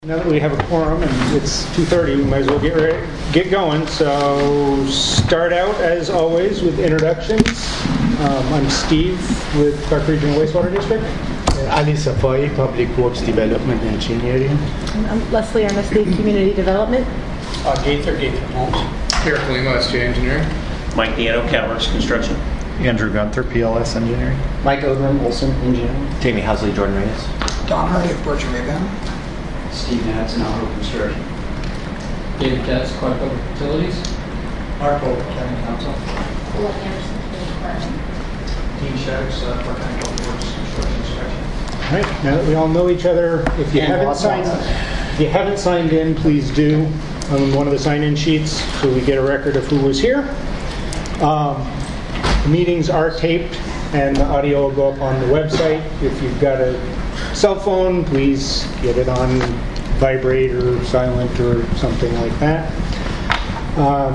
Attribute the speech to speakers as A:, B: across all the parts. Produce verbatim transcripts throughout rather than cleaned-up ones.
A: Now that we have a quorum and it's two thirty, we might as well get ready, get going. So start out, as always, with introductions. Um, I'm Steve with Clark Regional Wastewater District.
B: Ali Safai, Public Works Development Engineering.
C: And I'm Leslie Ernestly, Community Development.
D: Uh, Gaither, Gaither Homes.
E: Eric Lima, S J Engineering.
F: Mike Nieto, CalWorks Construction.
G: Andrew Gunther, P L S Engineering.
H: Mike Odrum, Olson Engineering.
F: Jamie Housley, Jordan Reyes.
D: Don Hardy of Bertram Raybound.
I: Steve Madsen, Alco Construction.
J: David Katz, Quad Public Utilities.
D: Mark Gold, County Council.
K: Paula Anderson, Community Department.
D: Dean Shaggs, uh, part-time Public Works Construction Inspection.
A: All right. Now that we all know each other, if you
H: And
A: haven't
H: lots
A: signed,
H: of-
A: if you haven't signed in, please do on one of the sign-in sheets so we get a record of who was here. Um, the meetings are taped and the audio will go up on the website. If you've got a cell phone, please get it on vibrate or silent or something like that. Um,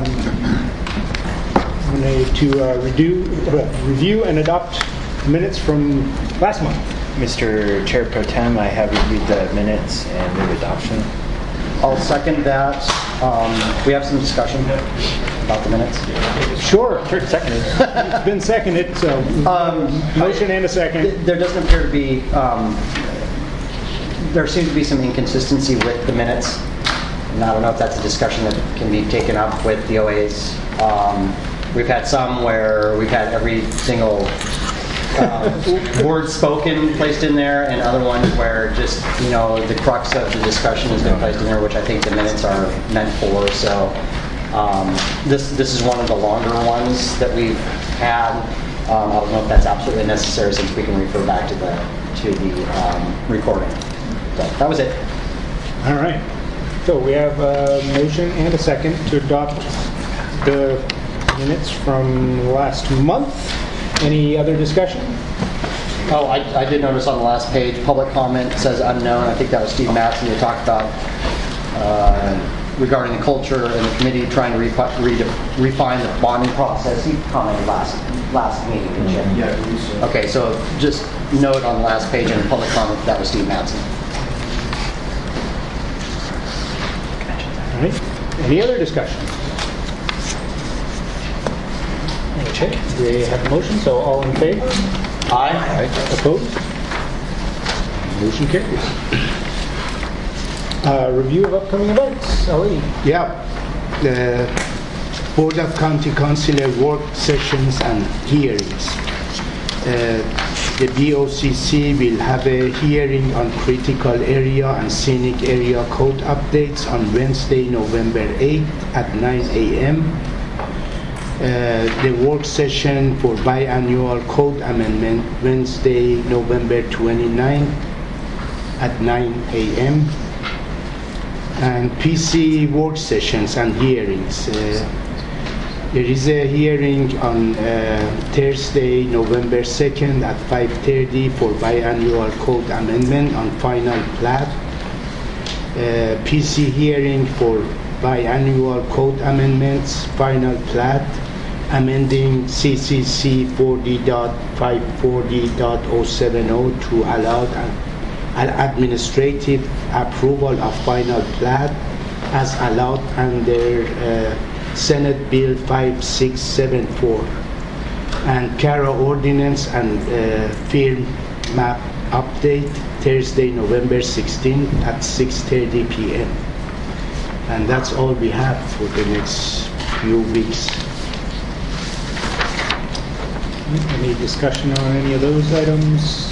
A: I'm going to uh, redo, uh, review and adopt minutes from last month.
G: Mister Chair Pro Tem, I have reviewed the minutes and move adoption.
H: I'll second that. Um, we have some discussion about the minutes.
A: Sure.
G: Sure, seconded.
A: It's been seconded, so
H: Um,
A: motion and a second.
H: There doesn't appear to be, um, there seems to be some inconsistency with the minutes. And I don't know if that's a discussion that can be taken up with the O As. Um, we've had some where we've had every single uh, word spoken placed in there, and other ones where just, you know, the crux of the discussion has been placed in there, which I think the minutes are meant for. So um, this this is one of the longer ones that we've had. Um, I don't know if that's absolutely necessary since we can refer back to the to the um, recording. So that was it.
A: All right. So we have a motion and a second to adopt the minutes from last month. Any other discussion?
H: Oh, I, I did notice on the last page, public comment says unknown. I think that was Steve Madsen who talked about uh, regarding the culture and the committee trying to refi- re- refine the bonding process. He commented last last meeting, didn't you?
I: Yeah, I believe so.
H: Okay, so just note on the last page in the public comment that was Steve Madsen.
A: All right. Any other discussion? Okay. We have a motion, so all in favor?
H: Aye.
A: Opposed? Motion carries. Uh, review of upcoming events. Ali.
B: Yeah, the Board of County Councilor work sessions and hearings. Uh, the B O C C will have a hearing on critical area and scenic area code updates on Wednesday, November eighth at nine a m Uh, the work session for biannual code amendment Wednesday, November twenty-ninth at nine a m And P C work sessions and hearings. Uh, there is a hearing on uh, Thursday, November second at five thirty for biannual code amendment on final plat. Uh, P C hearing for biannual code amendments, final plat, amending C C C forty point five forty point oh seven oh to allow an, an administrative approval of final plat as allowed under uh, Senate Bill five six seven four, and C A R A ordinance and uh, firm map update Thursday, November sixteenth at six thirty p m And that's all we have for the next few weeks.
A: Any discussion on any of those items?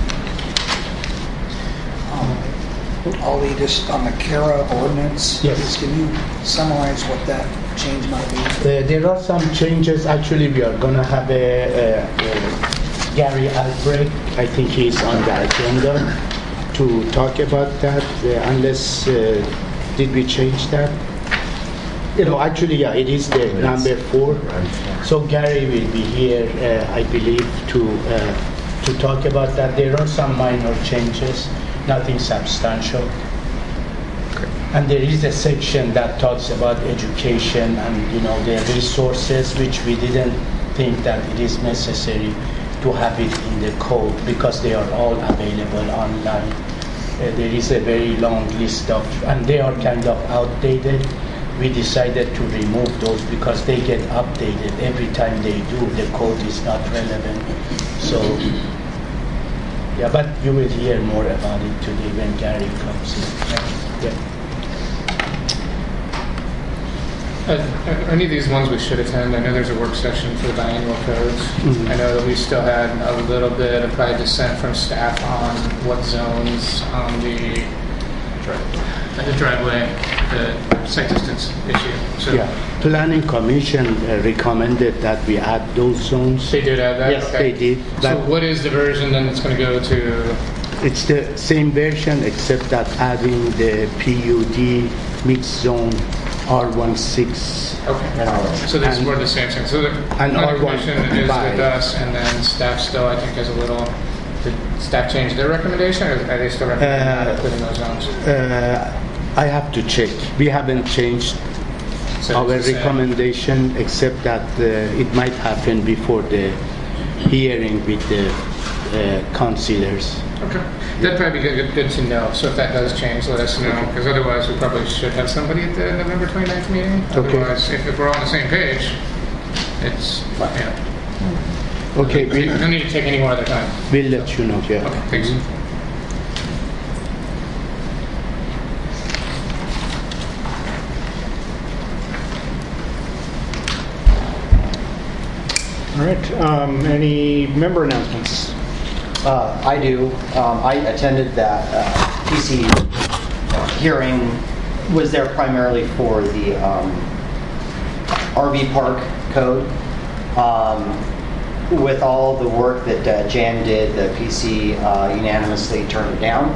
D: Um, Ali, just on the C A R A ordinance,
A: Yes.
D: just can you summarize what that change might be?
B: Uh, there are some changes. Actually, we are going to have a, a, a Gary Albrecht. I think he's on the agenda to talk about that. Uh, unless, uh, did we change that? You know, actually, yeah, it is the number four. So Gary will be here, uh, I believe, to uh, to talk about that. There are some minor changes, nothing substantial. And there is a section that talks about education and, you know, the resources, which we didn't think that it is necessary to have it in the code because they are all available online. there is a very long list of, and they are kind of outdated. We decided to remove those because they get updated every time they do. The code is not relevant. So, yeah, but you will hear more about it today when Gary comes in. Yeah.
E: Uh, any of these ones we should attend? I know there's a work session for the biannual codes.
B: Mhm.
E: I know that we still had a little bit of probably dissent from staff on what zones on the, the driveway, the site distance issue. So
B: Yeah, Planning Commission uh, recommended that we add those zones.
E: they did add that?
B: Yes,
E: Okay.
B: they did.
E: So
B: But
E: what is the version then that's going to go to?
B: it's the same version except that adding the P U D mixed zone R sixteen.
E: Okay. So this is
B: And-
E: more the same thing. So the
B: and
E: planning
B: R one
E: commission is
B: five.
E: with us, and then staff still, I think, has a little. Did staff change their recommendation, or are they still recommending not
B: Uh,
E: including those zones?
B: Uh, I have to check. We haven't changed
E: So
B: our
E: it's the same.
B: recommendation except that uh, it might happen before the hearing with the uh, councilors.
E: Okay. That'd probably be good, good to know. So if that does change, let us know, because otherwise we probably should have somebody at the November twenty-ninth meeting.
B: Okay.
E: Otherwise, if, if we're all on the same page, it's, yeah.
B: Okay,
E: We
B: we'll,
E: don't need to take any more other time.
B: we'll let you know, yeah.
E: Okay, thanks.
A: All right, um, any member announcements?
H: Uh, I do. Um, I attended that uh, P C hearing, was there primarily for the um, R V park code. Um, with all the work that uh, Jan did, the P C uh, unanimously turned it down.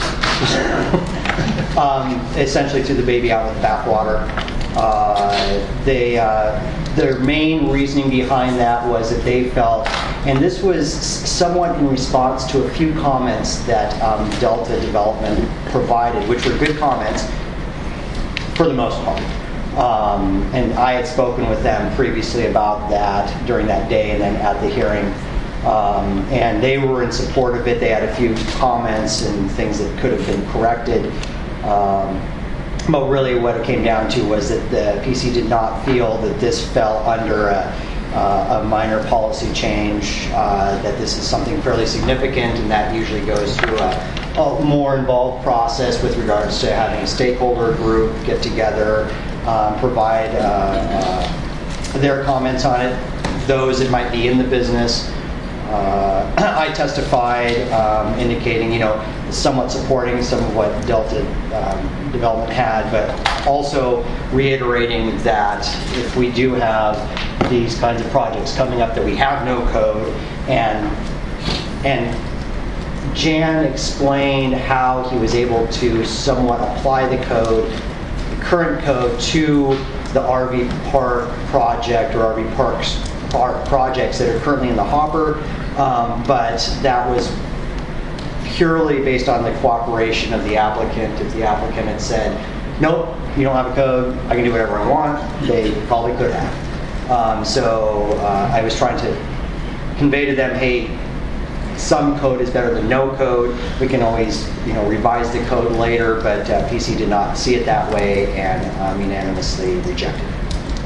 H: um, essentially threw the baby out with the bathwater. Uh, they, uh, their main reasoning behind that was that they felt, and this was somewhat in response to a few comments that um, Delta Development provided, which were good comments for the most part. Um, and I had spoken with them previously about that during that day and then at the hearing. Um, and they were in support of it. They had a few comments and things that could have been corrected. Um, but really what it came down to was that the P C did not feel that this fell under a, uh, a minor policy change, uh, that this is something fairly significant, and that usually goes through a, a more involved process with regards to having a stakeholder group get together, uh, provide uh, uh, their comments on it, those that might be in the business. Uh, I testified um, indicating, you know, somewhat supporting some of what Delta um, Development had, but also reiterating that if we do have these kinds of projects coming up that we have no code, and and Jan explained how he was able to somewhat apply the code, the current code, to the R V park project or R V parks park projects that are currently in the hopper, um, but that was purely based on the cooperation of the applicant. If the applicant had said, nope, you don't have a code, I can do whatever I want, they probably could have. Um, so uh, I was trying to convey to them, hey, some code is better than no code. We can always, you know, revise the code later, but uh, P C did not see it that way and um, unanimously rejected it.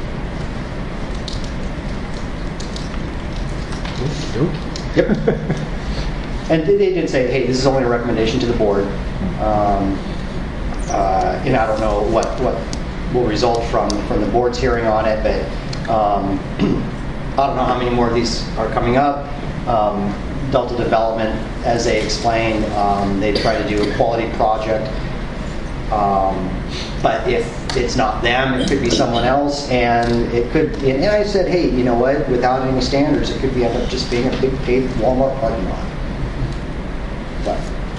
H: Yep. And they did say, hey, this is only a recommendation to the board. Um, uh, and I don't know what, what will result from, from the board's hearing on it, but um, I don't know how many more of these are coming up. Um, Delta Development, as they explained, um, they try to do a quality project. Um, but if it's not them, it could be someone else, and it could. And I said, hey, you know what? Without any standards, it could be end up just being a big paved Walmart parking lot. But.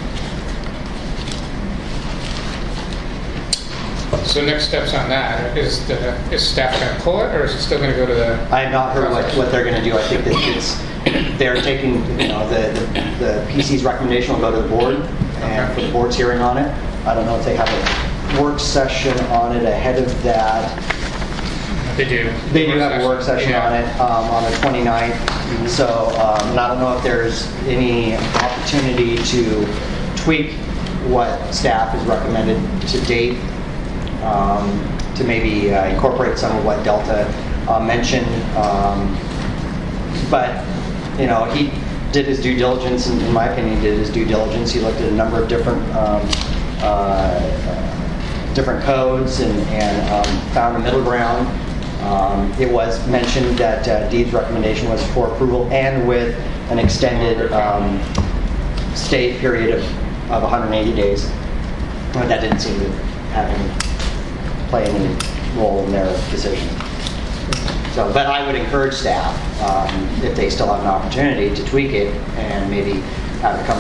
E: So next steps on that, is the, is staff going to pull it, or is it still going to go to the?
H: I have not heard what, what they're going to do. I think that it's they're taking, you know, the, the the P C's recommendation will go to the board and for the board's hearing on it. I don't know if they have a work session on it ahead of that.
E: They do.
H: They do have a work session
E: Yeah.
H: on it um, on the twenty-ninth. So um, and I don't know if there's any opportunity to tweak what staff has recommended to date, um, to maybe uh, incorporate some of what Delta uh, mentioned. Um, but, you know, he did his due diligence, and in my opinion, did his due diligence. He looked at a number of different um, uh, uh, different codes and, and um, found a middle ground. Um, it was mentioned that uh, Deed's recommendation was for approval and with an extended um, stay period of, of one hundred eighty days. But that didn't seem to have any, play any role in their decision. So, but I would encourage staff, um, if they still have an opportunity, to tweak it and maybe have it come,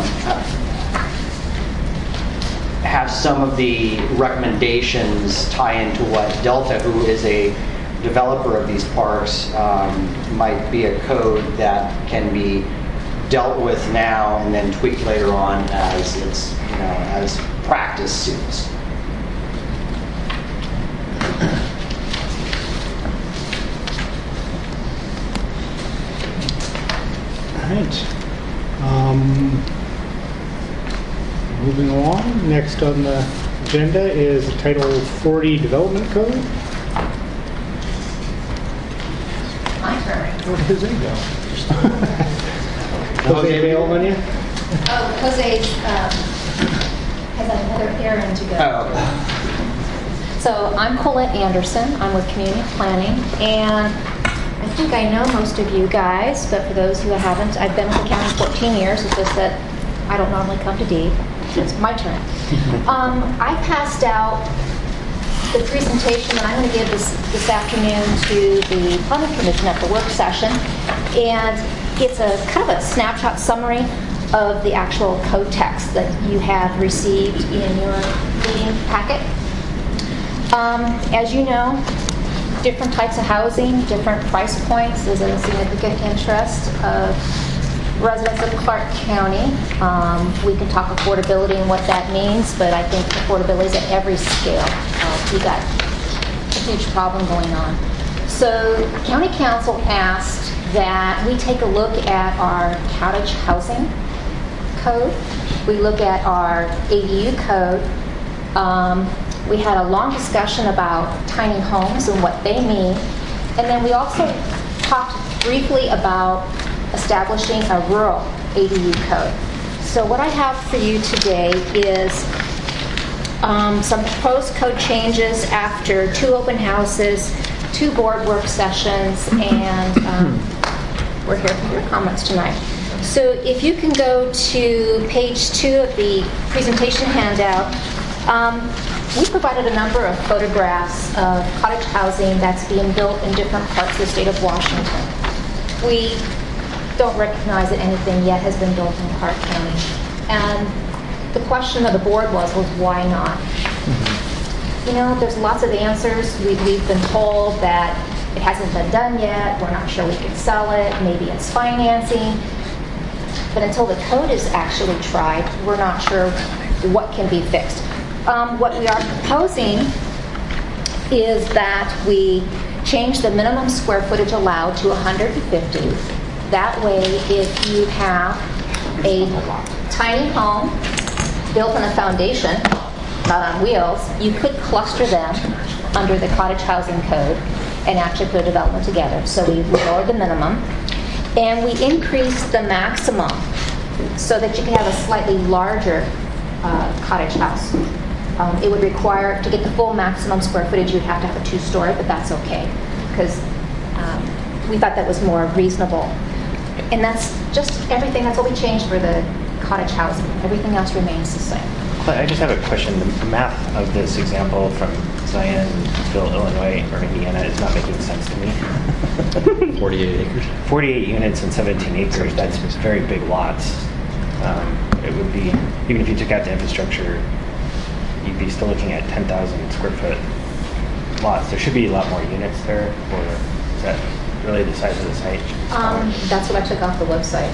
H: have some of the recommendations tie into what Delta, who is a developer of these parks, um, might be a code that can be dealt with now and then tweaked later on as it's, you know, as practice suits.
A: All right. Um, moving along, next on the agenda is Title forty Development Code.
K: My turn.
A: Where does it go? Jose bail on you?
K: Oh, Jose's um, has another errand to go.
H: Oh.
K: So I'm Colette Anderson. I'm with Community Planning, and I think I know most of you guys, but for those who haven't, I've been with the county fourteen years. It's just that I don't normally come to D. It's my turn. um, I passed out the presentation that I'm going to give this, this afternoon to the Planning Commission at the work session, and it's a kind of a snapshot summary of the actual code text that you have received in your meeting packet. Um, as you know, different types of housing, different price points is a significant interest of residents of Clark County. Um, we can talk affordability and what that means, but I think affordability is at every scale. Uh, we've got a huge problem going on. So County Council asked that we take a look at our cottage housing code. We look at our A D U code. Um, we had a long discussion about tiny homes and what they mean. And then we also talked briefly about establishing a rural A D U code. So what I have for you today is um, some proposed code changes after two open houses, two board work sessions, and um, we're here for your comments tonight. So if you can go to page two of the presentation handout, um, we provided a number of photographs of cottage housing that's being built in different parts of the state of Washington. We don't recognize that anything yet has been built in Clark County. And the question of the board was, was why not? Mm-hmm. You know, there's lots of answers. We, we've been told that it hasn't been done yet, we're not sure we can sell it, maybe it's financing. But until the code is actually tried, we're not sure what can be fixed. Um, what we are proposing is that we change the minimum square footage allowed to one hundred fifty. That way, if you have a tiny home built on a foundation, not on wheels, you could cluster them under the cottage housing code and actually put a development together. So we lowered the minimum, and we increased the maximum so that you can have a slightly larger uh, cottage house. Um, it would require, to get the full maximum square footage, you'd have to have a two-story, but that's okay, because um, we thought that was more reasonable. And that's just everything. That's what we changed for the cottage housing. Everything else remains the same.
G: I just have a question. The math of this example from Zionville, Illinois, or Indiana is not making sense to me.
F: forty-eight acres.
G: forty-eight units and seventeen acres, that's very big lots. Um, it would be, even if you took out the infrastructure, you'd be still looking at ten thousand square foot lots. There should be a lot more units there, or is that really the size of the site?
K: Um, that's what I took off the website.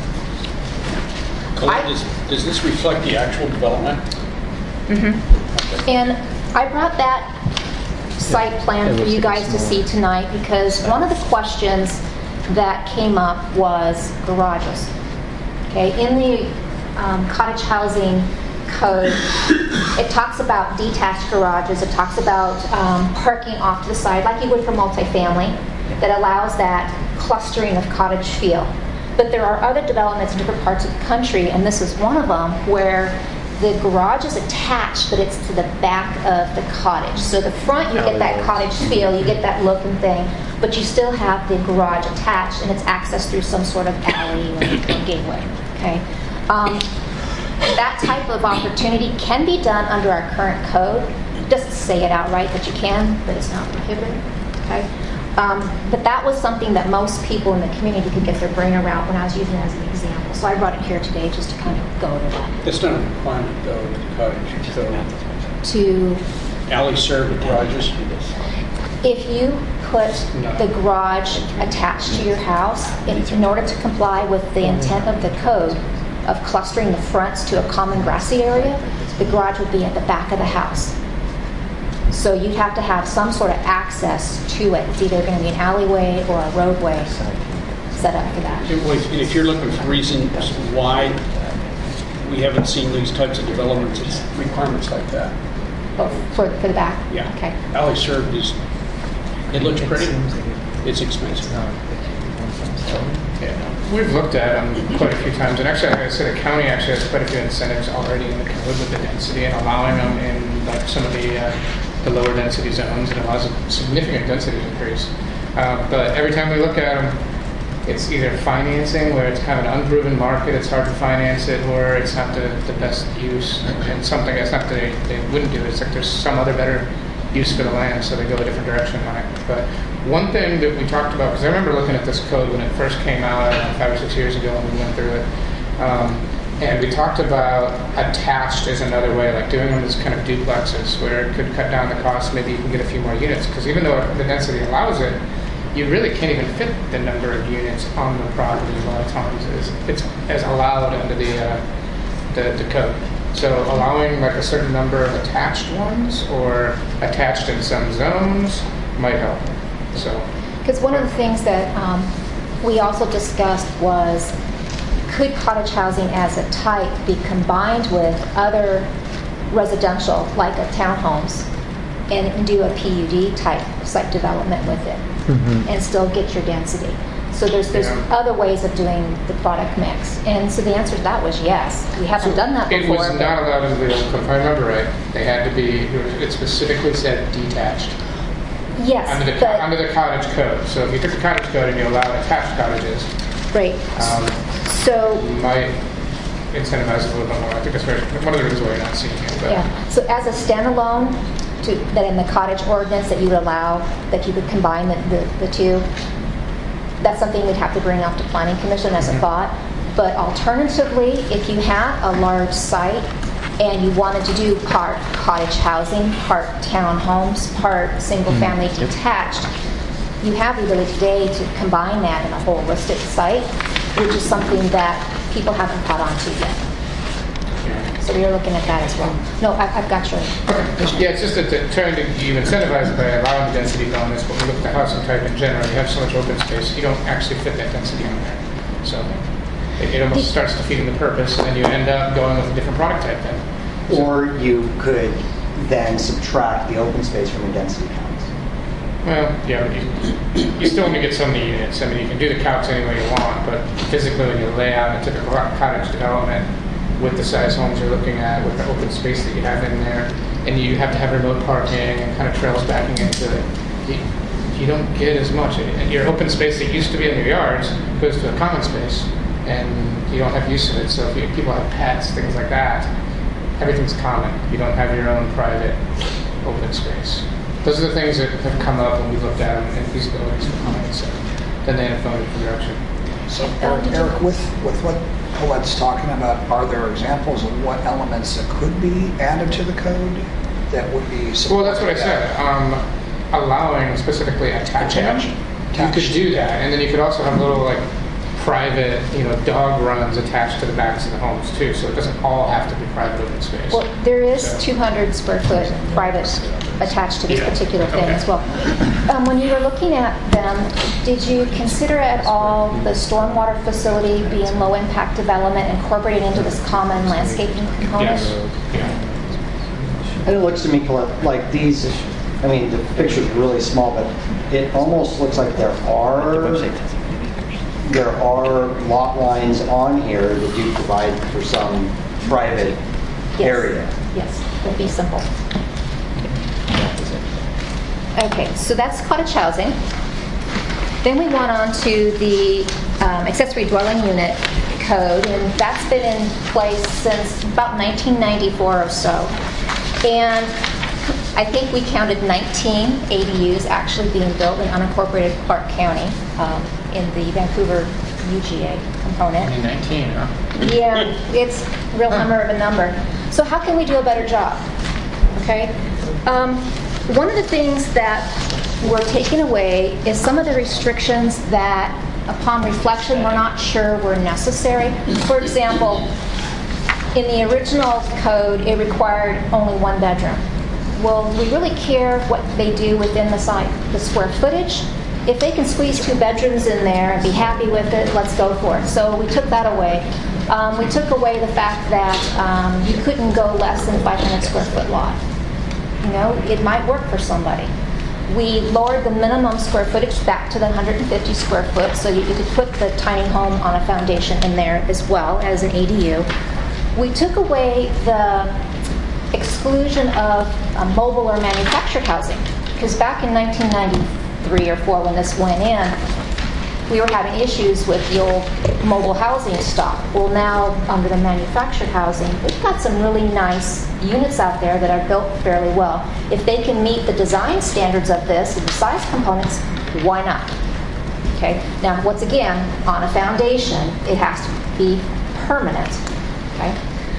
L: I, does, does this reflect the actual development?
K: Mm-hmm. Okay. And I brought that site plan for you guys to see tonight because one of the questions that came up was garages. Okay, in the um, cottage housing code, it talks about detached garages, it talks about um, parking off to the side, like you would for multifamily, that allows that clustering of cottage feel. But there are other developments in different parts of the country, and this is one of them, where the garage is attached, but it's to the back of the cottage. So the front, you get that cottage feel, you get that look and thing, but you still have the garage attached, and it's accessed through some sort of alley or, or gateway. Okay. Um, that type of opportunity can be done under our current code. It doesn't say it outright that you can, but it's not prohibited. Okay. Um, but that was something that most people in the community could get their brain around when I was using it as an example. So I brought it here today just to kind of go to that.
L: That's not a requirement, though, with the cottage code.
K: To
L: Alley served garages.
K: If you put the garage attached to your house, in, in order to comply with the intent of the code of clustering the fronts to a common grassy area, the garage would be at the back of the house. So you'd have to have some sort of access to it. It's either going to be an alleyway or a roadway set up for that.
L: And if you're looking for reasons why we haven't seen these types of developments, it's requirements like that.
K: Oh, for, for the back?
L: Yeah.
K: Okay.
L: Alley served is, it looks pretty, it's expensive.
E: Yeah. We've looked at them quite a few times, and actually, like I said, the county actually has quite a few incentives already in the code with the density and allowing them in like some of the uh, the lower density zones. It allows a significant density increase. Uh, but every time we look at them, it's either financing, where it's kind of an unproven market, it's hard to finance it, or it's not the, the best use, and something that's not that they, they wouldn't do it. It's like there's some other better use for the land, so they go a different direction on it. But one thing that we talked about, because I remember looking at this code when it first came out, I don't know, five or six years ago, when we went through it, um, and we talked about attached as another way, like doing them as kind of duplexes, where it could cut down the cost. Maybe you can get a few more units, because even though the density allows it, you really can't even fit the number of units on the property a lot of times. It's, it's as allowed under the, uh, the the code. So allowing like a certain number of attached ones or attached in some zones might help. So,
K: because one of the things that um, we also discussed was, could cottage housing as a type be combined with other residential, like a townhomes, and do a P U D type site development with it, mm-hmm. and still get your density? So there's there's
E: Yeah.
K: other ways of doing the product mix, and so the answer to that was yes. We haven't
E: So
K: done that
E: it
K: before.
E: was
K: but-
E: not allowed in the old code, if I remember right. They had to be, it specifically said detached.
K: Yes,
E: Under the,
K: but
E: under the cottage code. So if you took the cottage code and you allowed attached cottages,
K: right.
E: um,
K: So
E: you might incentivize a little bit more. I think that's where, one of the reasons why you're not seeing it. But
K: yeah. So as a standalone, to, that in the cottage ordinance that you would allow, that you could combine the, the, the two, that's something we'd have to bring up to Planning Commission as a thought. But alternatively, if you have a large site and you wanted to do part cottage housing, part townhomes, part single-family detached, you have the ability today to combine that in a holistic site, which is something that people haven't caught on to yet. So we are looking at that as well. No, I, I've got your...
E: yeah, it's just that the turn to you incentivize it by allowing the density bonus, but we look at the housing type in general, you have so much open space, you don't actually fit that density on there. So it, it almost starts defeating the purpose, and then you end up going with a different product type then. So,
H: Or you could then subtract the open space from your density counts.
E: well, yeah, you, you still only get so many units. I mean, you can do the counts any way you want, but physically when you lay out a typical cottage development with the size homes you're looking at, with the open space that you have in there, and you have to have remote parking and kind of trails backing into it, you, you don't get as much. And your open space that used to be in your yards goes to a common space, and you don't have use of it. So if you, people have pets, things like that, everything's common. You don't have your own private open space. Those are the things that have come up when we looked at them and feasibilities behind it. So then they have funded for direction.
D: So Eric, Eric, with, with what Colette's talking about, are there examples of what elements that could be added to the code that would be
E: Well, that's what I
D: supported
E: said. Um, allowing specifically attaching them. You could do that, and then you could also have little like private, you know, dog runs attached to the backs of the homes too. So it doesn't all have to be private open space.
K: Well, there is
E: So-
K: two hundred square foot private attached to this
E: Yeah.
K: particular thing
E: Okay.
K: as well. Um, when you were looking at them, did you consider at all the stormwater facility being low impact development incorporated into this common landscaping component?
E: Yes.
H: And it looks to me, Colette, like these, I mean, the picture's really small, but it almost looks like there are, there are lot lines on here that do provide for some private
K: Yes.
H: area.
K: Yes, it'll be simple. Okay, so that's cottage housing. Then we went on to the um, accessory dwelling unit code, and that's been in place since about nineteen ninety-four or so. And I think we counted nineteen A D Us actually being built in unincorporated Clark County um, in the Vancouver U G A component.
E: Only nineteen, huh?
K: Yeah, it's a real number of a number. So how can we do a better job? Okay. Um, one of the things that were taken away is some of the restrictions that, upon reflection, we're not sure were necessary. For example, in the original code, it required only one bedroom. Well, we really care what they do within the site, the square footage. If they can squeeze two bedrooms in there and be happy with it, let's go for it. So we took that away. Um, we took away the fact that um, you couldn't go less than five hundred square foot lot. You know, it might work for somebody. We lowered the minimum square footage back to the one hundred fifty square foot, so you, you could put the tiny home on a foundation in there as well as an A D U. We took away the exclusion of uh, mobile or manufactured housing, because back in nineteen ninety-three or four, when this went in, we were having issues with the old mobile housing stock. Well, now under the manufactured housing, we've got some really nice units out there that are built fairly well. If they can meet the design standards of this and the size components, why not? Okay. Now, once again, on a foundation, it has to be permanent. Okay.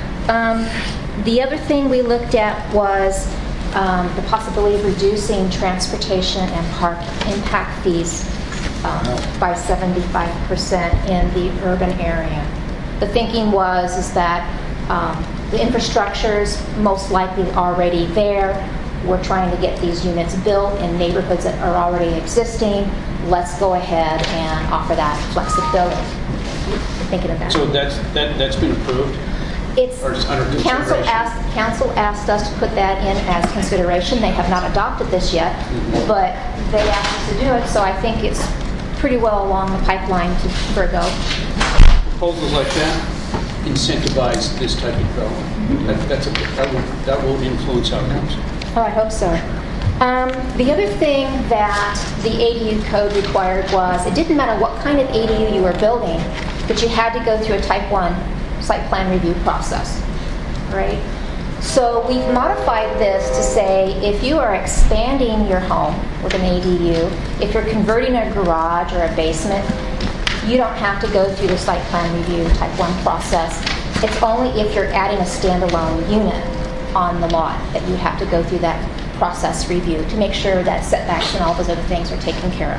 K: Um, the other thing we looked at was um, the possibility of reducing transportation and park impact fees um, by seventy-five percent in the urban area. The thinking was is that um, the infrastructure is most likely already there. We're trying to get these units built in neighborhoods that are already existing. Let's go ahead and offer that flexibility. Thinking of that.
L: So that's, that, that's been approved?
K: It's,
L: Or it's under
K: council
L: consideration?
K: asked, council asked us to put that in as consideration. They have not adopted this yet,
L: Mm-hmm.
K: but they asked us to do it, so I think it's pretty well along the pipeline to, for a go.
L: Proposals like that incentivize this type of development. That, that's a, that will, that will influence outcomes.
K: Oh, I hope so. Um, the other thing that the A D U code required was it didn't matter what kind of A D U you were building, but you had to go through a type one site plan review process, right? So we've modified this to say if you are expanding your home with an A D U, if you're converting a garage or a basement, you don't have to go through the site plan review type one process. It's only if you're adding a standalone unit on the lot that you have to go through that process review to make sure that setbacks and all those other things are taken care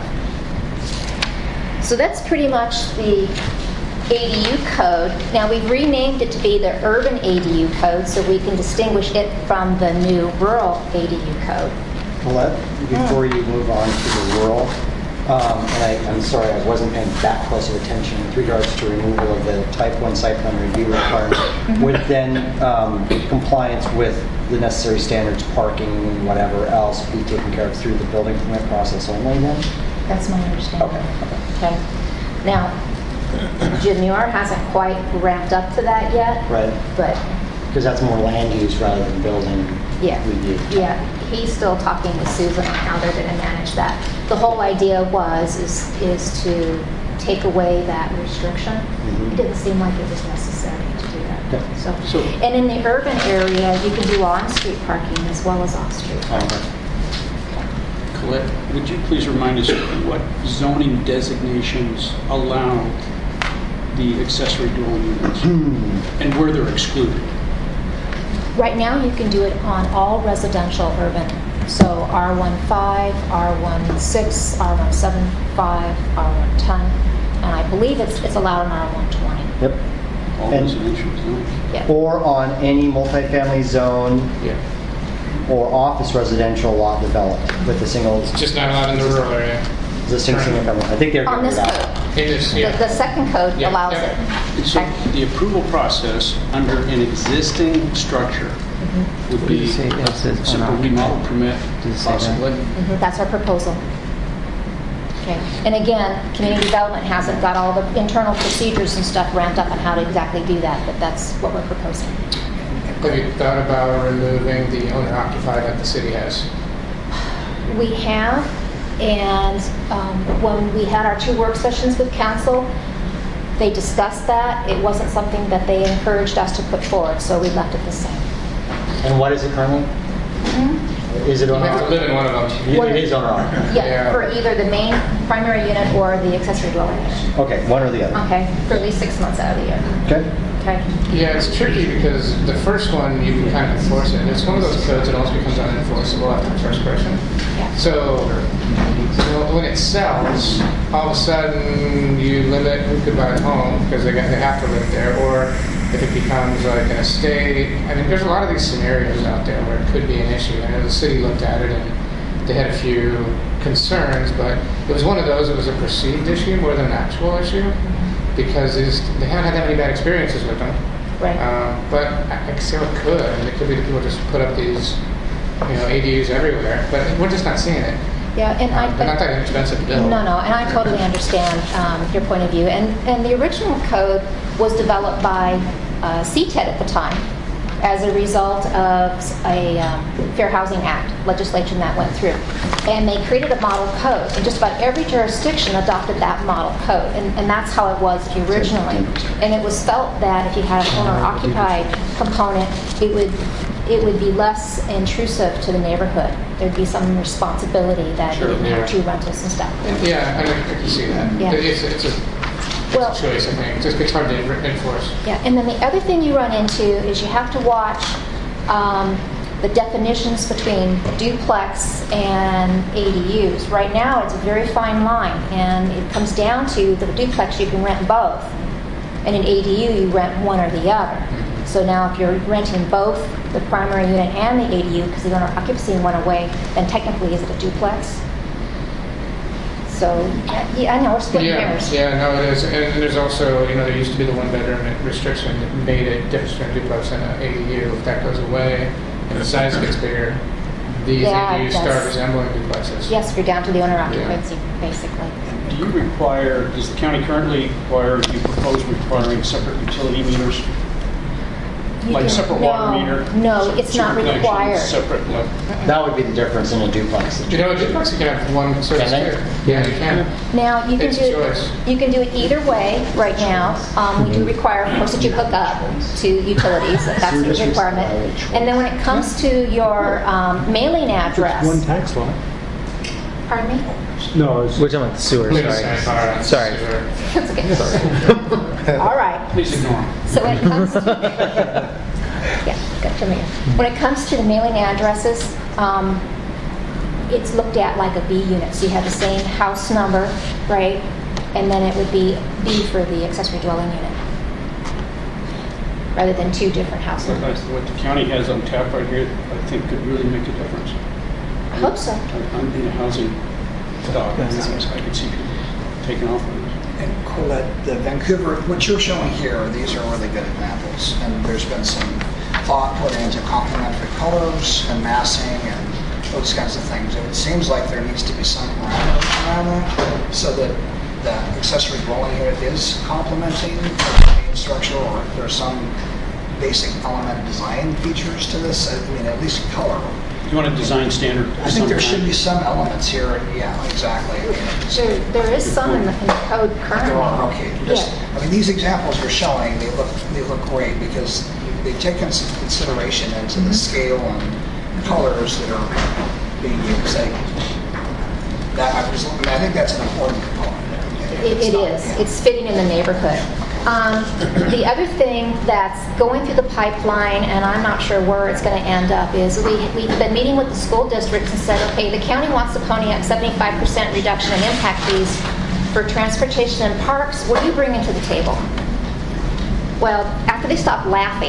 K: of. So that's pretty much the A D U code. Now we've renamed it to be the urban A D U code so we can distinguish it from the new rural A D U code.
H: Colette, before you move on to the rural, um, and I, I'm sorry I wasn't paying that close of attention with regards to removal of the type one site plan review requirement,
K: Mm-hmm.
H: would then um, compliance with the necessary standards, parking, whatever else, be taken care of through the building permit process only then?
K: That's my understanding.
H: Okay.
K: Okay. Now, Jim Muir hasn't quite ramped up to that yet.
H: Right.
K: But
H: Because that's more land use rather than building
K: yeah,
H: review.
K: yeah, he's still talking with Susan on how they're going to manage that. The whole idea was is is to take away that restriction.
H: Mm-hmm.
K: It didn't seem like it was necessary to do that.
H: Yeah.
K: So,
L: So-
K: and in the urban area, you can do on-street parking as well as off-street.
H: Okay.
L: Colette, would you please remind us what zoning designations allow the accessory dwelling units and where they're excluded?
K: Right now, you can do it on all residential urban. So R fifteen, R sixteen, R seventy-five, R ten, and I believe it's it's allowed in R twenty.
H: Yep.
L: All
H: And-
L: residential zones?
K: Yeah.
H: Or on any multifamily zone
L: Yeah.
H: or office residential lot developed with a single
E: It's just not allowed in the rural area.
H: existing single family. I think they're
K: On
H: getting
K: this
H: it out.
K: code.
E: It is,
K: The,
E: yeah.
K: the second code
E: Yeah,
K: allows
E: yeah.
K: it.
L: And so
K: Okay.
L: the approval process under an existing structure would be
H: Does it say- it
L: a
H: says
L: simple
H: unoccupied.
L: remodel permit,
H: Does it say that?
L: possibly.
K: Mhm, That's our proposal. Okay. And again, community development hasn't got all the internal procedures and stuff ramped up on how to exactly do that, but that's what we're proposing.
E: Have you thought about removing the owner occupied that the city has?
K: We have, and um, when we had our two work sessions with council, they discussed that. It wasn't something that they encouraged us to put forward, so we left it the same.
H: And what is it currently? Is it
E: You
H: owner
E: have to live in
H: occupied?
E: one of them.
K: What-
H: It is owner occupied.
K: Yeah,
E: Yeah.
K: for either the main primary unit or the accessory dwelling unit.
H: Okay, one or the other.
K: Okay, for at least six months out of the year.
H: Okay.
K: Okay.
E: Yeah, it's tricky because the first one, you can kind of enforce it. It's one of those codes that almost becomes unenforceable after the first person.
K: Yeah.
E: So, so when it sells, all of a sudden you limit who could buy a home because they, got, they have to live there, or if it becomes like an estate. I mean, there's a lot of these scenarios out there where it could be an issue. I know the city looked at it and they had a few concerns, but it was one of those, it was a perceived issue more than an actual issue because they, just, they haven't had that many bad experiences with them.
K: Right.
E: Um, but I, I still could. I mean, it could be that people just put up these, you know, A D Us everywhere, but we're just not seeing it.
K: Yeah, and I...
E: Um, they're not that inexpensive to build.
K: No, no, and I totally understand um, your point of view. And, and the original code was developed by uh, C T E D at the time as a result of a um, Fair Housing Act legislation that went through. And they created a model code, and just about every jurisdiction adopted that model code. And, and that's how it was originally. And it was felt that if you had an owner-occupied component, it would it would be less intrusive to the neighborhood. There'd be some responsibility that
E: Sure,
K: you didn't have
E: yeah.
K: two rentals and stuff.
E: Yeah, I, I can see that.
K: Yeah.
E: It's, it's, a, it's
K: Well-
E: a choice, I think. It's, just, it's hard to enforce.
K: Yeah, and then the other thing you run into is you have to watch um, the definitions between duplex and A D Us. Right now, it's a very fine line, and it comes down to the duplex you can rent both, and an A D U you rent one or the other. So now if you're renting both the primary unit and the A D U because the owner occupancy went away, then technically is it a duplex? So, yeah, I know, we're splitting
E: Yeah,
K: hairs.
E: yeah, no, it is. And, and there's also, you know, there used to be the one bedroom restriction that made it different between a duplex and an A D U. If that goes away and the size gets bigger, these
K: Yeah,
E: A D Us
K: it
E: start
K: does.
E: resembling duplexes.
K: Yes, you're down to the owner occupancy, basically.
L: Do you require, does the county currently require, do you propose requiring separate utility meters?
K: You
L: Like
K: can-
L: separate water meter?
K: No,
L: separate
K: it's not
L: sewer connections,
K: required.
L: Separate, like,
H: That would be the difference in a duplex.
E: You know, a duplex you can have one service
H: Can they?
E: too. Yeah, you can.
K: Now, you can
E: It's
K: do
E: a
K: it,
E: choice.
K: you can do it either way right now. Um, we do require, of course, that you hook up to utilities. That's the requirement. And then when it comes to your um, mailing address.
A: One tax lot.
K: Pardon me?
A: No, it's
G: We're talking about the sewer,
E: Please,
G: sorry.
E: uh,
G: Sorry.
E: sewer.
K: That's okay. All right.
L: please ignore them.
K: So when it comes to, yeah, good, come here. When it comes to the mailing addresses, um, it's looked at like a B unit. So you have the same house number, right? And then it would be B for the accessory dwelling unit, rather than two different house
L: What
K: numbers.
L: what the county has on tap right here, I think could really make a difference.
K: I hope so.
L: I- I'm in a housing stock, and I could see people taking off on this.
D: And Colette, the Vancouver, what you're showing here, these are really good examples. And there's been some thought put into complementary colors and massing and those kinds of things. And it seems like there needs to be some parameters around that so that the accessory dwelling unit is complementing the main structure, or if there's some basic element design features to this. I mean, at least color.
L: You want a design standard? of
D: I think there
L: some
D: should
L: kind?
D: be some elements here. Yeah, exactly. I mean, it's-
K: There, there is some in the, in the code currently.
D: There are, okay. Just,
K: Yeah.
D: I mean, these examples you're showing, they look, they look great because they take into consideration into the scale and colors that are being used. Like, that, I was, I mean, I think that's an important component.
K: It, it is. It's fitting in the neighborhood. Um, the other thing that's going through the pipeline, and I'm not sure where it's going to end up, is we, we've been meeting with the school districts and said, okay, the county wants to pony up seventy-five percent reduction in impact fees for transportation and parks. What are you bringing to the table? Well, after they stop laughing,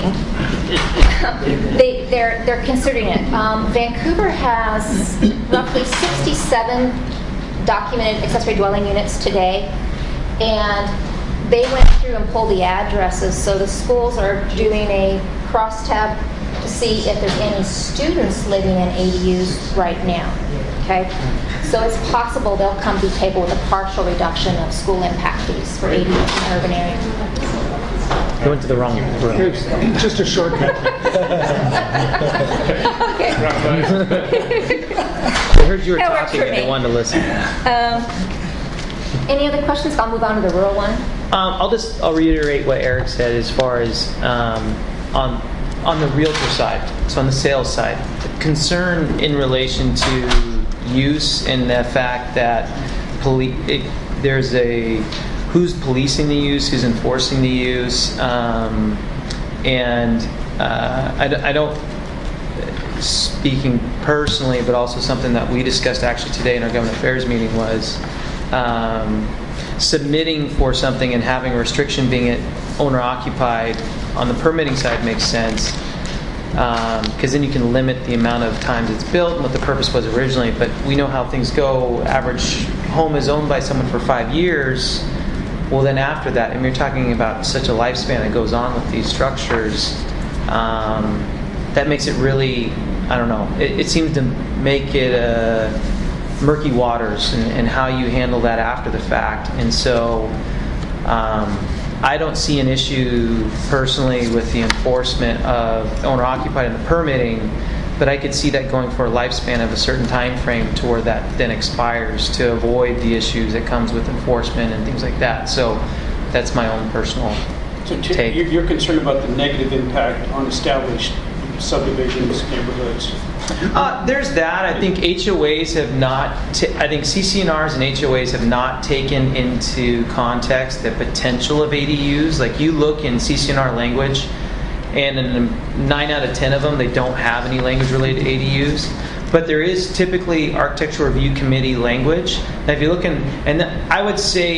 K: they, they're, they're considering it. Um, Vancouver has roughly sixty-seven documented accessory dwelling units today, and they went through and pulled the addresses. So the schools are doing a cross-tab to see if there's any students living in A D Us right now. Okay? So it's possible they'll come to the table with a partial reduction of school impact fees for A D Us in the urban area.
G: You went to the wrong room.
A: Just a shortcut.
G: I heard you were
K: That works
G: talking
K: for
G: and they
K: me.
G: wanted to listen.
K: Um, any other questions? I'll move on to the rural one.
M: Um, I'll just I'll reiterate what Eric said as far as um, on on the realtor side, so on the sales side, the concern in relation to use and the fact that poli- it, there's a who's policing the use, who's enforcing the use, um, and uh, I, d- I don't, speaking personally, but also something that we discussed actually today in our government affairs meeting was um, submitting for something and having a restriction being it owner occupied on the permitting side makes sense, because um, then you can limit the amount of times it's built and what the purpose was originally. But we know how things go. Average home is owned by someone for five years. Well, then after that, and you're talking about such a lifespan that goes on with these structures, um, that makes it really, I don't know, it, it seems to make it uh, murky waters and, and how you handle that after the fact. And so um, I don't see an issue personally with the enforcement of owner-occupied and the permitting, but I could see that going for a lifespan of a certain time frame to where that then expires to avoid the issues that comes with enforcement and things like that. So that's my own personal
L: So t-
M: take.
L: you're you're concerned about the negative impact on established subdivisions, neighborhoods?
M: Uh, there's that. I think H O As have not, t- I think C C N Rs and H O As have not taken into context the potential of A D Us. Like you look in C C N R language, and in nine out of ten of them, they don't have any language related to A D Us. But there is typically Architectural Review Committee language. Now, if you look in, and I would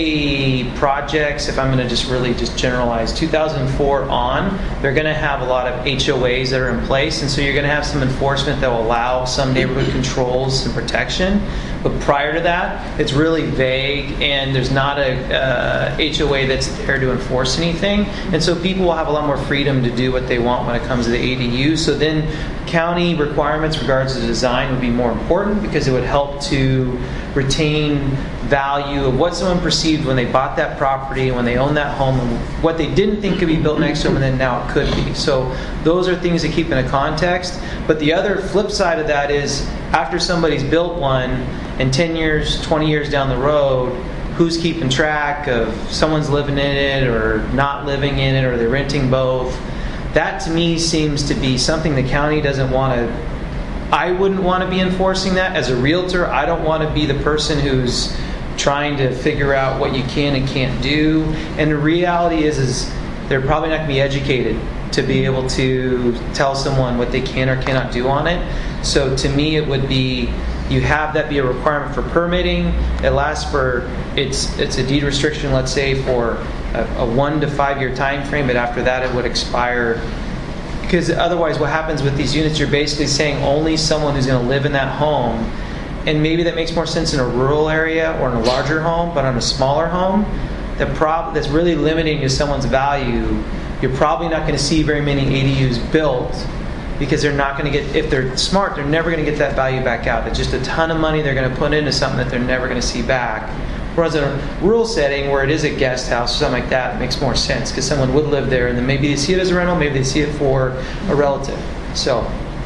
M: say projects, if I'm going to just really just generalize, two thousand four on, they're going to have a lot of H O As that are in place, and so you're going to have some enforcement that will allow some neighborhood controls and protection. But prior to that, it's really vague, and there's not a uh, H O A that's there to enforce anything. And so people will have a lot more freedom to do what they want when it comes to the A D U. So then county requirements regards to design would be more important because it would help to retain value of what someone perceived when they bought that property, when they owned that home, and what they didn't think could be built next to them, and then now it could be. So those are things to keep in a context. But the other flip side of that is after somebody's built one, and ten years, twenty years down the road, who's keeping track of someone's living in it or not living in it, or they're renting both? That to me seems to be something the county doesn't want to. I wouldn't want to be enforcing that as a realtor. I don't want to be the person who's trying to figure out what you can and can't do. And the reality is, is they're probably not going to be educated to be able to tell someone what they can or cannot do on it. So to me, it would be you have that be a requirement for permitting. It lasts for it's it's a deed restriction, let's say for a, a one to five year time frame, but after that it would expire. Because otherwise what happens with these units, you're basically saying only someone who's going to live in that home, and maybe that makes more sense in a rural area or in a larger home, but on a smaller home, the prob- that's really limiting to someone's value. You're probably not going to see very many A D Us built because they're not going to get, if they're smart, they're never going to get that value back out. It's just a ton of money they're going to put into something that they're never going to see back. Whereas in a rural setting where it is a guest house or something like that, it makes more sense because someone would live there and then maybe they see it as a rental, maybe they see it for a relative. So,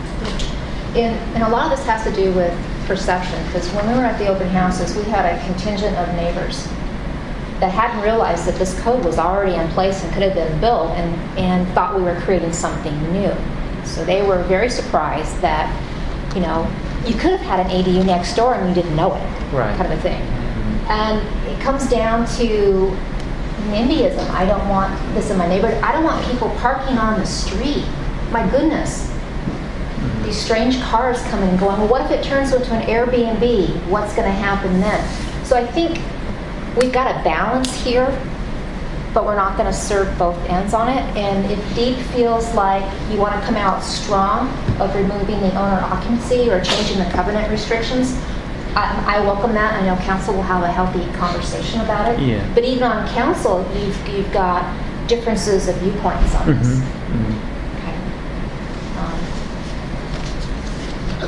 K: And, and a lot of this has to do with perception, because when we were at the open houses, we had a contingent of neighbors that hadn't realized that this code was already in place and could have been built, and, and thought we were creating something new. So they were very surprised that, you know, you could have had an A D U next door and you didn't know it,
M: right,
K: kind of a thing. And it comes down to NIMBYism. I don't want this in my neighborhood. I don't want people parking on the street. My goodness. These strange cars coming and going. Well, what if it turns into an Airbnb? What's going to happen then? So I think we've got a balance here, but we're not going to serve both ends on it. And if DEEP feels like you want to come out strong of removing the owner occupancy or changing the covenant restrictions, I, I welcome that. I know council will have a healthy conversation about it.
M: Yeah.
K: But even on council, you've you've got differences of viewpoints on this.
M: Mm-hmm. Mm-hmm.
K: Okay. Um,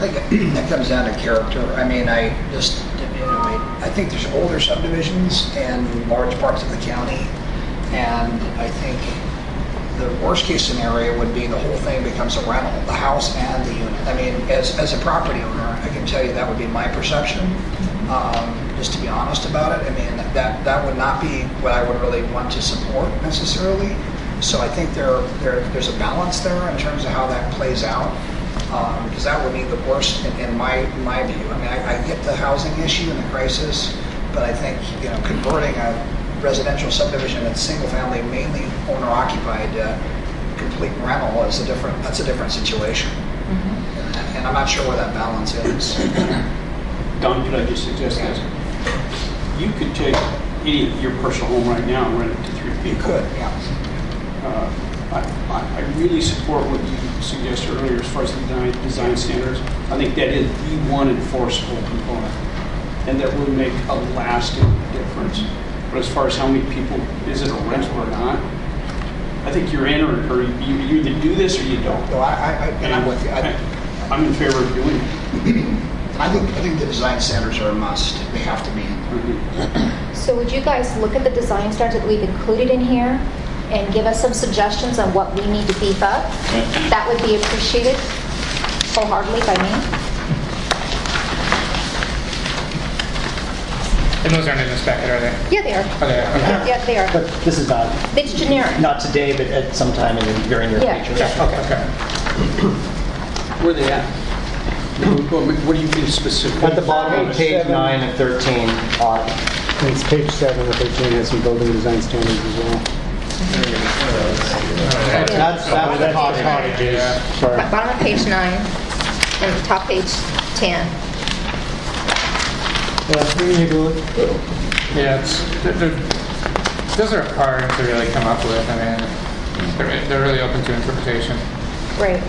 D: think it comes down to character. I mean, I just, you know, I, I think there's older subdivisions in large parts of the county, and I think the worst case scenario would be the whole thing becomes a rental, the house and the unit. I mean, as, as a property owner, I can tell you that would be my perception, um, just to be honest about it. I mean, that, that would not be what I would really want to support necessarily. So I think there, there there's a balance there in terms of how that plays out, because um, that would be the worst in, in my my view. I mean, I, I get the housing issue and the crisis, but I think, you know, converting a residential subdivision that's single family, mainly owner occupied, uh, complete rental is a different. That's a different situation, mm-hmm. and, and I'm not sure where that balance is.
L: Don, could I just suggest this? You could take any your personal home right now and rent it to three people.
D: You could, yeah.
L: Uh, I, I, I really support what you suggested earlier as far as the design, design standards. I think that is the one enforceable component, and that will make a lasting difference. But as far as how many people, is it a rental or not? I think you're in, or, or you, you either do this or you don't.
D: No, I, I, and I'm with you. I,
L: I, I'm in favor of doing it.
D: I think I think the design standards are a must. They have to be.
L: Mm-hmm.
K: So would you guys look at the design standards that we've included in here and give us some suggestions on what we need to beef up? That would be appreciated wholeheartedly by me.
E: And those aren't in this packet, are they?
K: Yeah, they are.
E: Okay, okay.
K: Yeah, they are.
H: But this is not,
K: It's generic.
H: not today, but at some time in the very near
K: Yeah.
H: future.
E: Yeah, okay, okay.
L: Where are they at? What do you mean specifically?
H: At the bottom of page nine and thirteen. Uh,
A: It's page seven or thirteen, has some building design standards as well.
H: That's, that's the cost cottages. Sorry.
K: Bottom of page nine and top page ten.
E: Yeah, it's, they're, they're, those are hard to really come up with. I mean, they're, they're really open to interpretation.
K: Right.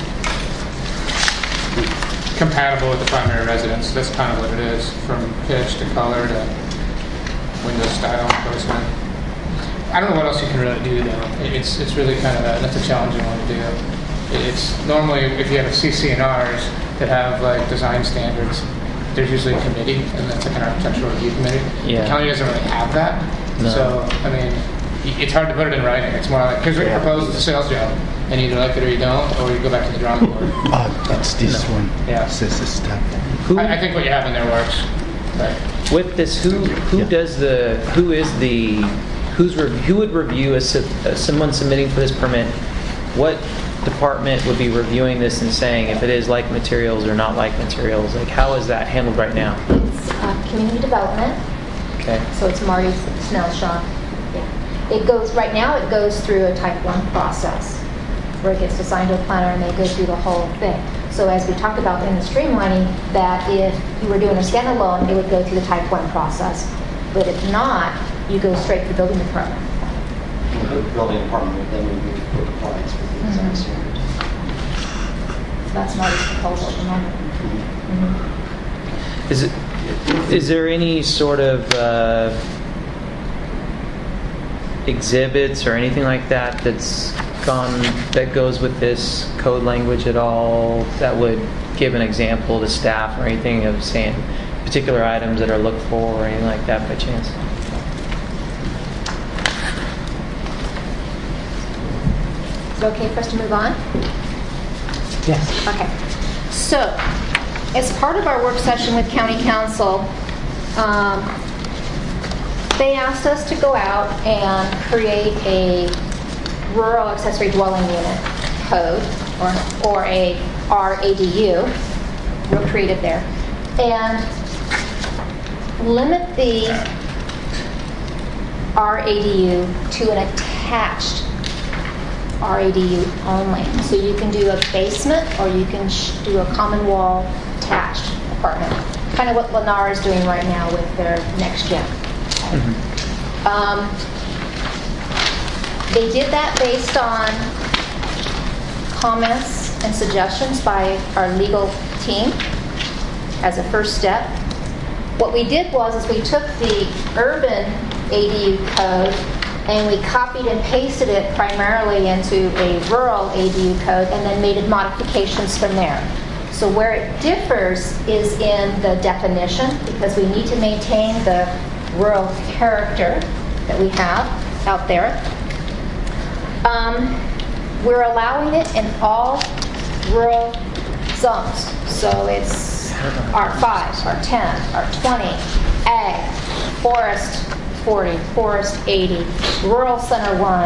E: Compatible with the primary residence. That's kind of what it is, from pitch to color to window style placement. I don't know what else you can really do though. It's it's really kind of a, that's a challenging one to do. It's normally if you have C C N Rs that have like design standards, there's usually a committee, and that's like an architectural review committee.
M: Yeah.
E: The county doesn't really have that,
M: No.
E: so I mean, it's hard to put it in writing. It's more like here's what you propose as a sales job, and you either like it or you don't, or you go back to the drawing board.
B: Oh, that's this
E: No.
B: one.
E: Yeah.
B: Says the stuff.
M: Who,
E: I, I think what you have in there works. Right.
M: with this, who who
B: Yeah.
M: does the who is the who's re, who would review a, sub- uh, someone submitting for this permit? What department would be reviewing this and saying if it is like materials or not like materials? Like how is that handled right now?
K: It's uh, community development.
M: Okay.
K: So it's Marty Snell's shop. Yeah. It goes, right now it goes through a type one process where it gets assigned to a planner and they go through the whole thing. So as we talked about in the streamlining, that if you were doing a standalone, it would go through the type one process. But if not, you go straight to the building department.
H: The building department would then review for compliance with the design standards.
K: So that's Marty's proposal at the moment. Mm-hmm.
M: Is it is there any sort of uh, exhibits or anything like that that's gone that goes with this code language at all that would give an example to staff or anything of saying particular items that are looked for or anything like that by chance?
K: Is it okay for us to move on?
A: Yes.
K: Okay. So, as part of our work session with County Council, um, they asked us to go out and create a rural accessory dwelling unit code, or, or a R A D U, real creative there, and limit the R A D U to an attached R A D U only. So you can do a basement or you can sh- do a common wall attached apartment. Kind of what Lennar is doing right now with their next gen. Mm-hmm. Um, they did that based on comments and suggestions by our legal team as a first step. What we did was is we took the urban A D U code and we copied and pasted it primarily into a rural A D U code and then made modifications from there. So where it differs is in the definition, because we need to maintain the rural character that we have out there. Um, we're allowing it in all rural zones. So it's R five, R ten, R twenty, ag, forest forty, forest eighty, rural center one,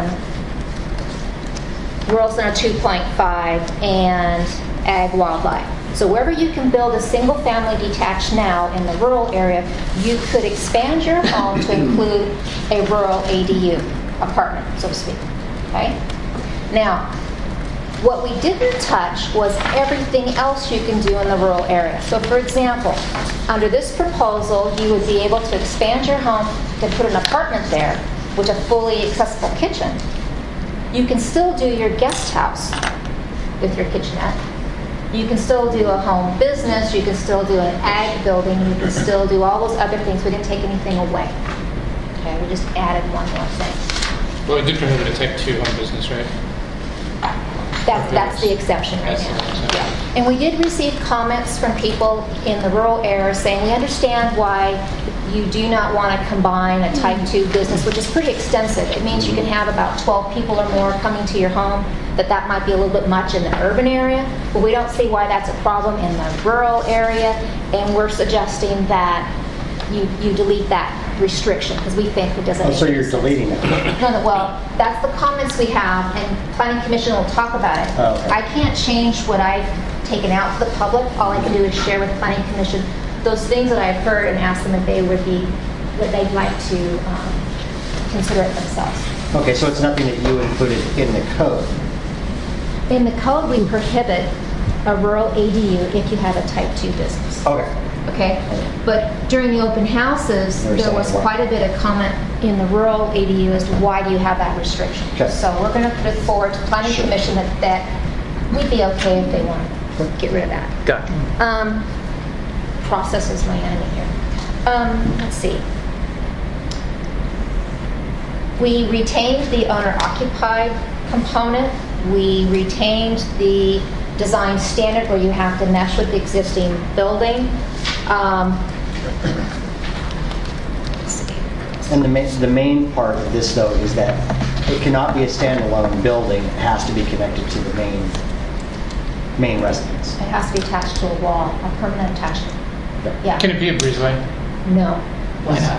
K: rural center two point five, and ag wildlife. So wherever you can build a single family detached now in the rural area, you could expand your home to include a rural A D U apartment, so to speak. Okay? Now, what we didn't touch was everything else you can do in the rural area. So for example, under this proposal, you would be able to expand your home to put an apartment there with a fully accessible kitchen. You can still do your guest house with your kitchenette. You can still do a home business, you can still do an ag building, you can still do all those other things. We didn't take anything away. Okay, we just added one more thing.
E: Well, it did prohibit a type two home business, right?
K: That's, that's the exception right now. Yeah. And we did receive comments from people in the rural area saying, we understand why you do not want to combine a type two business, which is pretty extensive. It means you can have about twelve people or more coming to your home, that that might be a little bit much in the urban area, but we don't see why that's a problem in the rural area, and we're suggesting that you, you delete that restriction, because we think it doesn't
H: Oh,
K: make
H: so
K: any
H: you're
K: sense.
H: deleting it?
K: No, no, well, that's the comments we have, and Planning Commission will talk about it.
H: Oh, okay.
K: I can't change what I've taken out to the public. All I can do is share with Planning Commission those things that I've heard and ask them if they would be, what they'd like to um, consider it themselves.
H: Okay, so it's nothing that you included in the code.
K: In the code, we prohibit a rural A D U if you have a type two business.
H: Okay.
K: Okay, but during the open houses,
H: There's
K: there was
H: that one.
K: quite a bit of comment in the rural A D U as to why do you have that restriction.
H: Okay.
K: So we're going to put it forward to Planning
H: Sure.
K: Commission that, that we'd be okay if they want to get rid of that.
M: Got it.
K: Um, process is my enemy here. Um, let's see. We retained the owner-occupied component. We retained the design standard where you have to mesh with the existing building. Um, let's see.
H: And the main, the main part of this, though, is that it cannot be a standalone building. It has to be connected to the main, main residence.
K: It has to be attached to a wall, a permanent attachment. Yeah.
E: Can it be a breezeway?
K: No.
E: Why not?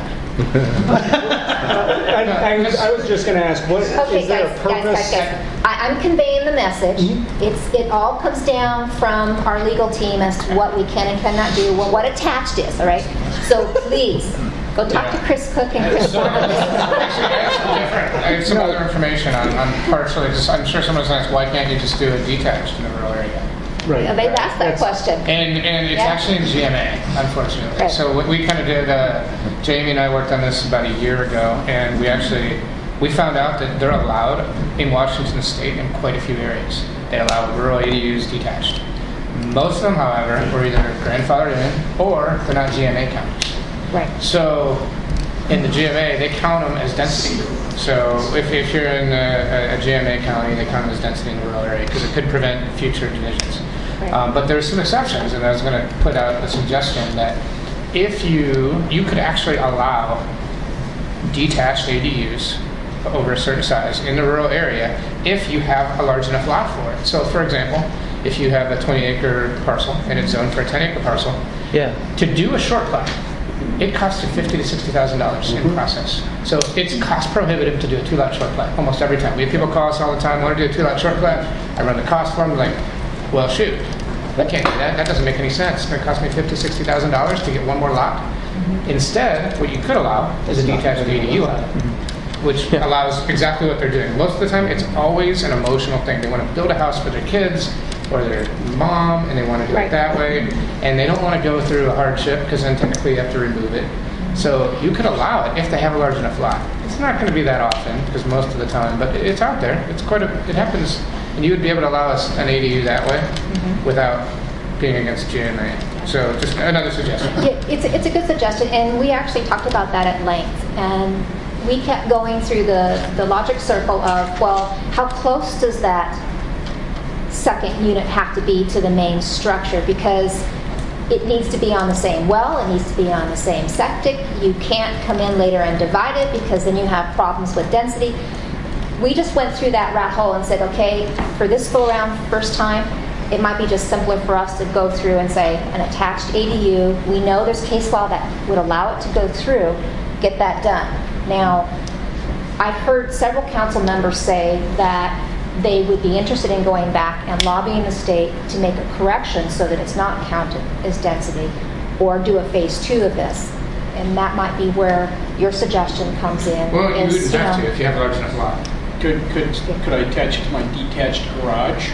A: I, I, was, I was just going to ask, what
K: Okay,
A: is there
K: guys,
A: a purpose?
K: guys, guys, guys. I, I'm conveying the message.
A: Mm-hmm.
K: It's it all comes down from our legal team as to what we can and cannot do, well, what attached is, all right? So please, go talk to Chris Cook and Chris
E: So,
K: Farmer.
E: actually, I have some different, I have some other information on, on partially, just, I'm sure someone's going to ask, why can't you just do it detached in the rural area?
A: Right.
K: Yeah, they've asked that
A: That's-
K: question.
E: And and it's
K: Yeah.
E: actually in G M A, unfortunately.
K: Right.
E: So what we kind of did, uh, Jamie and I worked on this about a year ago, and we actually, we found out that they're allowed in Washington State in quite a few areas. They allow rural A D Us detached. Most of them, however, were either grandfathered in or they're not G M A counties.
K: Right.
E: So in the G M A, they count them as density. So if, if you're in a, a G M A county, they count them as density in the rural area because it could prevent future divisions.
K: Right.
E: Um, but there's some exceptions, and I was going to put out a suggestion that if you you could actually allow detached A D Us over a certain size in the rural area if you have a large enough lot for it. So, for example, if you have a twenty acre parcel and it's zoned for a ten acre parcel,
M: Yeah.
E: to do a short plat, it costs you fifty to sixty thousand dollars in process. So it's cost prohibitive to do a two lot short plat almost every time. We have people call us all the time, want to do a two lot short plat. I run the cost for them, like, well, shoot, I can't do that. That doesn't make any sense. It's going to cost me fifty, sixty thousand dollars to get one more lot. Instead, what you could allow is a detached A D U lot, which allows exactly what they're doing. Most of the time, it's always an emotional thing. They want to build a house for their kids or their mom, and they want to do
K: Right.
E: it that way, and they don't want to go through a hardship because then technically you have to remove it. So you could allow it if they have a large enough lot. It's not going to be that often because most of the time, but it's out there. It's quite a, it happens, and you would be able to allow us an A D U that way without being against G M A. So just another suggestion.
K: Yeah, it's, it's a good suggestion, and we actually talked about that at length. And we kept going through the, the logic circle of, well, how close does that second unit have to be to the main structure? Because it needs to be on the same well, it needs to be on the same septic. You can't come in later and divide it because then you have problems with density. We just went through that rat hole and said, okay, for this go around first time, it might be just simpler for us to go through and say an attached A D U. We know there's case law that would allow it to go through, get that done. Now, I've heard several council members say that they would be interested in going back and lobbying the state to make a correction so that it's not counted as density, or do a phase two of this. And that might be where your suggestion comes in.
E: Well, you
K: is,
E: wouldn't have
K: know,
E: to if you have a large enough lot.
L: Could, could, could I attach it to my detached garage?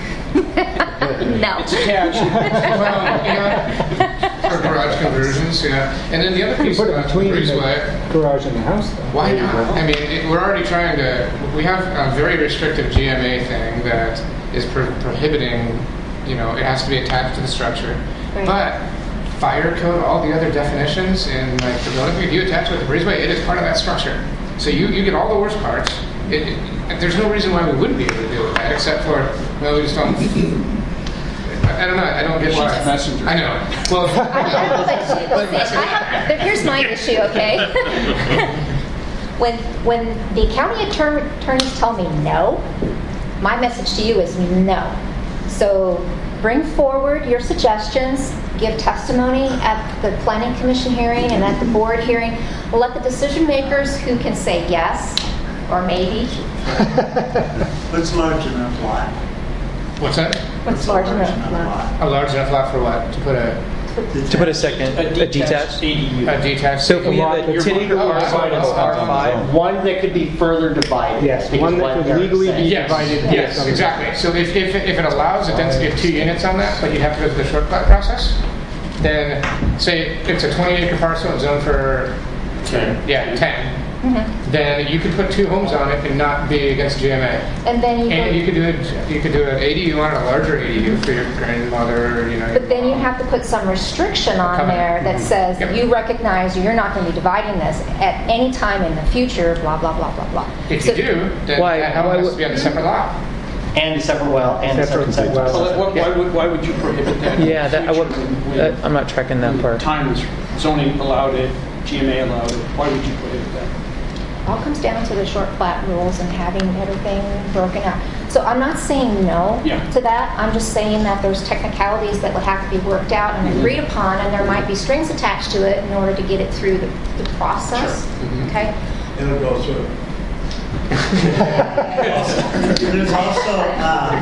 K: No.
L: It's attached.
E: Well, yeah, for garage conversions, yeah. And then the other
A: You
E: piece
A: put it
E: about the
A: between the
E: breezeway.
A: garage and the house, though.
E: Why not? I mean, it, we're already trying to. We have a very restrictive G M A thing that is pro- prohibiting. You know, it has to be attached to the structure.
K: Right.
E: But fire code, all the other definitions in like the building, if you attach it with the breezeway, it is part of that structure. So you, you get all the worst parts. It, it, there's no reason why we wouldn't be able to deal with that, except for well, we just don't. I don't know. I don't get why.
L: Messenger.
E: I know. Well,
K: I have, but, but see, I have, but here's my issue, okay? when when the county attorney, attorneys tell me no, my message to you is no. So bring forward your suggestions, give testimony at the planning commission hearing and at the board hearing. Let the decision makers who can say yes or maybe.
I: What's large enough lot?
E: what's that?
K: What's large enough lot?
E: A large enough lot for what? To put a
M: To put a second,
L: A
M: a detached.
L: A D U.
E: a detached.
M: So if we have a
L: Your
M: ten acre
L: lot
M: lot,
L: divided
M: it's
L: as
M: R five.
H: One that could be further divided.
A: Yes,
H: because
A: one that
H: what
A: could
H: they're
A: legally
H: saying.
A: be
E: Yes,
A: divided.
E: yes, exactly. So if, if, if it allows a density of two units on that, but you'd have to go through the short plat process, then say it's a twenty acre parcel and zoned for
L: ten.
E: yeah, ten.
K: Mm-hmm.
E: Then you could put two homes on it and not be against G M A.
K: And then you
E: And
K: could,
E: you could do it. You could do an A D U on it, a larger A D U for your grandmother. You know.
K: but then you have to put some restriction on
E: Covenant.
K: there that says
E: Yep.
K: you recognize you're not going to be dividing this at any time in the future, blah, blah, blah, blah, blah.
E: If
K: So-
E: you do, then
M: Why-
E: that house
M: why
E: has
M: would-
E: to be on a separate lot.
H: And a separate well, and a separate
A: Separate
H: septic.
A: well.
L: So what- why would, why would you prohibit that? in
M: Yeah,
L: the
M: that, I would,
L: future when-
M: uh, I'm not tracking that
L: when
M: part.
L: Time was zoning allowed it, G M A allowed it. Why would you prohibit that?
K: All comes down to the short plat rules and having everything broken out. So I'm not saying no
L: Yeah.
K: to that. I'm just saying that there's technicalities that would have to be worked out and agreed upon, and there might be strings attached to it in order to get it through the, the process. Okay.
I: It'll go through. There's also, uh,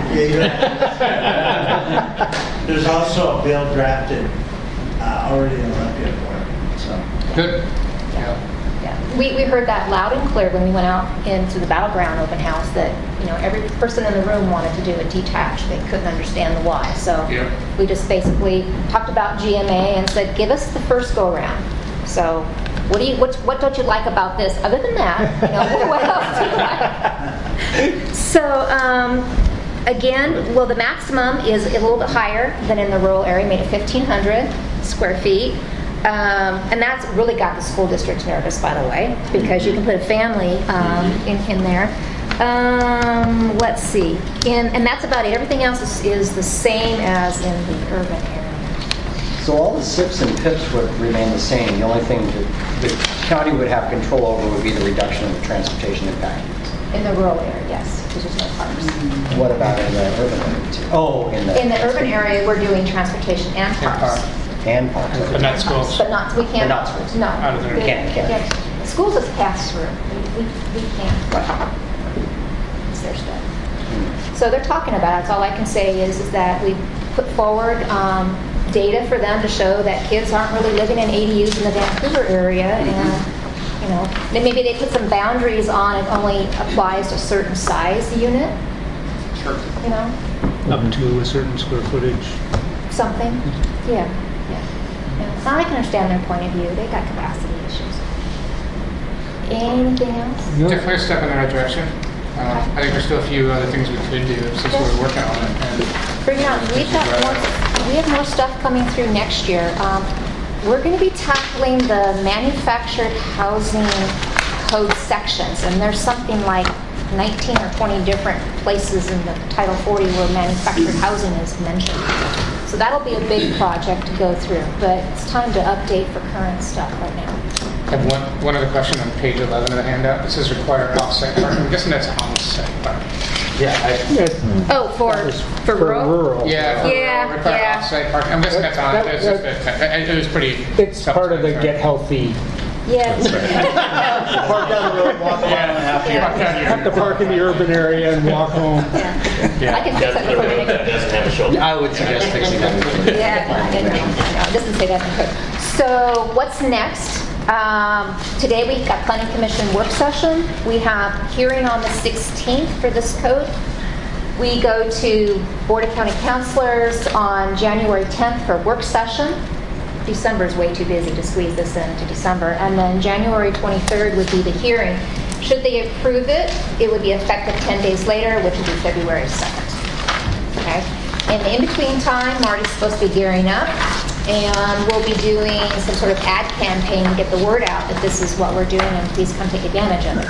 I: yeah, there's also a bill drafted uh, already in Olympia for it, so.
E: Good.
K: Yeah. Yeah. We, we heard that loud and clear when we went out into the Battleground open house that, you know, every person in the room wanted to do a detached. They couldn't understand the why. So
E: Yeah.
K: we just basically talked about G M A and said, give us the first go around. So what do you what, what don't you like about this? Other than that, you know, what else do you like? So um, again, well, the maximum is a little bit higher than in the rural area, made it fifteen hundred square feet. Um, and that's really got the school districts nervous, by the way, because you can put a family um, in, in there. Um, let's see. In, and that's about it. Everything else is, is the same as in the urban area.
H: So all the S I Ps and P I Ps would remain the same. The only thing that the county would have control over would be the reduction of the transportation impact.
K: In the rural area, yes, because there's no parks.
H: What about in the urban area too? Oh, in the
K: In the urban area, we're doing transportation and parks.
H: and parks.
E: But not schools.
K: But not, we can't.
H: But not schools.
K: No.
E: Out of there.
K: We
H: Can't, can't.
K: Schools is pass through. We, we, we can't. It's their stuff. So they're talking about it. So all I can say is, is that we put forward um, data for them to show that kids aren't really living in A D Us in the Vancouver area, and you know, then maybe they put some boundaries on it only applies to a certain size unit.
L: Sure.
K: You know,
A: Up to a certain square footage.
K: something. Yeah, yeah. yeah. So I can understand their point of view. They got capacity issues. Anything else?
E: Definitely a step in the right direction. Um, I think there's still a few other things we could do since we're working on it. And
K: Bring it on. We've got more, we have more stuff coming through next year. Um, we're going to be tackling the manufactured housing code sections, and there's something like nineteen or twenty different places in the Title forty where manufactured housing is mentioned. So that'll be a big project to go through, but it's time to update for current stuff right now.
E: I have one, one other question on page eleven of the handout. It says require off-site parking. I'm guessing that's on-site parking.
B: Yeah. I,
K: Oh, for, for rural?
E: Yeah, for
K: Yeah,
E: rural, require
K: yeah.
E: off-site parking. I'm guessing that's on,
A: That-
E: it's just a- it was pretty.
A: It's part of the Get Healthy.
K: Yeah.
B: Park down the road, walk around, and have to.
E: Park down here.
A: Have to park in the urban area and walk home.
K: Yeah. I can fix that before we make it.
F: Doesn't have a shoulder.
B: I would suggest fixing that.
K: Yeah, I know, I know. It doesn't say that in code. So what's next? Um, today we've got Planning Commission work session. We have hearing on the sixteenth for this code. We go to Board of County Councilors on January tenth for work session. December is way too busy to squeeze this into December. And then January twenty-third would be the hearing. Should they approve it, it would be effective ten days later, which would be February second. Okay? In the in-between time, Marty's supposed to be gearing up, and we'll be doing some sort of ad campaign to get the word out that this is what we're doing, and please come take advantage of it.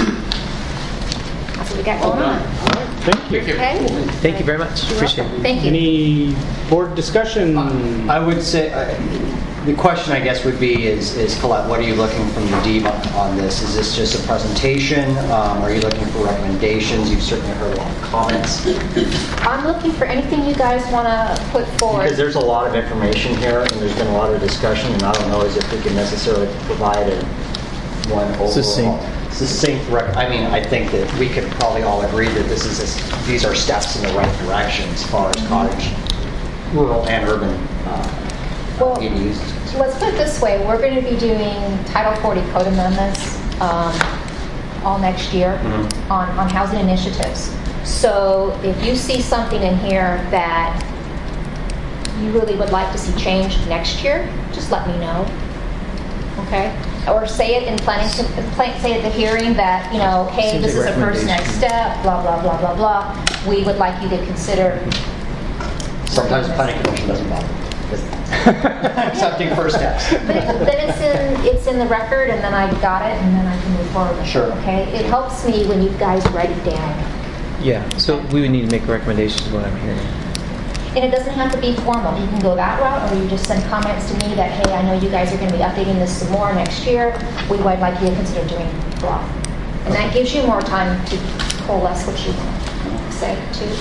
K: That's what we got going on.
A: Thank you.
K: Okay?
M: Thank you very much. Appreciate it.
K: Thank you.
A: Any board discussion?
H: I would say, uh, the question I guess would be is, is Colette, what are you looking from the D on, on this? Is this just a presentation? Um, are you looking for recommendations? You've certainly heard a lot of comments.
K: I'm looking for anything you guys want to put forward.
H: Because there's a lot of information here, and there's been a lot of discussion, and I don't know as if we can necessarily provide a one overall.
G: Succinct.
H: Succinct rec- I mean, I think that we could probably all agree that this is a, these are steps in the right direction as far as cottage, rural and urban uh,
K: Well,
H: A D Us.
K: let's put it this way. We're going to be doing Title forty code amendments um, all next year
H: Mhm.
K: on, on housing initiatives. So if you see something in here that you really would like to see changed next year, just let me know. Okay? Or say it in planning, plan- say at the hearing that, you know, hey,
H: Seems
K: this
H: like
K: is the first next step, blah, blah, blah, blah, blah. We would like you to consider.
H: Sometimes the planning commission doesn't bother with accepting first steps.
K: But it, then it's in, it's in the record, and then I got it, and then I can move forward with it,
H: Sure.
K: okay? It helps me when you guys write it down.
M: Yeah, so we would need to make recommendations is what I'm hearing.
K: And it doesn't have to be formal. You can go that route, or you just send comments to me that, hey, I know you guys are going to be updating this some more next year. We would like you to consider doing blah. And that gives you more time to coalesce what you want to say, too.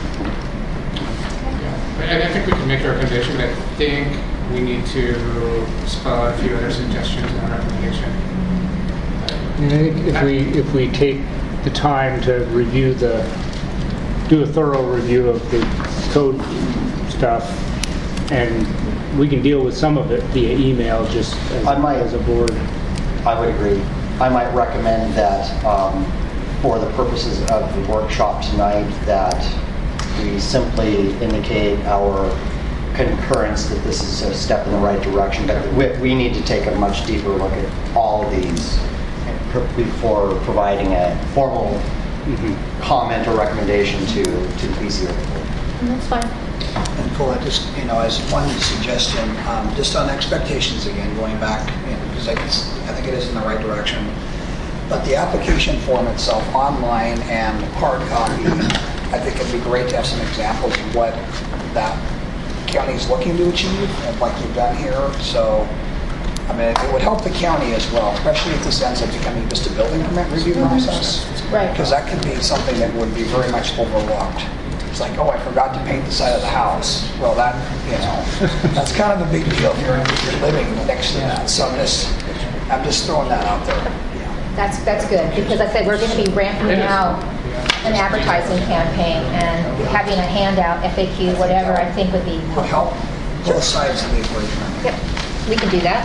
E: I I think we can make a recommendation, but I think we need to spell out a few other suggestions in our recommendation.
A: I think if we, if we take the time to review the, do a thorough review of the code stuff, and we can deal with some of it via email just as,
H: I might-
A: as a board.
H: I would agree. I might recommend that um, for the purposes of the workshop tonight, that we simply indicate our concurrence that this is a step in the right direction, but we, we need to take a much deeper look at all of these before providing a formal comment or recommendation to, to the P C O.
K: That's fine.
D: And Colette, just, you know, as one suggestion, um, just on expectations again, going back, because I, I think it is in the right direction, but the application form itself, online and hard copy, I think it'd be great to have some examples of what that county is looking to achieve, and like you've done here. So, I mean, it would help the county as well, especially if this ends up becoming just a building permit review process.
K: Right.
D: Because that could be something that would be very much overlooked. It's like, oh, I forgot to paint the side of the house. Well, that, you know, that's kind of a big deal if you're, if you're living next to that. So I'm just, I'm just throwing that out there.
K: That's, that's good, because I said we're going to be ramping out an advertising campaign, and having a handout, F A Q, whatever, I think would be
D: Would help both sides of the equation.
K: Yep, we can do that.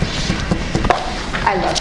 K: I love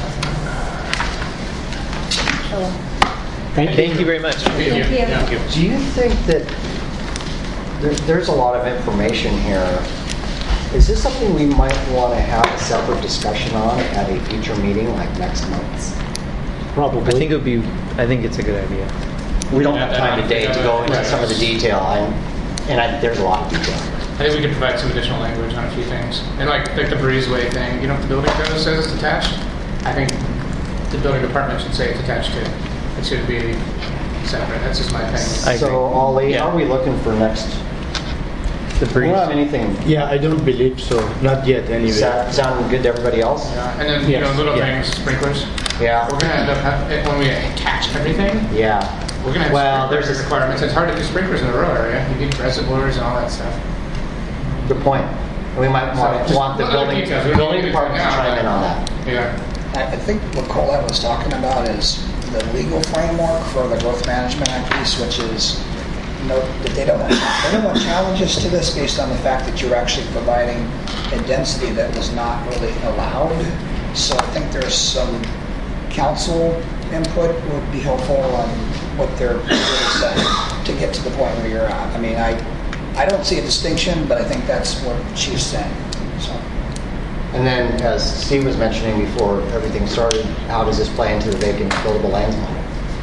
K: cottage. Sure.
A: Thank you.
M: Thank you very much.
K: Thank you.
E: Thank you.
H: Do you think that there, there's a lot of information here? Is this something we might want to have a separate discussion on at a future meeting, like next month?
A: Probably.
M: I think it would be, I think it's a good idea.
H: We don't have time today to go into some of the detail, I'm, and I, there's a lot of detail.
E: I think we could provide some additional language on a few things. And like, like the breezeway thing, you know, if the building code says it's attached, I think the building department should say it's attached to. it should be separate. That's just my opinion.
H: So all eight,
G: Yeah.
H: are we looking for next?
G: The
H: We
G: breeze.
H: don't have anything.
B: Yeah, I don't believe so. Not yet,
H: Does
B: anyway.
H: that sound good to everybody else?
E: Yeah, and then, you know,
B: Yes,
E: little
B: yeah.
E: things, sprinklers.
H: Yeah.
E: We're gonna end up, have- when we catch everything,
H: Yeah.
E: we're gonna have
H: Well,
E: sprinklers
H: there's a-
E: requirements. It's hard to do sprinklers in a rural area. You need reservoirs and all that stuff.
H: Good point. We might
E: So
H: want,
E: just
H: want the
E: little
H: building,
E: details. We don't
H: building
E: need to
H: department to
E: talk now,
H: chime in on that.
E: Yeah.
D: I I think what Colette was talking about is the legal framework for the Growth Management Act piece, which is, no, that they don't want, they don't want challenges to this based on the fact that you're actually providing a density that was not really allowed. So I think there's some council input would be helpful on what they're really saying to get to the point where you're at. I mean, I, I don't see a distinction, but I think that's what she's saying, so.
H: And then, as Steve was mentioning before everything started, how does this play into the vacant buildable lands model?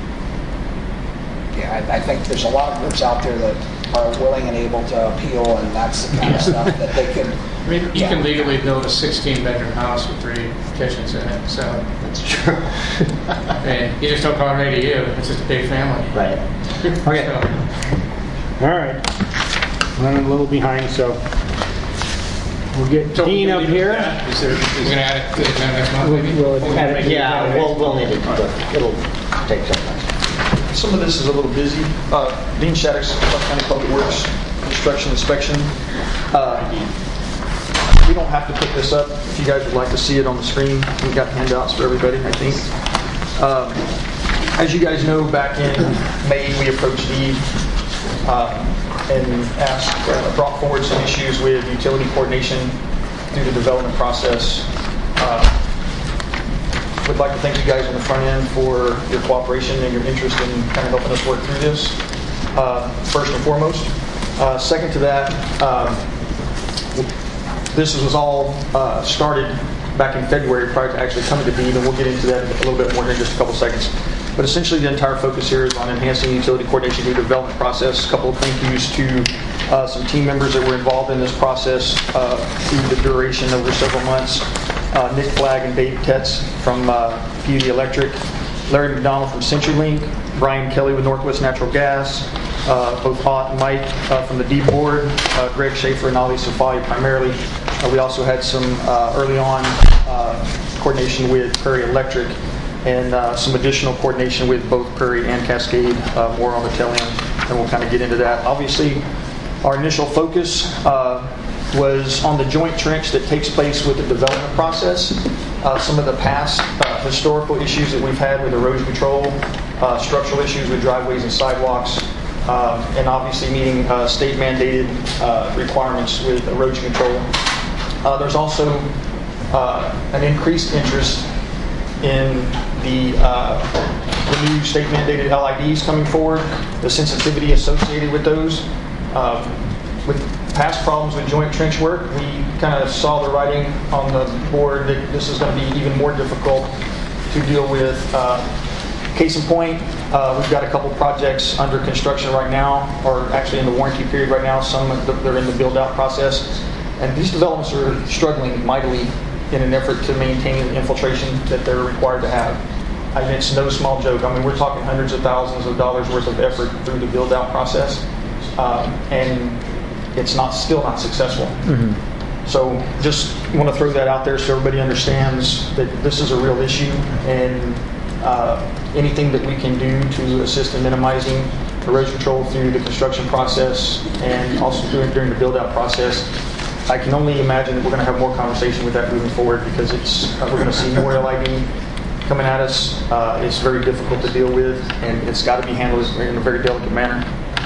D: Yeah, I, I think there's a lot of groups out there that are willing and able to appeal, and that's the kind of stuff that they could.
E: I mean, you can legally build a sixteen-bedroom house with three kitchens in it, so.
H: That's true.
E: I mean, you just don't call it an A D U, it's just a big family.
H: Right. Okay.
E: So,
A: All right. Running a little behind, so we'll get
E: so we
A: Dean
E: can
A: up
E: leave it
A: here.
E: at that. Is there, is gonna add it to the agenda next month, maybe?
A: We'll- we'll add it to the
H: Yeah, we'll, we'll need it. It'll take some time.
N: Some of this is a little busy. Uh, Dean Shaddix, Clark County Public Works, Construction Inspection. Uh, we don't have to put this up. If you guys would like to see it on the screen, we've got handouts for everybody, I think. Um, as you guys know, back in May, we approached Deed uh, and asked, uh, brought forward some issues with utility coordination through the development process. Uh, Would like to thank you guys on the front end for your cooperation and your interest in kind of helping us work through this, uh, first and foremost. Uh, second to that, um, this was all uh, started back in February prior to actually coming to Deed, and we'll get into that a little bit more here in just a couple seconds. But essentially, the entire focus here is on enhancing utility coordination through the development process. A couple of thank yous to uh, some team members that were involved in this process uh, through the duration over several months. Uh, Nick Flagg and Dave Tetz from uh, Beauty Electric, Larry McDonald from CenturyLink, Brian Kelly with Northwest Natural Gas, uh, both Ott and Mike uh, from the D Board, uh, Greg Schaefer and Ali Safai primarily. Uh, we also had some uh, early on uh, coordination with Prairie Electric and uh, some additional coordination with both Prairie and Cascade, uh, more on the tail end, and we'll kind of get into that. Obviously, our initial focus uh, was on the joint trench that takes place with the development process. Uh, some of the past uh, historical issues that we've had with erosion control, uh, structural issues with driveways and sidewalks, uh, and obviously meeting uh, state mandated uh, requirements with erosion control. Uh, there's also uh, an increased interest in the, uh, the new state mandated L I Ds coming forward, the sensitivity associated with those. Uh, with past problems with joint trench work, we kind of saw the writing on the board that this is going to be even more difficult to deal with. Uh, case in point, uh, we've got a couple projects under construction right now, or actually in the warranty period right now. Some they're in the build-out process, and these developments are struggling mightily in an effort to maintain the infiltration that they're required to have. I mean, it's no small joke. I mean, we're talking hundreds of thousands of dollars worth of effort through the build-out process, um, and it's not still not successful. Mm-hmm. So just want to throw that out there so everybody understands that this is a real issue, and uh, anything that we can do to assist in minimizing erosion control through the construction process and also during, during the build-out process. I can only imagine that we're going to have more conversation with that moving forward, because it's uh, we're going to see more L I D coming at us. Uh, it's very difficult to deal with, and it's got to be handled in a very delicate manner.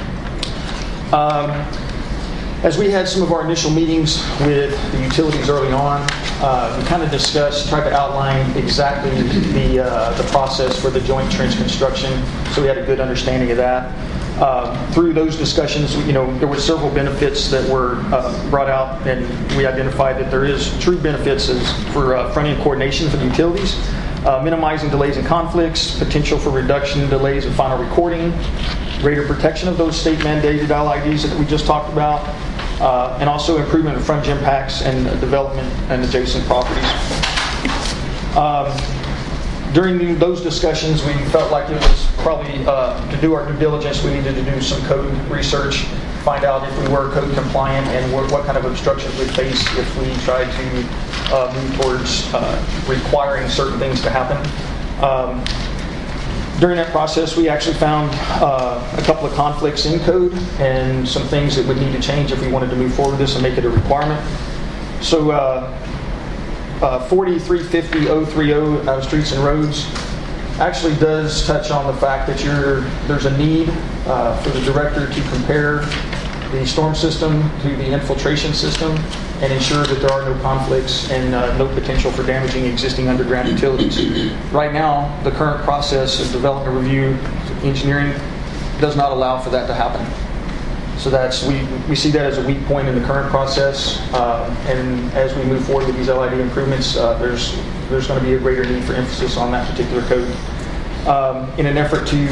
N: Um, As we had some of our initial meetings with the utilities early on, uh, we kind of discussed, tried to outline exactly the uh, the process for the joint trench construction, so we had a good understanding of that. Uh, through those discussions, you know, there were several benefits that were uh, brought out, and we identified that there is true benefits as for uh, front-end coordination for the utilities, uh, minimizing delays and conflicts, potential for reduction in delays in final recording, greater protection of those state-mandated L I Ds that we just talked about, uh, and also improvement of frontage impacts and development and adjacent properties. Um, during the, those discussions, we felt like it was probably, uh, to do our due diligence, we needed to do some code research, find out if we were code compliant and what, what kind of obstructions we'd face if we tried to uh, move towards uh, requiring certain things to happen. Um, during that process, we actually found uh, a couple of conflicts in code and some things that would need to change if we wanted to move forward with this and make it a requirement. So uh, uh, forty-three fifty oh thirty out of Streets and Roads actually does touch on the fact that you're, there's a need uh, for the director to compare the storm system to the infiltration system and ensure that there are no conflicts and uh, no potential for damaging existing underground utilities. Right now, the current process of development review engineering does not allow for that to happen. So that's we, we see that as a weak point in the current process, uh, and as we move forward with these L I D improvements, uh, there's there's going to be a greater need for emphasis on that particular code. Um, in an effort to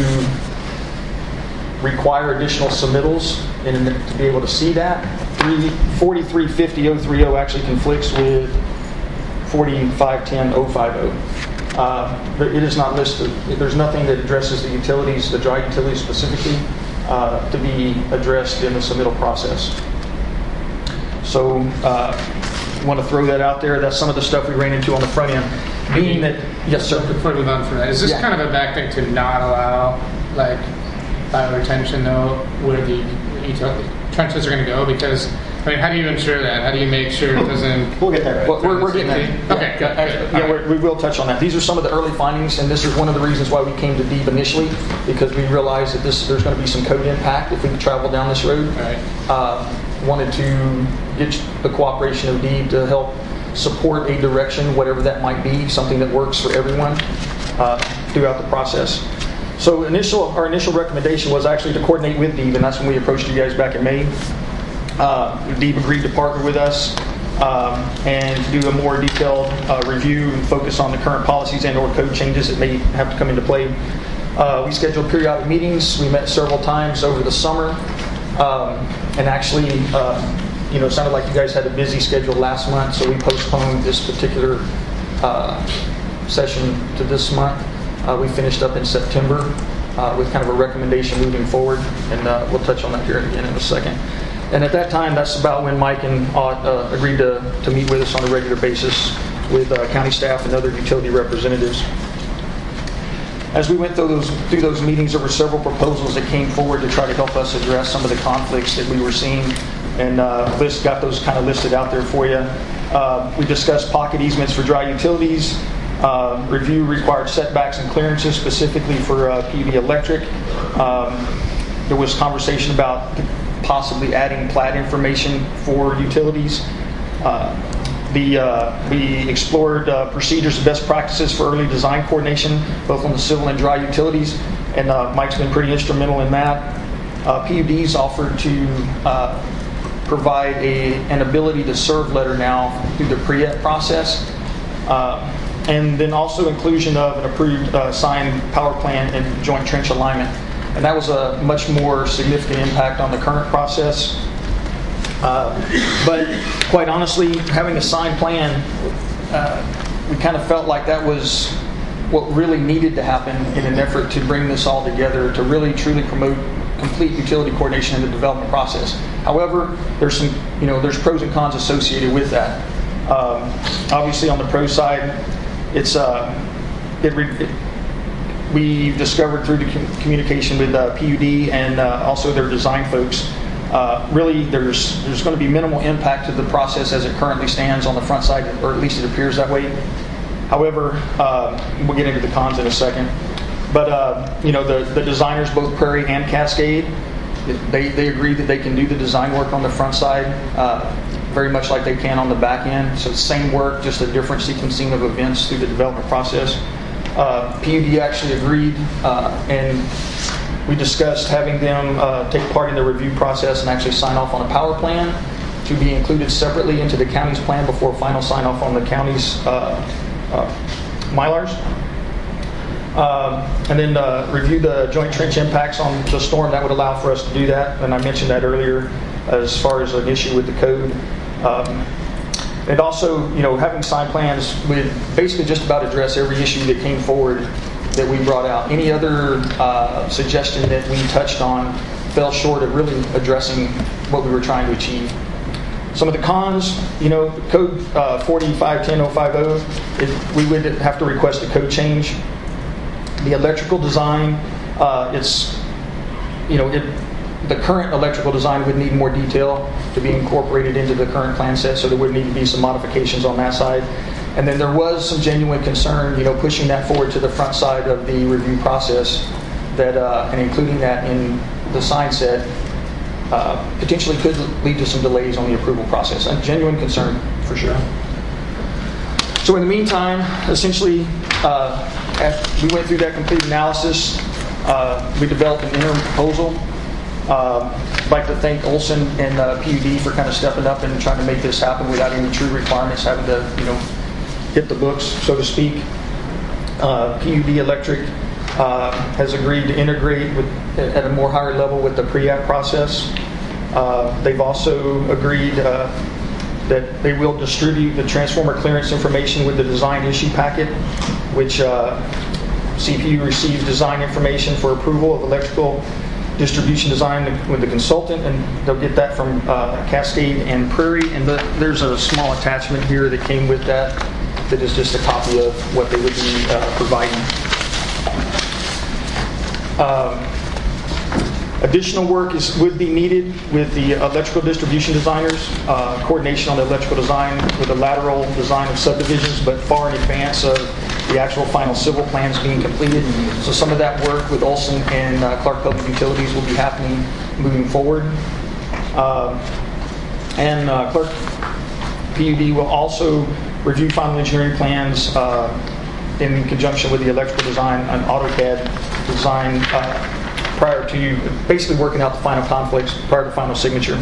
N: require additional submittals and to be able to see that, forty-three fifty oh thirty actually conflicts with forty-five ten oh fifty. Uh, it is not listed. There's nothing that addresses the utilities, the dry utilities specifically, uh, to be addressed in the submittal process. So uh, I want to throw that out there. That's some of the stuff we ran into on the front end. Being that, yes, sir.
E: Before we move on from that, is this
N: Yeah.
E: kind of a back thing to not allow, like, bioretention though, where the utility trenches are going to go? Because I mean, how do you ensure that? How do you make sure it doesn't?
N: We'll get there. Well, we're, we're getting there.
E: Okay, good. good.
N: Yeah, we're, we will touch on that. These are some of the early findings, and this is one of the reasons why we came to DEEB initially, because we realized that this there's going to be some code impact if we travel down this road.
E: Right.
N: Uh, wanted to get the cooperation of DEEB to help support a direction, whatever that might be, something that works for everyone uh, throughout the process. So initial, our initial recommendation was actually to coordinate with DEEB, and that's when we approached you guys back in May. Uh, DEEB agreed to partner with us um, and to do a more detailed uh, review and focus on the current policies and or code changes that may have to come into play. Uh, we scheduled periodic meetings. We met several times over the summer, um, and actually, uh, you know, it sounded like you guys had a busy schedule last month, so we postponed this particular uh, session to this month. Uh, we finished up in September uh, with kind of a recommendation moving forward, and uh, we'll touch on that here again in a second. And at that time, that's about when Mike and Ott uh, agreed to, to meet with us on a regular basis with uh, county staff and other utility representatives. As we went through those, through those meetings, there were several proposals that came forward to try to help us address some of the conflicts that we were seeing, and uh, list, got those kind of listed out there for you. Uh, we discussed pocket easements for dry utilities, uh, review required setbacks and clearances specifically for uh, P V electric. Um, there was conversation about possibly adding plat information for utilities. Uh, the, uh, we explored uh, procedures and best practices for early design coordination, both on the civil and dry utilities, and uh, Mike's been pretty instrumental in that. Uh, P U Ds offered to uh, provide a, an ability to serve letter now through the pre-ep process, uh, and then also inclusion of an approved uh, signed power plant and joint trench alignment. And that was a much more significant impact on the current process. Uh, but quite honestly, having a signed plan, uh, we kind of felt like that was what really needed to happen in an effort to bring this all together, to really truly promote complete utility coordination in the development process. However, there's some, you know, there's pros and cons associated with that. Um, obviously, on the pro side, it's uh, it, it we've discovered through the communication with uh, P U D and uh, also their design folks, uh, really there's there's going to be minimal impact to the process as it currently stands on the front side, or at least it appears that way. However, uh, we'll get into the cons in a second. But uh, you know, the, the designers, both Prairie and Cascade, they, they agree that they can do the design work on the front side uh, very much like they can on the back end. So it's the same work, just a different sequencing of events through the development process. Uh, P U D actually agreed, uh, and we discussed having them uh, take part in the review process and actually sign off on a power plan to be included separately into the county's plan before final sign off on the county's uh, uh, Mylars. Um, and then uh, review the joint trench impacts on the storm. That would allow for us to do that, and I mentioned that earlier as far as an issue with the code. Um, and also, you know, having side plans would basically just about address every issue that came forward that we brought out. Any other uh, suggestion that we touched on fell short of really addressing what we were trying to achieve. Some of the cons, you know, code uh, forty-five ten oh fifty, it, we would have to request a code change. The electrical design, uh, it's, you know, it, the current electrical design would need more detail to be incorporated into the current plan set, so there would need to be some modifications on that side. And then there was some genuine concern, you know, pushing that forward to the front side of the review process, that uh, and including that in the sign set uh, potentially could lead to some delays on the approval process. A genuine concern for sure. So in the meantime, essentially, uh, after we went through that complete analysis. Uh, we developed an interim proposal. Uh, I'd like to thank Olson and uh, P U D for kind of stepping up and trying to make this happen without any true requirements having to, you know, hit the books, so to speak. Uh, P U D Electric uh, has agreed to integrate with, at a more higher level with the pre-app process. Uh, they've also agreed uh, that they will distribute the transformer clearance information with the design issue packet, which uh, C P U receives design information for approval of electrical distribution design with the consultant, and they'll get that from uh, Cascade and Prairie. And the, there's a small attachment here that came with that that is just a copy of what they would be uh, providing. Um, additional work is would be needed with the electrical distribution designers, uh, coordination on the electrical design with the lateral design of subdivisions, but far in advance of the actual final civil plans being completed. So some of that work with Olson and uh, Clark Public Utilities will be happening moving forward. Uh, and uh, Clark P U D will also review final engineering plans uh, in conjunction with the electrical design on AutoCAD design uh, prior to basically working out the final conflicts prior to final signature.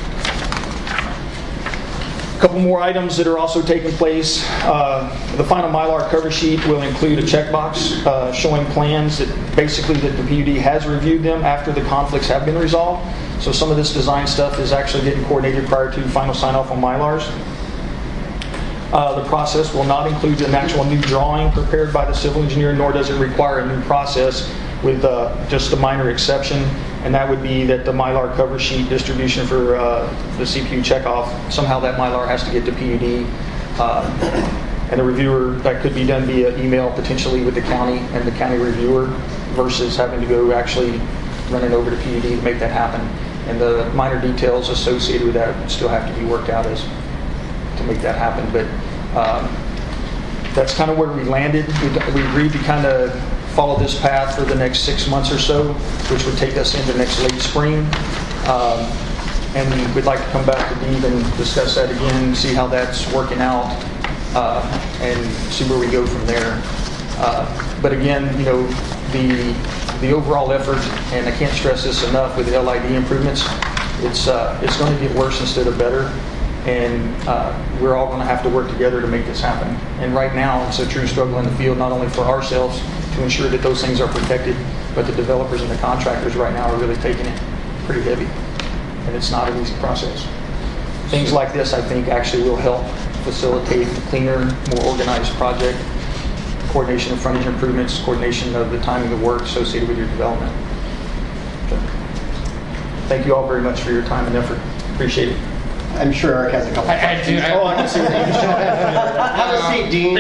N: A couple more items that are also taking place. Uh, the final Mylar cover sheet will include a checkbox uh, showing plans that basically that the P U D has reviewed them after the conflicts have been resolved. So some of this design stuff is actually getting coordinated prior to final sign-off on Mylars. Uh, the process will not include an actual new drawing prepared by the civil engineer, nor does it require a new process, with uh, just a minor exception, and that would be that the Mylar cover sheet distribution for uh, the C P U checkoff, somehow that Mylar has to get to P U D, uh, and the reviewer, that could be done via email potentially with the county and the county reviewer, versus having to go actually running over to P U D to make that happen. And the minor details associated with that still have to be worked out as to make that happen, but um, that's kind of where we landed. We, we agreed to kind of follow this path for the next six months or so, which would take us into next late spring. Um, and we'd like to come back to Dave and discuss that again, see how that's working out, uh, and see where we go from there. Uh, but again, you know, the the overall effort, and I can't stress this enough, with the L I D improvements, it's uh, it's going to get worse instead of better. And uh, we're all going to have to work together to make this happen. And right now, it's a true struggle in the field, not only for ourselves to ensure that those things are protected, but the developers and the contractors right now are really taking it pretty heavy. And it's not an easy process. Things like this, I think, actually will help facilitate a cleaner, more organized project, coordination of frontage improvements, coordination of the timing of work associated with your development. So, thank you all very much for your time and effort. Appreciate it.
H: I'm sure Eric has a couple of questions.
E: I, I,
H: oh, I can see what you Have a seat, Dean.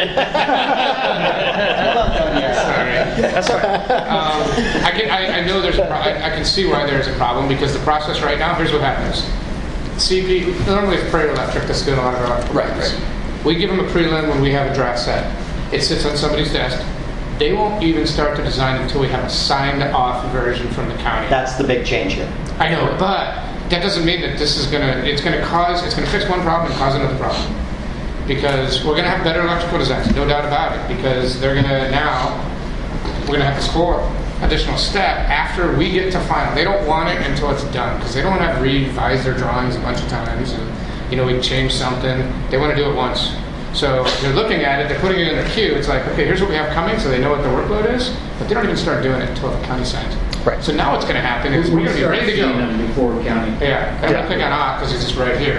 E: Sorry. That's all right. Um, I, can, I, I know there's a pro- I, I can see why there's a problem, because the process right now, here's what happens. C P, normally it's Prairie Electric that's doing a lot of our
H: right, right.
E: We give them a prelim when we have a draft set. It sits on somebody's desk. They won't even start to design until we have a signed off version from the county.
H: That's the big change here.
E: I know, but that doesn't mean that this is gonna, it's gonna cause, it's gonna fix one problem and cause another problem. Because we're gonna have better electrical designs, no doubt about it, because they're gonna now, we're gonna have this whole additional step after we get to final. They don't want it until it's done, because they don't want to have to revise their drawings a bunch of times, and, you know, we change something. They want to do it once. So they're looking at it, they're putting it in their queue. It's like, okay, here's what we have coming, so they know what the workload is, but they don't even start doing it until the county signs it.
H: Right.
E: So now what's going to happen is we're going to be ready to go.
J: Before county.
E: Yeah, I'm going to pick on Ott because he's just right here.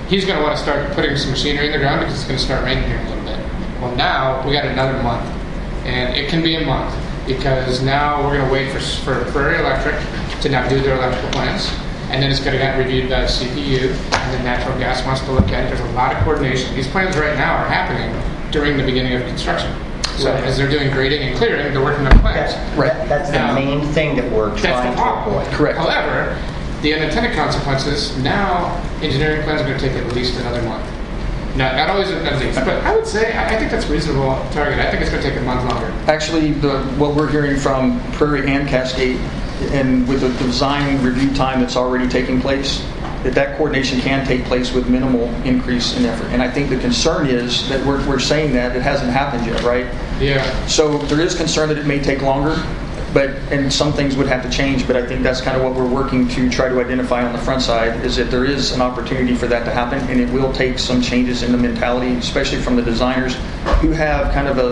E: he's going to want to start putting some machinery in the ground because it's going to start raining here in a little bit. Well, now we got another month, and it can be a month because now we're going to wait for, for Prairie Electric to now do their electrical plans, and then it's going to get reviewed by the C P U, and then natural gas wants to look at it. There's a lot of coordination. These plans right now are happening during the beginning of construction. So
H: Right.
E: as they're doing grading and clearing, they're working on plans.
H: Right. That's the
E: Now,
H: main thing that we're
E: That's
H: trying
E: the
H: to
E: problem.
H: avoid.
N: Correct.
E: However, the unintended consequences, now engineering plans are going to take at least another month. Not, not always at least, but I would say, I, I think that's a reasonable target. I think it's going to take a month longer.
N: Actually, the, what we're hearing from Prairie and Cascade, and with the design review time that's already taking place, that that coordination can take place with minimal increase in effort. And I think the concern is that we're, we're saying that it hasn't happened yet, right?
E: Yeah.
N: So there is concern that it may take longer, but and some things would have to change. But I think that's kind of what we're working to try to identify on the front side, is that there is an opportunity for that to happen, and it will take some changes in the mentality, especially from the designers who have kind of a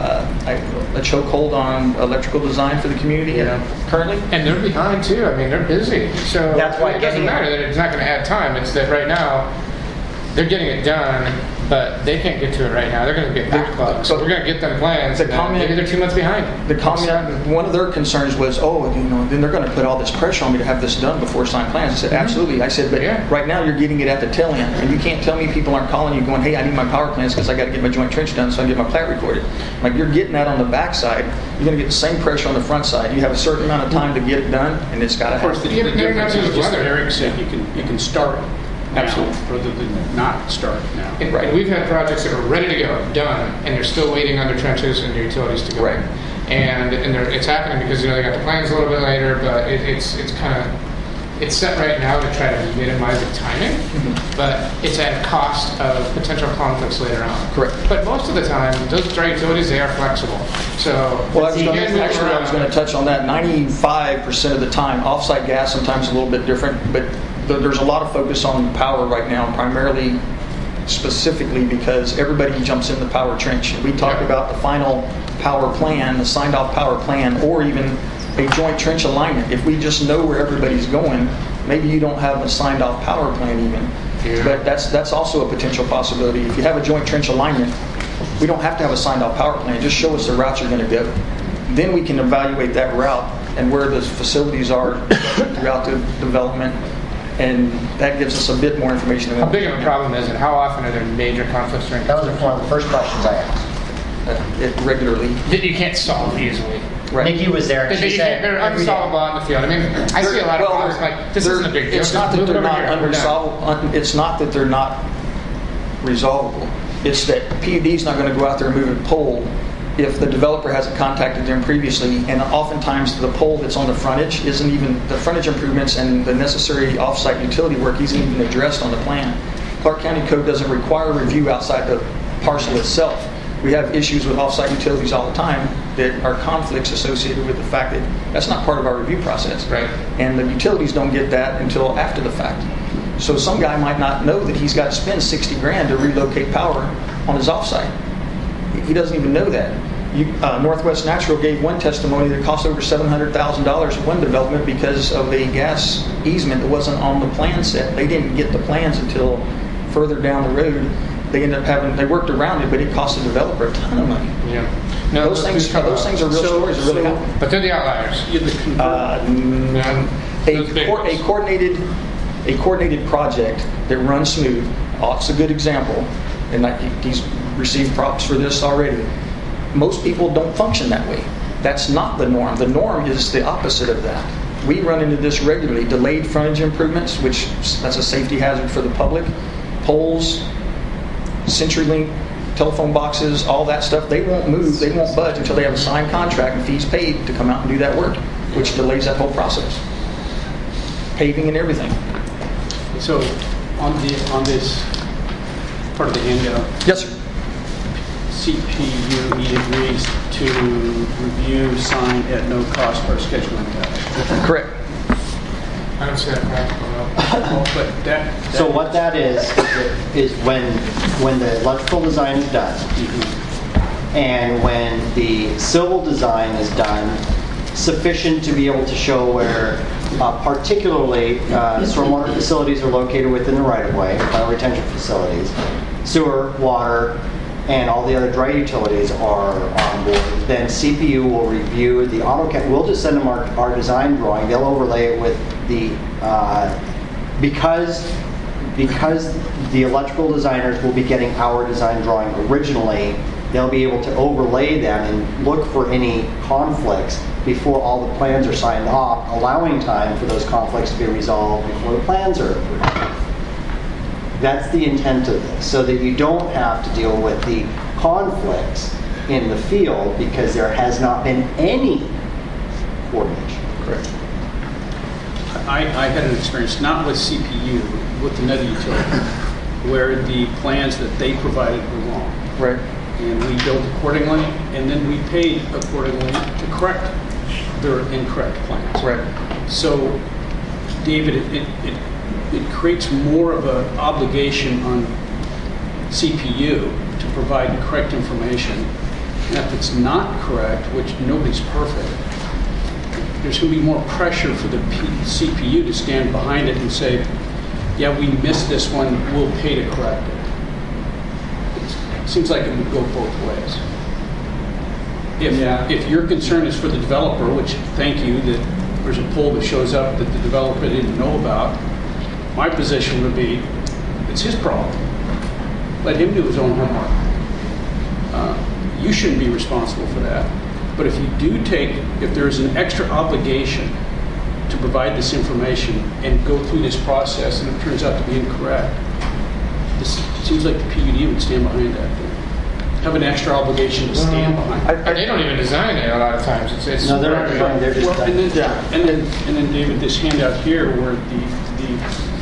N: uh, a chokehold on electrical design for the community
E: Yeah.
N: currently.
E: And they're behind too. I mean, they're busy. So
H: That's why
E: it doesn't
H: getting-
E: matter that it's not going to add time. It's that right now they're getting it done, but they can't get to it right now. They're going to get backlogged. So we're going to get them plans.
N: The
E: and then
N: comment-
E: maybe they're two months behind.
N: The comment, one of their concerns was, oh, you know, then they're going to put all this pressure on me to have this done before sign plans. I said, absolutely. I said, but
E: Yeah.
N: right now you're getting it at the tail end, and you can't tell me people aren't calling you going, hey, I need my power plans because I got to get my joint trench done so I can get my plat recorded. Like, you're getting that on the backside. You're going to get the same pressure on the front side. You have a certain amount of time to get it done, and it's got to
L: Of course,
N: happen.
L: the,
E: Yeah,
L: the
E: but they're
L: difference
E: not
L: is
E: doing
L: just that
E: weather.
L: Eric said you can you can start now
N: Absolutely.
L: rather than not start now.
E: And,
N: Right.
E: and we've had projects that are ready to go, done, and they're still waiting on their trenches and their utilities to go.
N: Right.
E: And and they're, it's happening because you know they got the plans a little bit later, but it, it's it's kind of it's set right now to try to minimize the timing, but it's at a cost of potential conflicts later on.
N: Correct.
E: But most of the time, those dry utilities, they are flexible. So
N: Well, I was
E: you
N: gonna,
E: can move
N: actually, I was
E: around.
N: going to touch on that. ninety-five percent of the time, offsite gas sometimes a little bit different, but th- there's a lot of focus on power right now, primarily specifically because everybody jumps in the power trench. We talk
E: Yeah.
N: about the final power plan, the signed off power plan, or even a joint trench alignment. If we just know where everybody's going, maybe you don't have a signed off power plan even.
E: Yeah.
N: But that's that's also a potential possibility. If you have a joint trench alignment, we don't have to have a signed off power plan. Just show us the routes you're going to go. Then we can evaluate that route and where the facilities are throughout the development, and that gives us a bit more information. than
E: How
N: what
E: big
N: we
E: of a
N: have.
E: problem is it? How often are there major conflicts during
H: That was one of the first questions I asked.
N: Uh, it regularly.
E: that you can't solve easily?
N: Right.
H: Nikki was there, and
E: They,
H: she
E: you
H: said
E: can't, they're
H: every day-
E: unsolvable on the field. I mean, I see a lot of
N: Well,
E: problems like this
N: they're-
E: isn't a big deal.
N: It's
E: Just
N: not that
E: move it
N: they're
E: over
N: not
E: here. We're done.
N: unresolvable. un- It's not that they're not resolvable. It's that P U D's not going to go out there and move a pole if the developer hasn't contacted them previously, and oftentimes the pole that's on the frontage isn't even, the frontage improvements and the necessary off-site utility work isn't even addressed on the plan. Clark County Code doesn't require review outside the parcel itself. We have issues with off-site utilities all the time that are conflicts associated with the fact that that's not part of our review process.
E: Right.
N: And the utilities don't get that until after the fact. So some guy might not know that he's got to spend sixty grand to relocate power on his offsite. He doesn't even know that. You, uh, Northwest Natural gave one testimony that cost over seven hundred thousand dollars in one development because of a gas easement that wasn't on the plan set. They didn't get the plans until further down the road. They ended up having, they worked around it, but it cost the developer a ton of money.
E: Yeah. No,
N: Those things,
E: come
N: those
E: up.
N: things are real
L: So-
N: stories. That really
L: so-
N: happen.
E: But they're the outliers.
L: Yeah, the convert-
N: Uh,
E: Yeah.
N: a,
E: Those big
N: co-
E: ones.
N: a coordinated a coordinated project that runs smooth. Oh, it's a good example, and I, he's received props for this already. Most people don't function that way. That's not the norm. The norm is the opposite of that. We run into this regularly. Delayed frontage improvements, which that's a safety hazard for the public. Poles, CenturyLink, telephone boxes, all that stuff, they won't move, they won't budge until they have a signed contract and fees paid to come out and do that work, which delays that whole process. Paving and everything.
L: So on the on this part of the handout,
N: Yes, sir.
L: C P U E agrees to review, sign at no cost for scheduling that.
N: Correct.
E: I don't see that practical. No.
L: But that,
H: So what that is, is when, when the electrical design is done, and when the civil design is done, sufficient to be able to show where Uh, particularly, uh, stormwater facilities are located within the right-of-way, final retention facilities. Sewer, water, and all the other dry utilities are on board. Then C P U will review the AutoCAD. We'll just send them our, our design drawing. They'll overlay it with the, uh, because, because the electrical designers will be getting our design drawing originally, they'll be able to overlay them and look for any conflicts before all the plans are signed off, allowing time for those conflicts to be resolved before the plans are approved. That's the intent of this, so that you don't have to deal with the conflicts in the field because there has not been any coordination.
L: Correct. I, I had an experience, not with C P U, with another utility, where the plans that they provided were wrong.
N: Right.
L: And we billed accordingly, and then we paid accordingly to correct their incorrect plans.
N: Right.
L: So, David, it, it, it, it creates more of an obligation on C P U to provide correct information. And if it's not correct, which nobody's perfect, there's going to be more pressure for the P C P U to stand behind it and say, yeah, we missed this one, we'll pay to correct it. It seems like it would go both ways. If,
J: Yeah.
L: if your concern is for the developer, which thank you that there's a poll that shows up that the developer didn't know about, my position would be, it's his problem. Let him do his own homework. Uh, you shouldn't be responsible for that. But if you do take, if there is an extra obligation to provide this information and go through this process and it turns out to be incorrect, this seems like the P U D would stand behind that. Have an extra obligation to stand behind.
E: I, I, they don't even design it a lot of times. It's, it's
H: No, they're not designing, they're just
L: well, and, then,
N: Yeah.
L: and then and then David, this handout here where the the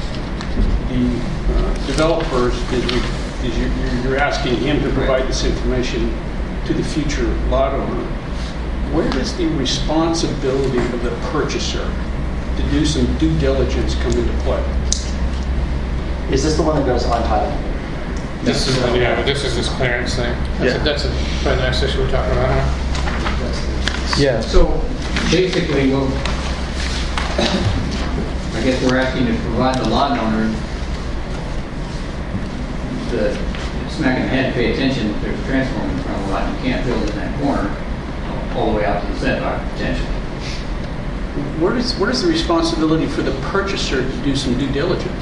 L: the uh, developers is, is you're, you're asking him to provide this information to the future lot owner. Where does the responsibility of the purchaser to do some due diligence come into play?
H: Is this the one that goes on title?
E: This is yeah, but this is this clearance thing. That's
N: Yeah.
E: a, that's a, probably the next issue we're talking about. Huh?
J: Yeah. So basically, well, I guess we're asking to provide the lot owner the smack in the head, pay attention. If there's a transformer in front of the lot, you can't build in that corner all the way out to the setback potential.
L: Where is where is the responsibility for the purchaser to do some due diligence?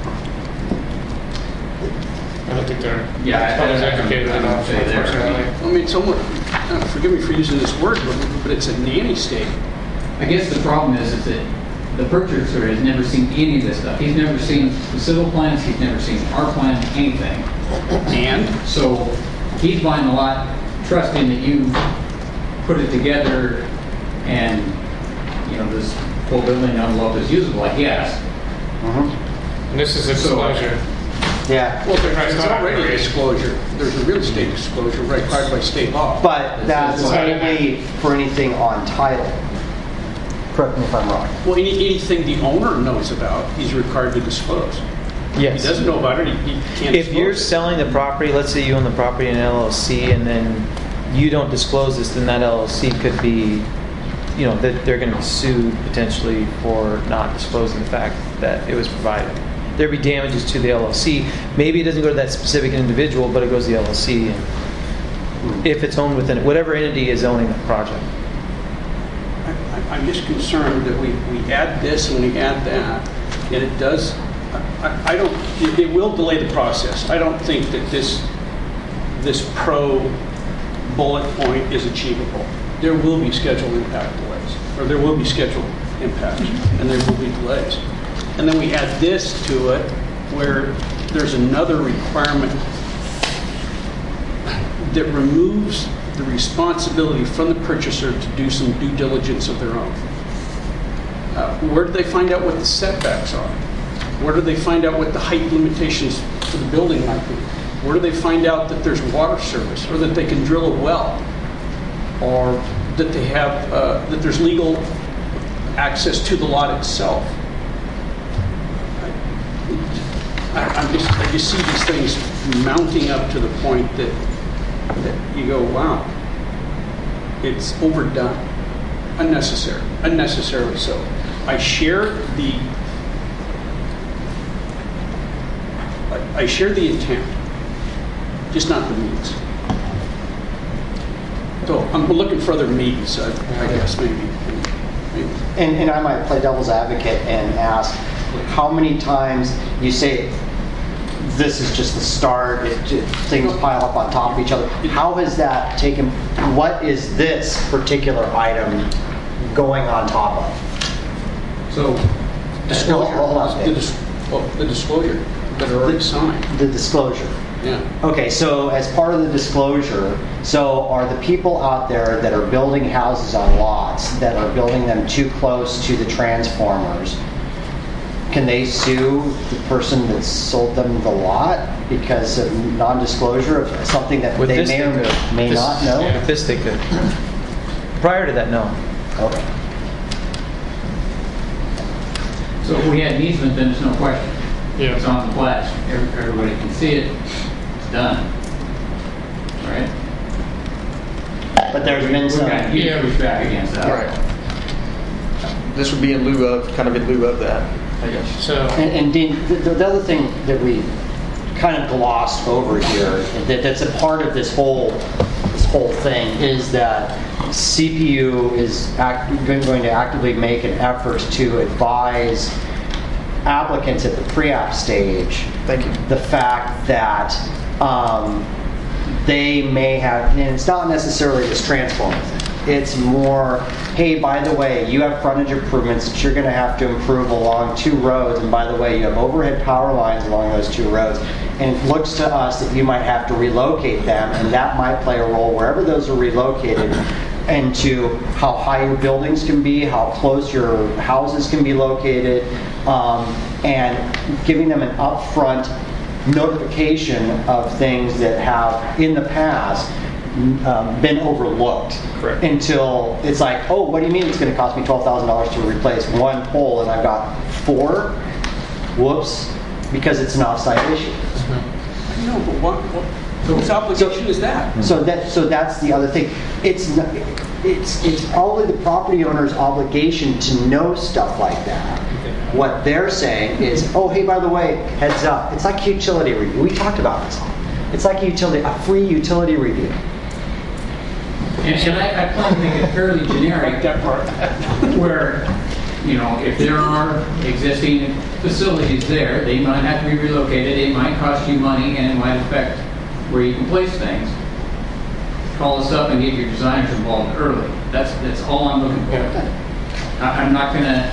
E: I don't think they're
J: Yeah, I-
E: always
J: I-
E: educated
J: I don't
E: enough,
J: say there.
E: unfortunately.
L: I mean, somewhat. Uh, forgive me for using this word, but, but it's a nanny state.
J: I guess the problem is, is that the purchaser has never seen any of this stuff. He's never seen the civil plans, he's never seen our plan, anything.
L: And
J: So he's buying the lot, trusting that you put it together and, you know, this whole building envelope is usable, I guess.
E: And this is a disclosure.
H: Yeah.
L: well, there's already a disclosure. There's a real estate disclosure required by state law.
H: But that's only for anything on title. Correct me if I'm wrong.
L: Well, any, anything the owner knows about, he's required to disclose.
M: Yes.
L: If he doesn't know about it, he, he can't
M: If you're
L: disclose it.
M: selling the property, let's say you own the property in an L L C, and then you don't disclose this, then that L L C could be, you know, that they're going to be sued potentially for not disclosing the fact that it was provided. There'd be damages to the L L C. Maybe it doesn't go to that specific individual, but it goes to the L L C. And if it's owned within whatever entity is owning the project.
L: I, I- I'm just concerned that we, we add this and we add that, and it does, I, I don't, it, it will delay the process. I don't think that this, this pro bullet point is achievable. There will be scheduled impact delays, or there will be scheduled impacts, and there will be delays. And then we add this to it, where there's another requirement that removes the responsibility from the purchaser to do some due diligence of their own. Uh, where do they find out what the setbacks are? Where do they find out what the height limitations for the building might be? Where do they find out that there's water service, or that they can drill a well, or that they have uh, that there's legal access to the lot itself? I, I'm just, I just see these things mounting up to the point that, that you go, wow, it's overdone, unnecessary, unnecessarily so. I share the, I- I share the intent, just not the means. So I'm looking for other means, I I guess, maybe. maybe.
H: And, and I might play devil's advocate and ask how many times you say this is just the start, it, ju- things pile up on top of each other. How has that taken, what is this particular item going on top of?
L: So, disclosure,
H: Hold on,
L: the
H: Dave.
L: dis- well, the disclosure that are already signed.
H: The disclosure.
L: Yeah.
H: Okay, so as part of the disclosure, so are the people out there that are building houses on lots, that are building them too close to the transformers, can they sue the person that sold them the lot because of non-disclosure of something that
M: With
H: they
M: this,
H: may
M: they
H: or
M: could.
H: may
M: This-
H: not know?
M: With this, they could. Prior to that, no.
H: Okay.
J: So if we had an easement, then there's no question.
E: Yeah.
J: It's on the plat. Every- Everybody can see it. It's done. Right?
H: But there's been
J: We've
H: some...
J: got huge
E: Yeah.
J: pushback against that.
N: Right. This would be in lieu of, kind of in lieu of that, I guess.
E: So,
H: And, and Dean, the, the other thing that we kind of glossed over here, that, that's a part of this whole this whole thing, is that C P U is act, going going to actively make an effort to advise applicants at the pre-app stage.
N: Thank you.
H: The fact that um, they may have, and it's not necessarily this transformer thing. It's more, hey, by the way, you have frontage improvements that you're going to have to improve along two roads, and by the way, you have overhead power lines along those two roads, and it looks to us that you might have to relocate them, and that might play a role wherever those are relocated into how high your buildings can be, how close your houses can be located, um, and giving them an upfront notification of things that have in the past um, been overlooked.
N: Correct.
H: Until it's like, oh, what do you mean it's going to cost me twelve thousand dollars to replace one pole and I've got four? Whoops, because it's an off-site issue.
L: No, but what, what, whose obligation is that?
H: So that so that's the other thing. It's n- it's it's probably the property owner's obligation to know stuff like that. What they're saying is, oh, hey, by the way, heads up. It's like utility review. We talked about this. It's like a utility, a free utility review.
J: And, and I, I plan to make it fairly generic,
L: That part.
J: where, you know, if there are existing facilities there, they might have to be relocated, it might cost you money, and it might affect where you can place things. Call us up and get your designers involved early. That's that's all I'm looking for. I, I'm not gonna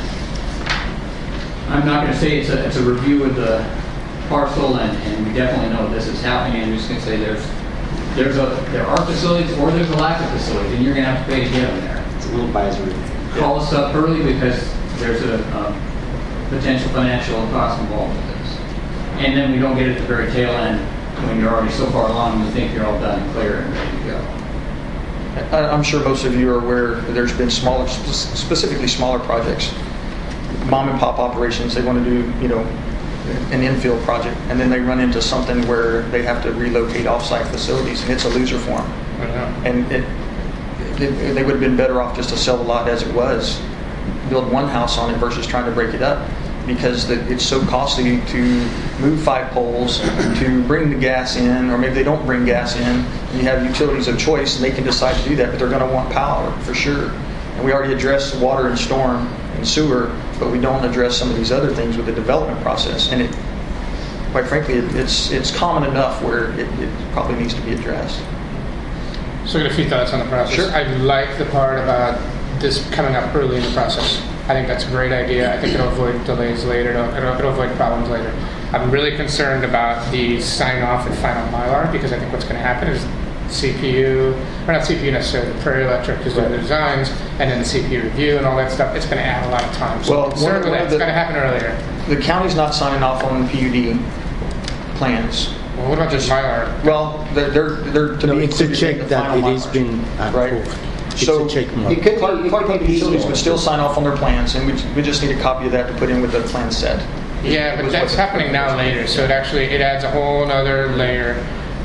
J: I'm not gonna say it's a it's a review of the parcel, and, and we definitely know this is happening. I'm just gonna say there's there's a there are facilities or there's a lack of facilities, and you're gonna have to pay to get them there.
H: It's a little advisory.
J: Call us up early because there's a um, potential financial cost involved with this. And then we don't get it at the very tail end when you're already so far along and you think you're all done and clear and ready to go.
N: I- I'm sure most of you are aware that there's been smaller, spe- specifically smaller projects, mom and pop operations. They want to do, you know, an infill project, and then they run into something where they have to relocate off-site facilities, and it's a loser for them. And it, it, they would have been better off just to sell the lot as it was, build one house on it versus trying to break it up, because the, it's so costly to move five poles, to bring the gas in, or maybe they don't bring gas in. You have utilities of choice, and they can decide to do that, but they're going to want power for sure. And we already addressed water and storm and sewer, but we don't address some of these other things with the development process. And it, quite frankly, it, it's it's common enough where it, it probably needs to be addressed.
E: So I got a few thoughts on the process.
N: Sure.
E: I like the part about this coming up early in the process. I think that's a great idea. I think it'll avoid delays later. It'll, it'll, it'll avoid problems later. I'm really concerned about the sign-off and final Mylar, because I think what's going to happen is C P U, or not C P U necessarily, Prairie Electric is doing the designs, and then the C P U review and all that stuff. It's going to add a lot of time. So
N: Well,
E: I'm concerned
N: one
E: with
N: of
E: that. It's
N: the-
E: going to happen earlier.
N: The county's not signing off on the P U D plans.
E: Well, what about just Mylar?
N: Well, they're, they're, they're to
B: No,
N: be
B: it's a
N: included in
B: check
N: the
B: that
N: final
B: it has
N: Mylars.
B: been
N: Right.
B: approved. It's
N: So-
B: a check mark.
H: It could be,
N: Clark,
H: it
N: Clark
H: could
N: County
H: be
N: Utilities
H: easier.
N: would still sign off on their plans, and we, we just need a copy of that to put in with the plan set.
E: Yeah, but that's happening now later, so it actually, it adds a whole other layer.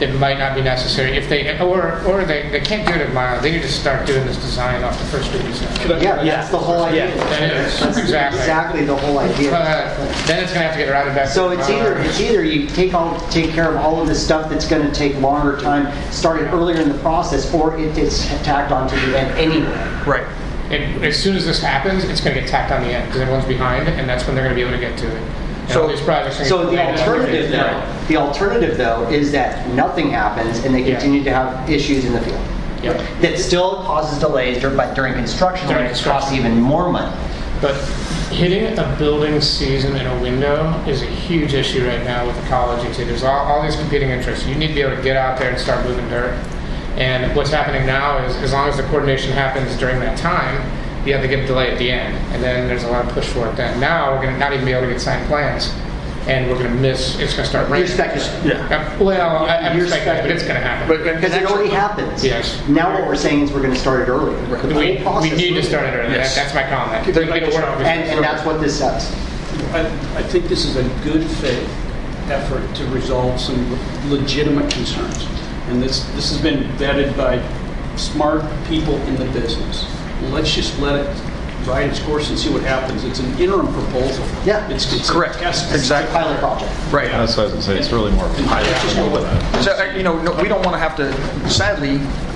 E: it might not be necessary if they, or or they, they can't do it at mile. They need to start doing this design off the first street zone.
H: Yeah, that's the whole idea.
E: That is,
H: That's
E: exactly.
H: exactly the whole idea.
E: But then it's going to have to get routed back.
H: So
E: to
H: it's
E: the
H: either,
E: mile.
H: it's either you take all, take care of all of the stuff that's gonna take longer time, started earlier in the process, or it is tacked onto the end anyway.
N: Right.
E: And as soon as this happens, it's going to get tacked on the end because everyone's behind, and that's when they're going to be able to get to it. And
H: So-
E: all these projects are
H: So
E: gonna
H: the
E: be-
H: alternative though, the alternative though is that nothing happens and they
E: Yeah.
H: continue to have issues in the field.
E: Yep.
H: That still causes delays dur- but during construction,
E: During
H: when it costs
E: construction.
H: even more money.
E: But hitting a building season in a window is a huge issue right now with ecology too. There's all, all these competing interests. You need to be able to get out there and start moving dirt. And what's happening now is as long as the coordination happens during that time, you have to get a delay at the end. And then there's a lot of push for it then. Now we're going to not even be able to get signed plans. And we're going to miss, it's going to start raining.
H: You're speculating.
N: Yeah.
E: Uh, Well, I, I'm
H: You're
E: speculating, but it's going to happen.
N: But and
H: Because it
N: actually-
H: already happens.
E: Yes.
H: Now what we're saying is we're gonna start it earlier. The
E: we,
H: whole
E: we
H: process
E: need to
H: earlier.
E: start it early.
N: Yes.
E: That, that's my comment. To make it work.
H: And, and that's what this says.
L: I, I think this is a good faith effort to resolve some legitimate concerns. And this, this has been vetted by smart people in the business. Let's just let it ride its course and see what happens. It's an interim proposal.
H: Yeah.
L: It's, it's
N: Correct.
L: A test.
N: Exactly.
H: Pilot project.
N: Right.
O: That's what I was going to say. It's really more
L: And
O: pilot
L: let's just
O: than
L: go with it.
N: So, uh, you know, no, we don't want to have to, sadly,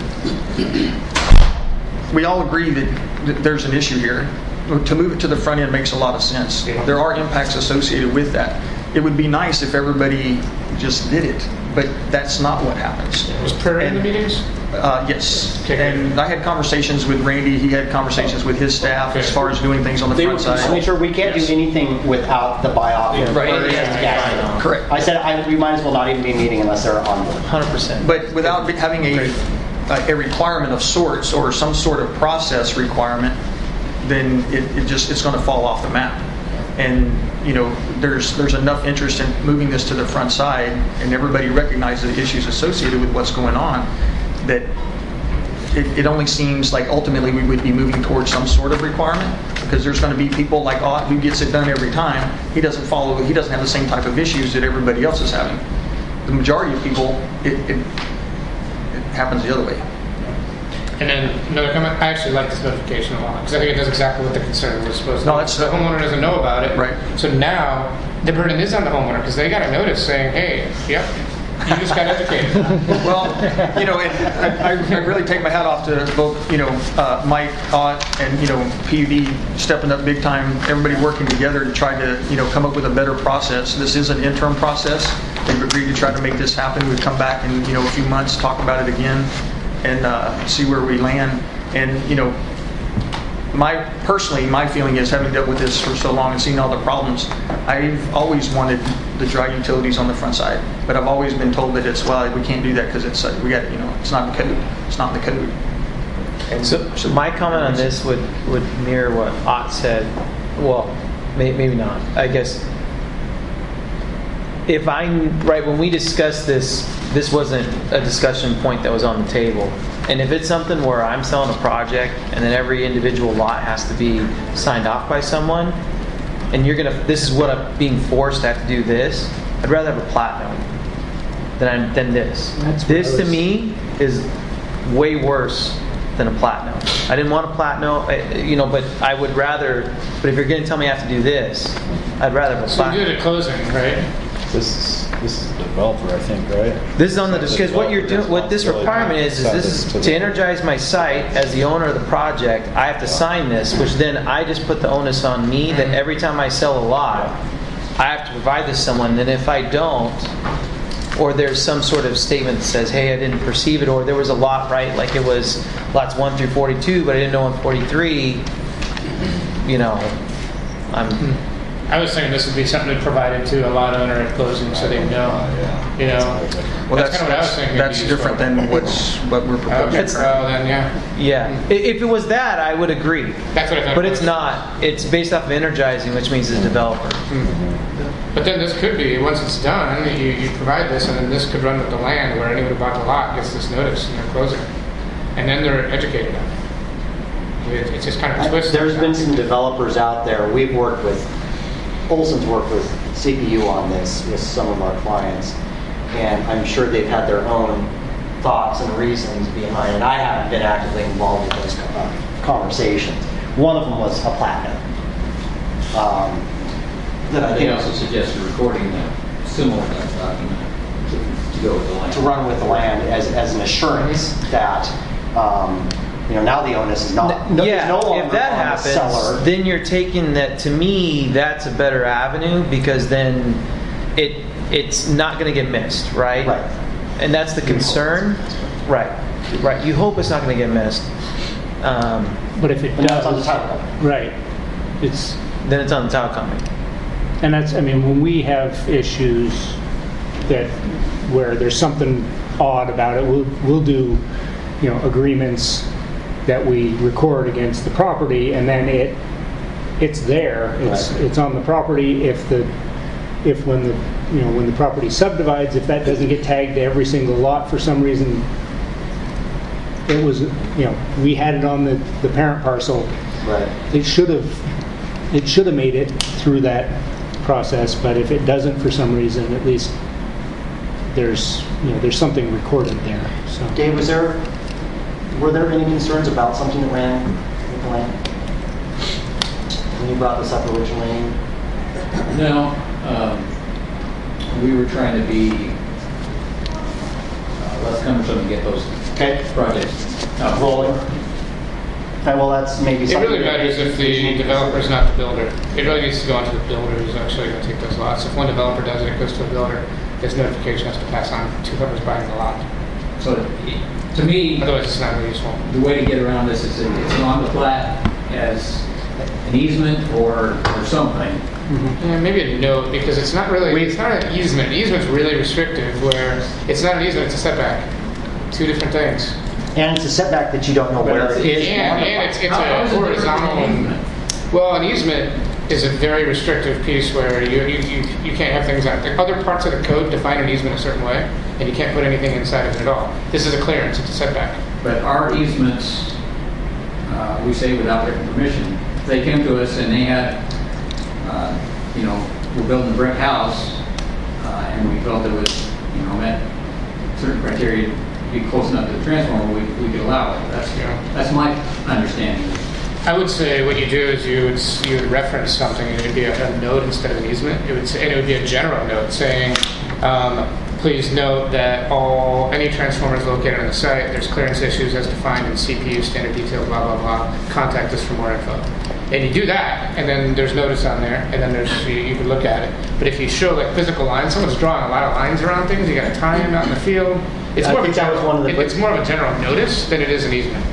N: we all agree that th- there's an issue here. To move it to the front end makes a lot of sense. There are impacts associated with that. It would be nice if everybody just did it, but that's not what happens.
E: Was Prairie in the meetings?
N: Uh, yes. And I had conversations with Randy, he had conversations with his staff as far as doing things on the
L: They
N: front
L: were
N: side.
H: I mean, sure, we can't do anything without the buy-off.
N: Right.
H: Or
N: Yeah.
H: gas.
N: Correct.
H: I said, I, we might as well not even be meeting unless they're on board.
M: one hundred percent.
N: But without be- having a, a requirement of sorts or some sort of process requirement, then it, it just, it's going to fall off the map. And, you know, there's there's enough interest in moving this to the front side, and everybody recognizes the issues associated with what's going on, that it, it only seems like ultimately we would be moving towards some sort of requirement, because there's going to be people like Ott who gets it done every time. He doesn't follow, he doesn't have the same type of issues that everybody else is having. The majority of people, it, it, it happens the other way.
E: And then another comment, I actually like this notification a lot because I think it does exactly what the concern was supposed to do.
N: No, that's-
E: the homeowner doesn't know about it.
N: Right.
E: So now the burden is on the homeowner because they got a notice saying, hey, yep, you just got educated.
N: Well, you know, it, I, I really take my hat off to both, you know, uh, Mike, Ott, and, you know, P U D stepping up big time, everybody working together to try to, you know, come up with a better process. This is an interim process. They've agreed to try to make this happen. We'd come back in, you know, a few months, talk about it again, and uh, see where we land. And, you know, my personally, my feeling is, having dealt with this for so long and seen all the problems, I've always wanted the dry utilities on the front side, but I've always been told that it's, well, we can't do that because it's uh, we got, you know, it's not in the code. It's not in the code.
M: And so, so my comment on this would, would mirror what Ott said. Well, may, maybe not. I guess if I, right, when we discussed this, this wasn't a discussion point that was on the table. And if it's something where I'm selling a project and then every individual lot has to be signed off by someone, and you're gonna, this is what I'm being forced to have to do this, I'd rather have a plat note than, I'm, than this.
A: That's what
M: This
A: I
M: to
A: was-
M: me is way worse than a plat note. I didn't want a plat note, I- you know, but I would rather, but if you're gonna tell me I have to do this, I'd rather have a
E: So
M: plat
E: you
M: note.
E: did a closing, right?
O: This is, this is the developer, I think, right?
M: This is on the, because what you're doing, what this requirement is, is this is to energize my site as the owner of the project, I have to sign this, which then I just put the onus on me that every time I sell a lot, I have to provide this to someone, and if I don't, or there's some sort of statement that says, hey, I didn't perceive it, or there was a lot, right, like it was lots one through forty-two, but I didn't know on forty-three, you know, I'm...
E: I was thinking this would be something provided to a lot owner at closing so they know. You know,
N: Well,
E: that's,
N: that's
E: kind of what I was thinking.
N: that's
E: it'd be
N: different
E: useful.
N: than what's what we're proposing.
E: Okay, well then, yeah.
M: Yeah, I- if it was that, I would agree.
E: That's what I thought.
M: But it's not. It's based off of energizing, which means it's a developer.
E: But then this could be, once it's done, you, you provide this, and then this could run with the land where anyone who bought the lot gets this notice and they're closing. And then they're educated on it. It- It's just kind of a twist.
H: There's been some developers out there, we've worked with, Olson's worked with C P U on this with some of our clients, and I'm sure they've had their own thoughts and reasons behind it. I haven't been actively involved in those uh, conversations. One of them was a platinum. Um, that I
J: They
H: think
J: also suggested recording a similar document to, to go with the land.
H: to run with the land as, as an assurance that, um, you know, now the onus is not, no,
M: Yeah,
H: no longer
M: if that
H: on
M: happens,
H: the seller.
M: then you're taking that, to me, that's a better avenue, because then it it's not going to get missed, right?
H: Right.
M: And that's the concern. Right. Right. You hope it's not going to get missed. Um,
A: But if it
H: And that's on the
A: does,
H: title.
A: right, it's,
M: then it's on the title company.
A: and that's, I mean, when we have issues that, where there's something odd about it, we'll, we'll do, you know, agreements that we record against the property, and then it, it's there, it's,
H: Right.
A: it's on the property. If the, if when the, you know, when the property subdivides, if that doesn't get tagged to every single lot for some reason, it was, you know, we had it on the, the parent parcel.
H: Right.
A: It should have, it should have made it through that process, but if it doesn't for some reason, at least there's, you know, there's something recorded there, so.
H: Dave, was there, were there any concerns about something that ran with the land? When you brought this up originally?
J: No, um, we were trying to be uh, less cumbersome and get those
H: Okay.
J: projects out.
H: Rolling? Okay, well, that's maybe
E: It
H: something.
E: really
H: that-
E: matters if the developer's not the builder. It really needs to go on to the builder who's actually going to take those lots. If one developer does it, it goes to a builder, his notification has to pass on to whoever's buying the lot.
J: So to me,
E: Otherwise, it's not really useful.
J: the way to get around this is that it's on the plat as an easement or, or something.
E: Yeah, maybe a note, because it's not really, it's not an easement. Easement's really restrictive, where it's not an easement, it's a setback. Two different things.
H: And it's a setback that you don't know where it is.
E: And,
H: on the
E: and it's, it's
J: How- how
E: a
J: is it different from
E: horizontal.
J: an easement?
E: Well, an easement is a very restrictive piece where you, you, you, you can't have things out. The other parts of the code define an easement a certain way, and you can't put anything inside of it at all. This is a clearance, it's a setback.
J: But our easements, uh, we say without written permission. They came to us and they had, uh, you know, we're building a brick house, uh, and we felt it was, you know, met certain criteria to be close enough to the transformer, we, we could allow it. That's,
E: Yeah.
J: that's my understanding.
E: I would say what you do is you would, s- you would reference something, and it would be a, a note instead of an easement. It would say, and it would be a general note saying, um, please note that all, any transformers located on the site, there's clearance issues as defined in C P U standard detail, blah, blah, blah. Contact us for more info. And you do that, and then there's notice on there, and then there's, you, you can look at it. But if you show like physical lines, someone's drawing a lot of lines around things, you got to tie them out in the field. It's
H: I
E: more, of a
H: think that was
E: general,
H: one of the-
E: it- it's more of a general notice than it is an easement.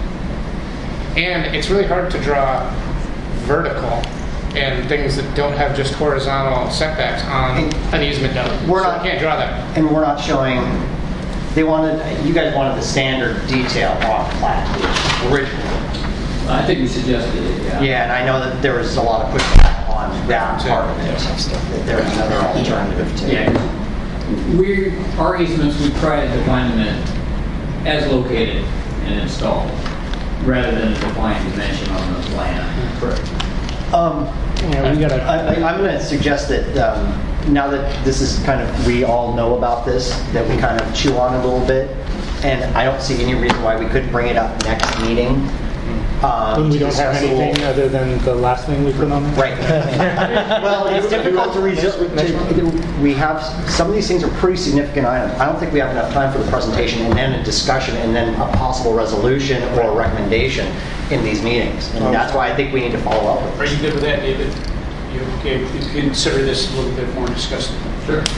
E: And it's really hard to draw vertical and things that don't have just horizontal setbacks on an easement note.
H: We're
E: So
H: not-
E: you can't draw that.
H: And we're not showing, they wanted, you guys wanted the standard detail on the plat originally.
J: I think we suggested it, yeah.
H: Yeah, and I know that there was a lot of pushback on that part of it. That there was another alternative to.
J: Yeah, 'cause we, our easements, we try to define them in- as located and installed, rather than a defined dimension on the plan. Correct.
H: Um,
A: Yeah, we gotta,
H: I, I- I'm going to suggest that um, now that this is kind of, we all know about this, that we kind of chew on it a little bit, and I don't see any reason why we couldn't bring it up next meeting. Um,
A: when we
H: to
A: don't have
H: discuss a little-
A: anything other than the last thing we put on there?
H: Right. Well, it's difficult to resolve. We have, some of these things are pretty significant items. I don't think we have enough time for the presentation and then a discussion and then a possible resolution or a recommendation in these meetings. And that's why I think we need to follow up with
L: Are you good with that, David? You okay, you consider this a little bit more discussed?
J: Sure.
H: it.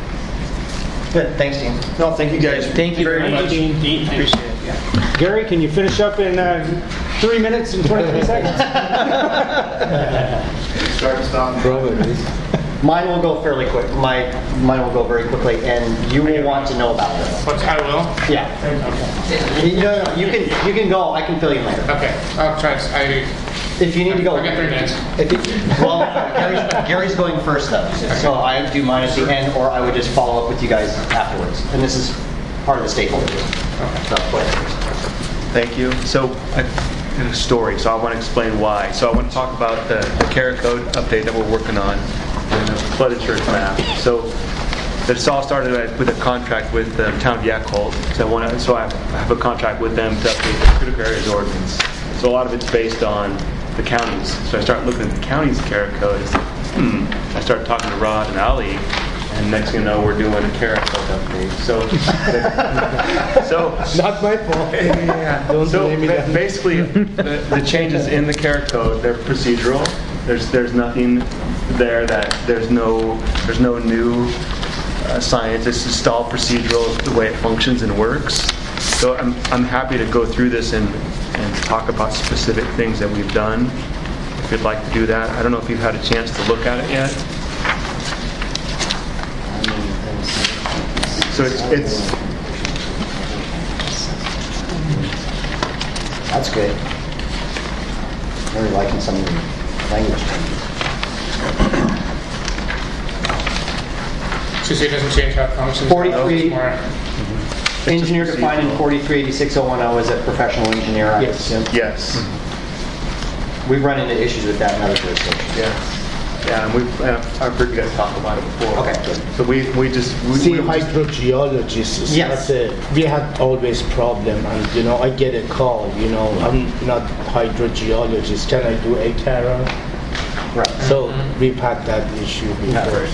H: Good, thanks, Dean.
N: No, thank you guys.
M: Thank you very much.
A: Dean.
L: Dean, thanks.
A: Appreciate it. Gary, can you finish up in uh, three minutes and twenty-three seconds?
O: Start and stop.
H: Mine will go fairly quick. My, mine will go very quickly, and you will want to know about it.
E: But I will.
H: Yeah. You, no, no, you can, you can go. I can fill you in later.
E: Okay, I'll try. to- I,
H: If you need to go.
E: I got three minutes.
H: If you, well, Gary's, Gary's going first though, so I would do mine at the end, or I would just follow up with you guys afterwards. And this is part of the stakeholder group. So, go ahead.
P: Thank you. So, I- in a story, so I want to explain why. So I want to talk about the, the CARA code update that we're working on and the flood insurance map. So This all started with a contract with the town of Yakult. So I want to, so I have a contract with them to update the critical areas ordinance. So a lot of it's based on the counties. So I start looking at the county's CARA code. It's like, hmm. I start talking to Rod and Ali, and next thing you know, we're doing a CARA code update. So, so
B: not my fault.
P: Yeah.
B: Don't
P: so
B: blame me
P: ba-
B: then.
P: basically, the, the changes in the CARA code, they're procedural. There's there's nothing there that there's no there's no new uh, science. It's just all procedural the way it functions and works. So I'm I'm happy to go through this and and talk about specific things that we've done. If you'd like to do that, I don't know if you've had a chance to look at it yet. So it's it's.
H: That's good. Really liking some of the language changes.
E: So it doesn't change how it functions?
H: forty-three,
E: More-
H: engineer defined in forty-three eighty-six oh one oh is a professional engineer, I
P: Yes.
H: assume.
P: Yes.
H: We've run into issues with that in other jurisdictions.
P: Yeah. Yeah, and we've, uh, I've heard you guys talk about it before.
H: Okay, good.
P: So we, we just... We,
B: See,
P: we just-
B: hydrogeologists, is
H: Yes.
B: not a, we had always problem, and you know, I get a call, you know, I'm not hydrogeologist, can I do a CARA?
H: Right.
B: So we've had that issue before.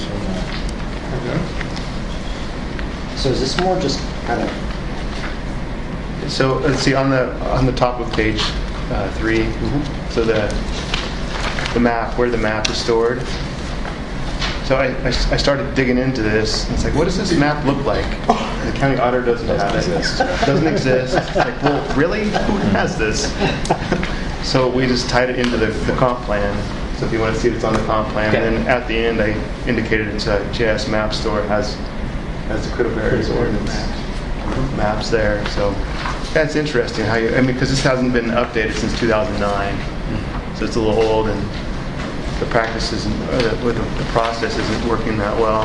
H: So is this more just kind of,
P: So let's see, on the on the top of page uh, three, so the the map, where the map is stored. So I, I, I started digging into this, and it's like, what does this map look like? The county auditor doesn't have it. Doesn't exist. It's like, well, really? Who has this? So we just tied it into the, the comp plan. So if you want to see it, it's on the comp plan.
H: Okay.
P: And then at the end, I indicated it's a J S map store. It has, has the critical areas ordinance maps there. So that's interesting how you, I mean, because this hasn't been updated since two thousand nine. So it's a little old, and the practice isn't, or the, or the, the process isn't working that well.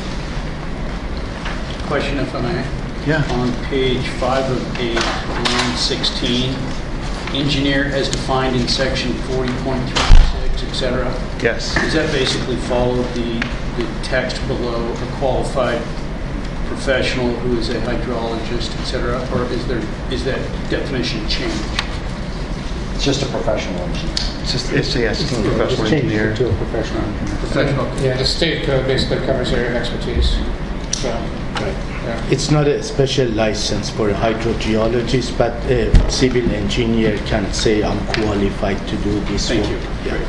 L: Question, if I may.
P: Yeah.
L: On page five of eight, line sixteen, engineer as defined in section forty point three six, et cetera.
P: Yes.
L: Does that basically follow the, the text below a qualified professional who is a hydrologist, et cetera, or is there, is that definition changed?
H: it's just a professional engineer?
P: It's just, it's, yeah, it's just a professional
A: Just change
P: engineer.
A: it to a professional engineer.
L: Professional.
E: Yeah, the state code basically covers area of expertise. So, yeah.
B: It's not a special license for a hydrogeologist, but a civil engineer can say, I'm qualified to do this
L: Thank
B: work.
L: you.
B: Yeah.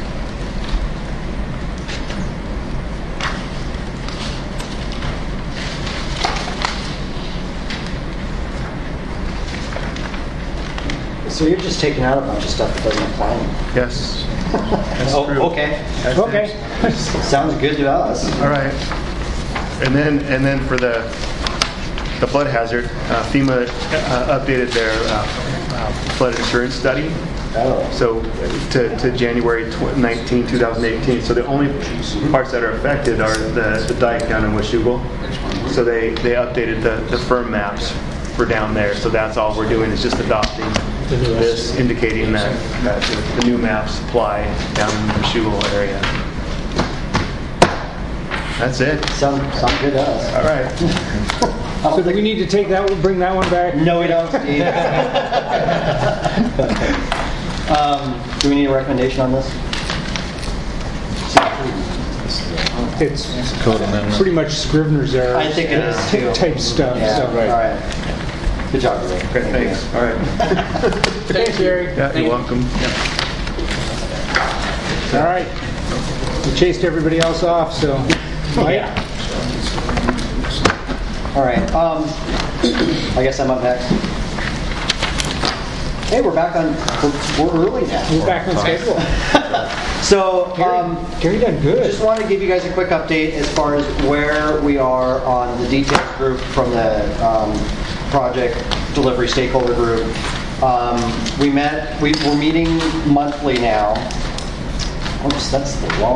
H: So you're just taking out a bunch of stuff that doesn't apply anymore?
P: Yes. That's
H: Oh,
P: true.
H: okay.
P: That's
H: Okay. Sounds good to us.
P: All right. And then, and then for the the flood hazard, uh, FEMA uh, updated their uh, uh, flood insurance study.
H: Oh.
P: So to, to January nineteenth, twenty eighteen. So the only parts that are affected are the, the Dike down in Washougal. So they, they updated the, the firm maps for down there. So that's all we're doing is just adopting this, indicating that, that the new maps apply down in the Washougal area. That's it.
H: Sounds, sounds good to us.
P: All right.
A: So do we need to take that, bring that one back?
H: No, we don't, Steve. um, do we need a recommendation on this?
A: It's pretty much Scrivener's error.
H: I think it is too.
A: Type stuff.
H: Yeah,
A: so.
H: all right. Good job, Ray.
P: Great, thanks. All right.
A: Thanks, Gary.
P: Yeah, you're welcome.
A: All right. We chased everybody else off, so. Mike?
H: All right. Um, I guess I'm up next. Hey, we're back on. We're, we're early now.
A: We're back on schedule.
H: So, um,
A: Gary done good.
H: Just want to give you guys a quick update as far as where we are on the details group from the um, project delivery stakeholder group. Um, we met. We, we're meeting monthly now. Oops, that's the wrong.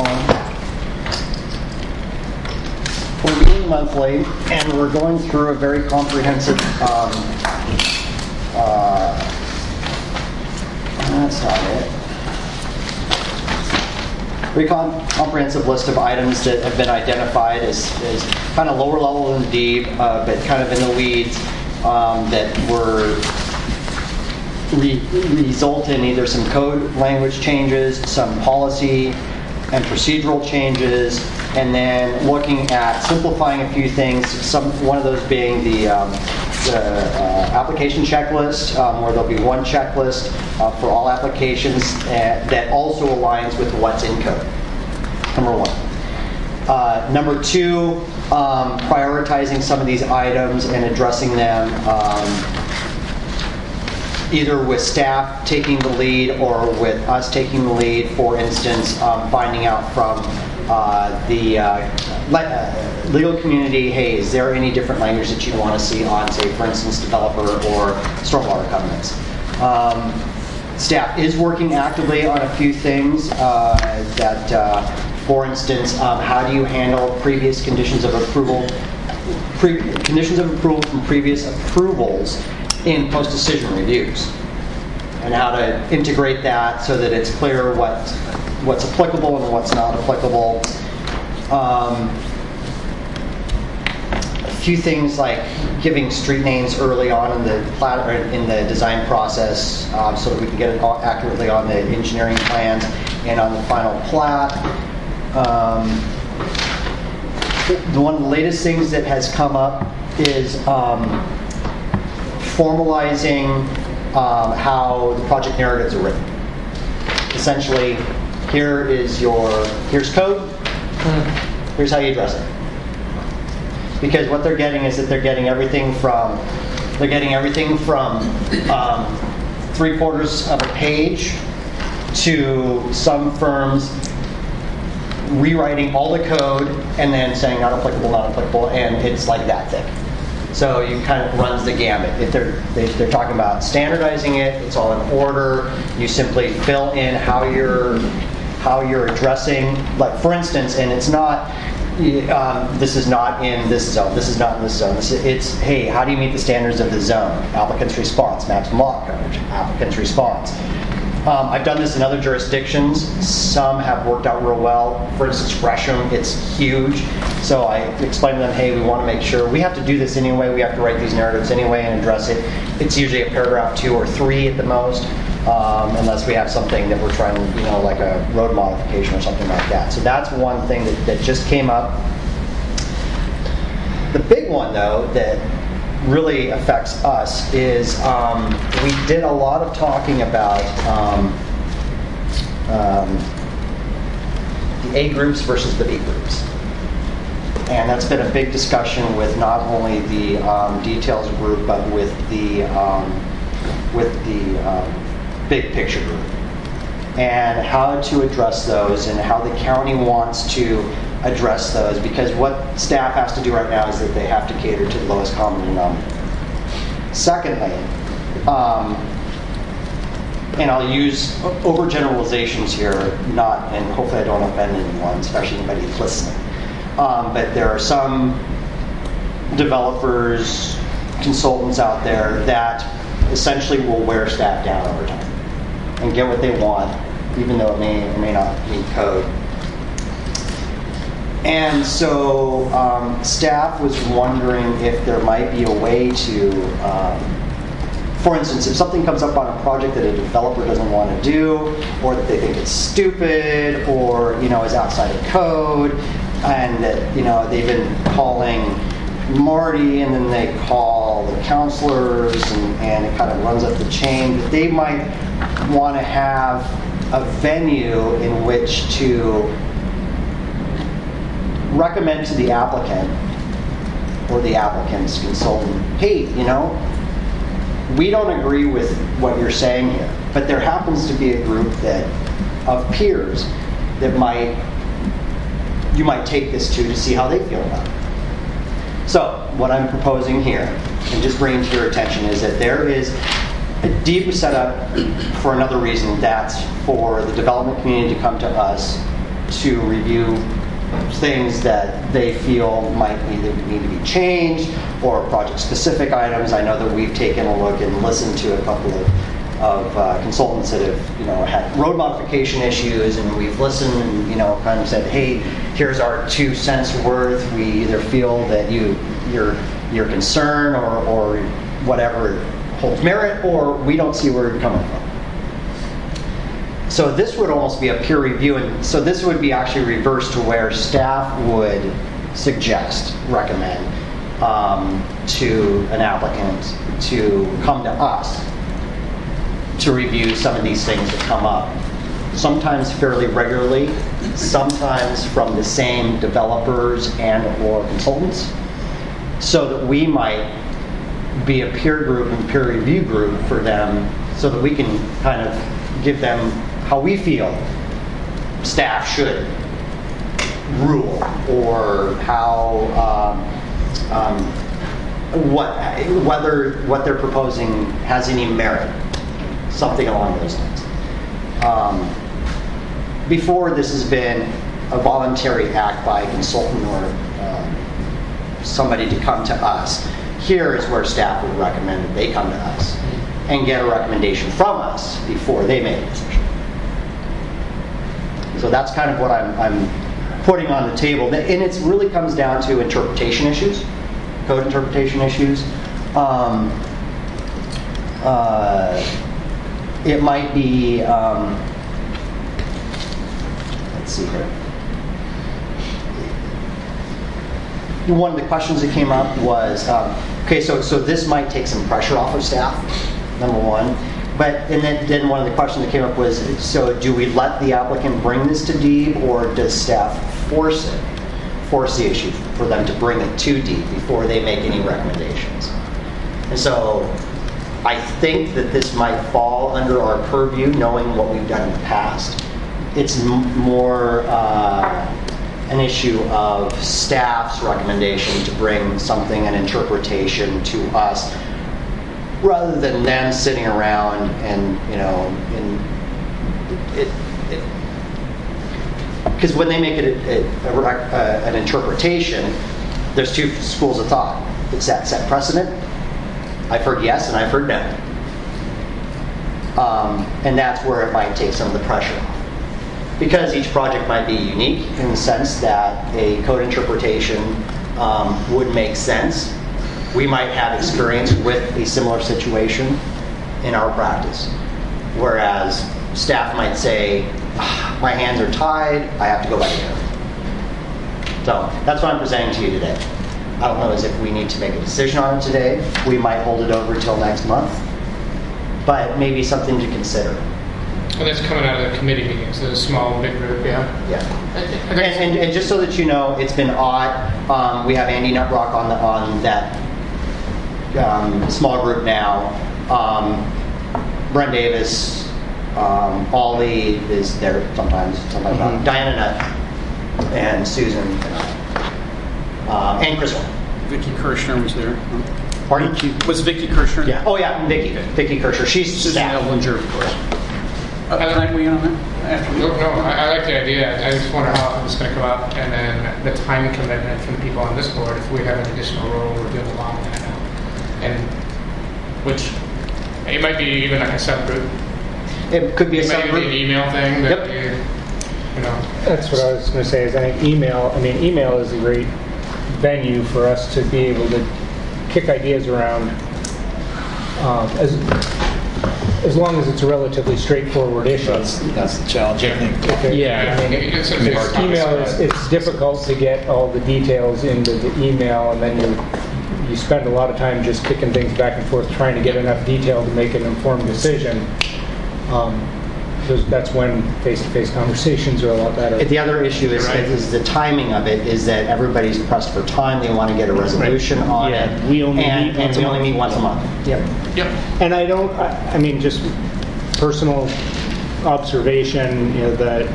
H: We're meeting monthly, and we're going through a very comprehensive. Um, uh, that's not it. pretty com- comprehensive list of items that have been identified as, as kind of lower level than deep, uh, but kind of in the weeds, um, that were re- result in either some code language changes, some policy and procedural changes, and then looking at simplifying a few things. Some one of those being the, um, the uh, application checklist, um, where there'll be one checklist uh, for all applications uh, that also aligns with what's in code. Number one. Uh, number two, um, prioritizing some of these items and addressing them. Um, either with staff taking the lead or with us taking the lead. For instance, um, finding out from uh, the uh, le- uh, legal community, hey, is there any different language that you want to see on, say, for instance, developer or stormwater covenants? Um, staff is working actively on a few things uh, that, uh, for instance, um, how do you handle previous conditions of approval, pre- conditions of approval from previous approvals in post-decision reviews, and how to integrate that so that it's clear what what's applicable and what's not applicable. Um, a few things like giving street names early on in the plat or in the design process, um, so that we can get it accurately on the engineering plans and on the final plat. Um, the, one of the latest things that has come up is um, formalizing um, how the project narratives are written. Essentially, here is your, here's code, here's how you address it. Because what they're getting is that they're getting everything from, they're getting everything from um, three quarters of a page to some firms rewriting all the code and then saying not applicable, not applicable, and it's like that thick. So you kind of runs the gamut. If they're they, they're talking about standardizing it, it's all in order. You simply fill in how you're how you're addressing. Like for instance, and it's not um, this is not in this zone. This is not in this zone. This is, it's hey, how do you meet the standards of the zone? Applicant's response, maximum lot coverage. Applicant's response. Um, I've done this in other jurisdictions. Some have worked out real well. For instance, Gresham, it's huge. So I explained to them, hey, we want to make sure, we have to do this anyway, we have to write these narratives anyway and address it. It's usually a paragraph two or three at the most, um, unless we have something that we're trying to, you know, like a road modification or something like that. So that's one thing that, that just came up. The big one, though, that really affects us is um, we did a lot of talking about um, um, the A groups versus the B groups. And that's been a big discussion with not only the um, details group, but with the um, with the um, big picture group, and how to address those, and how the county wants to address those. Because what staff has to do right now is that they have to cater to the lowest common denominator. Secondly, um, and I'll use overgeneralizations here, not, and hopefully I don't offend anyone, especially anybody who's listening. Um, but there are some developers, consultants out there that essentially will wear staff down over time and get what they want, even though it may or may not meet code. And so um, staff was wondering if there might be a way to, um, for instance, if something comes up on a project that a developer doesn't want to do, or that they think it's stupid, or you know is outside of code, and that you know they've been calling Marty, and then they call the counselors, and, and it kind of runs up the chain, that they might want to have a venue in which to recommend to the applicant or the applicant's consultant, hey, you know, we don't agree with what you're saying here, but there happens to be a group that of peers that might you might take this to to see how they feel about it. So what I'm proposing here, and just bringing to your attention, is that there is a deep setup for another reason. That's for the development community to come to us to review things that they feel might either need to be changed or project-specific items. I know that we've taken a look and listened to a couple of of uh, consultants that have, you know, had road modification issues, and we've listened and, you know, kind of said, hey, here's our two cents worth. We either feel that you, your, your concern or, or whatever holds merit, or we don't see where you're coming from. So this would almost be a peer review, and so this would be actually reversed to where staff would suggest, recommend um, to an applicant to come to us to review some of these things that come up, sometimes fairly regularly, sometimes from the same developers and or consultants, so that we might be a peer group and peer review group for them, so that we can kind of give them how we feel staff should rule, or how um, um, what whether what they're proposing has any merit, something along those lines. Um, before, this has been a voluntary act by a consultant or uh, somebody to come to us. Here is where staff would recommend that they come to us and get a recommendation from us before they make a decision. So that's kind of what I'm, I'm putting on the table. And it really comes down to interpretation issues, code interpretation issues. Um, uh, it might be, um, let's see here. One of the questions that came up was, um, okay, so, so this might take some pressure off of staff, number one. But, and then, then one of the questions that came up was, so do we let the applicant bring this to D E B, or does staff force it, force the issue for them to bring it to D E B before they make any recommendations? And so I think that this might fall under our purview, knowing what we've done in the past. It's m- more uh, an issue of staff's recommendation to bring something, an interpretation to us, rather than them sitting around and, you know, in it, because when they make it a, a, a, an interpretation, there's two schools of thought. It's that set precedent. I've heard yes and I've heard no. Um, and that's where it might take some of the pressure off. Because each project might be unique in the sense that a code interpretation um, would make sense. We might have experience with a similar situation in our practice, whereas staff might say, ah, my hands are tied, I have to go back here. So that's what I'm presenting to you today. I don't know as if we need to make a decision on it today. We might hold it over till next month, but maybe something to consider.
E: And that's coming out of the committee meetings, the small, big group, yeah?
H: Yeah. And, and, and just so that you know, it's been odd. Um, we have Andy Nutrock on, the, on that Um, small group now. Um, Brent Davis, um, Ollie is there sometimes, sometimes
L: Mm-hmm.
H: not. Diana Nutt, and Susan, uh, and Crystal.
L: Vicky Kirshner was there.
H: Pardon?
L: Was Vicky Kirshner?
H: Yeah. Oh yeah, Vicky.
L: Okay.
H: Vicky Kirshner. She's
L: Susan
H: staff.
L: Ellinger, of course. Uh, can I weigh in on that? After
E: No, no I, I like the idea. I just wonder how often it's going to come up, and then the time commitment from the people on this board. If we have an additional role, we're doing a lot of that now. And which it might be even like a subgroup.
H: It could be a
E: it might
H: subgroup.
E: be an email thing. That
H: Yep.
E: you, you know.
A: That's what I was going to say. Is I think email. I mean, email is a great venue for us to be able to kick ideas around. Um, as as long as it's a relatively straightforward issue.
O: That's, that's the challenge, I think.
A: Okay.
M: Yeah.
A: I mean,
E: It's- it's-
A: because
E: it's-
A: email is it's difficult to get all the details into the email, and then you you spend a lot of time just kicking things back and forth, trying to get enough detail to make an informed decision. Um, those- that's when face-to-face conversations are a lot better.
H: The other issue is,
A: Right.
H: is the timing of it, is that everybody's pressed for time. They want to get a resolution on
A: Yeah,
H: it.
A: we only
H: and,
A: meet
H: and
A: once
H: we
A: a
H: only
A: month.
H: meet once a month. Yep.
E: Yep.
A: And I don't, I I mean, just personal observation, you know, that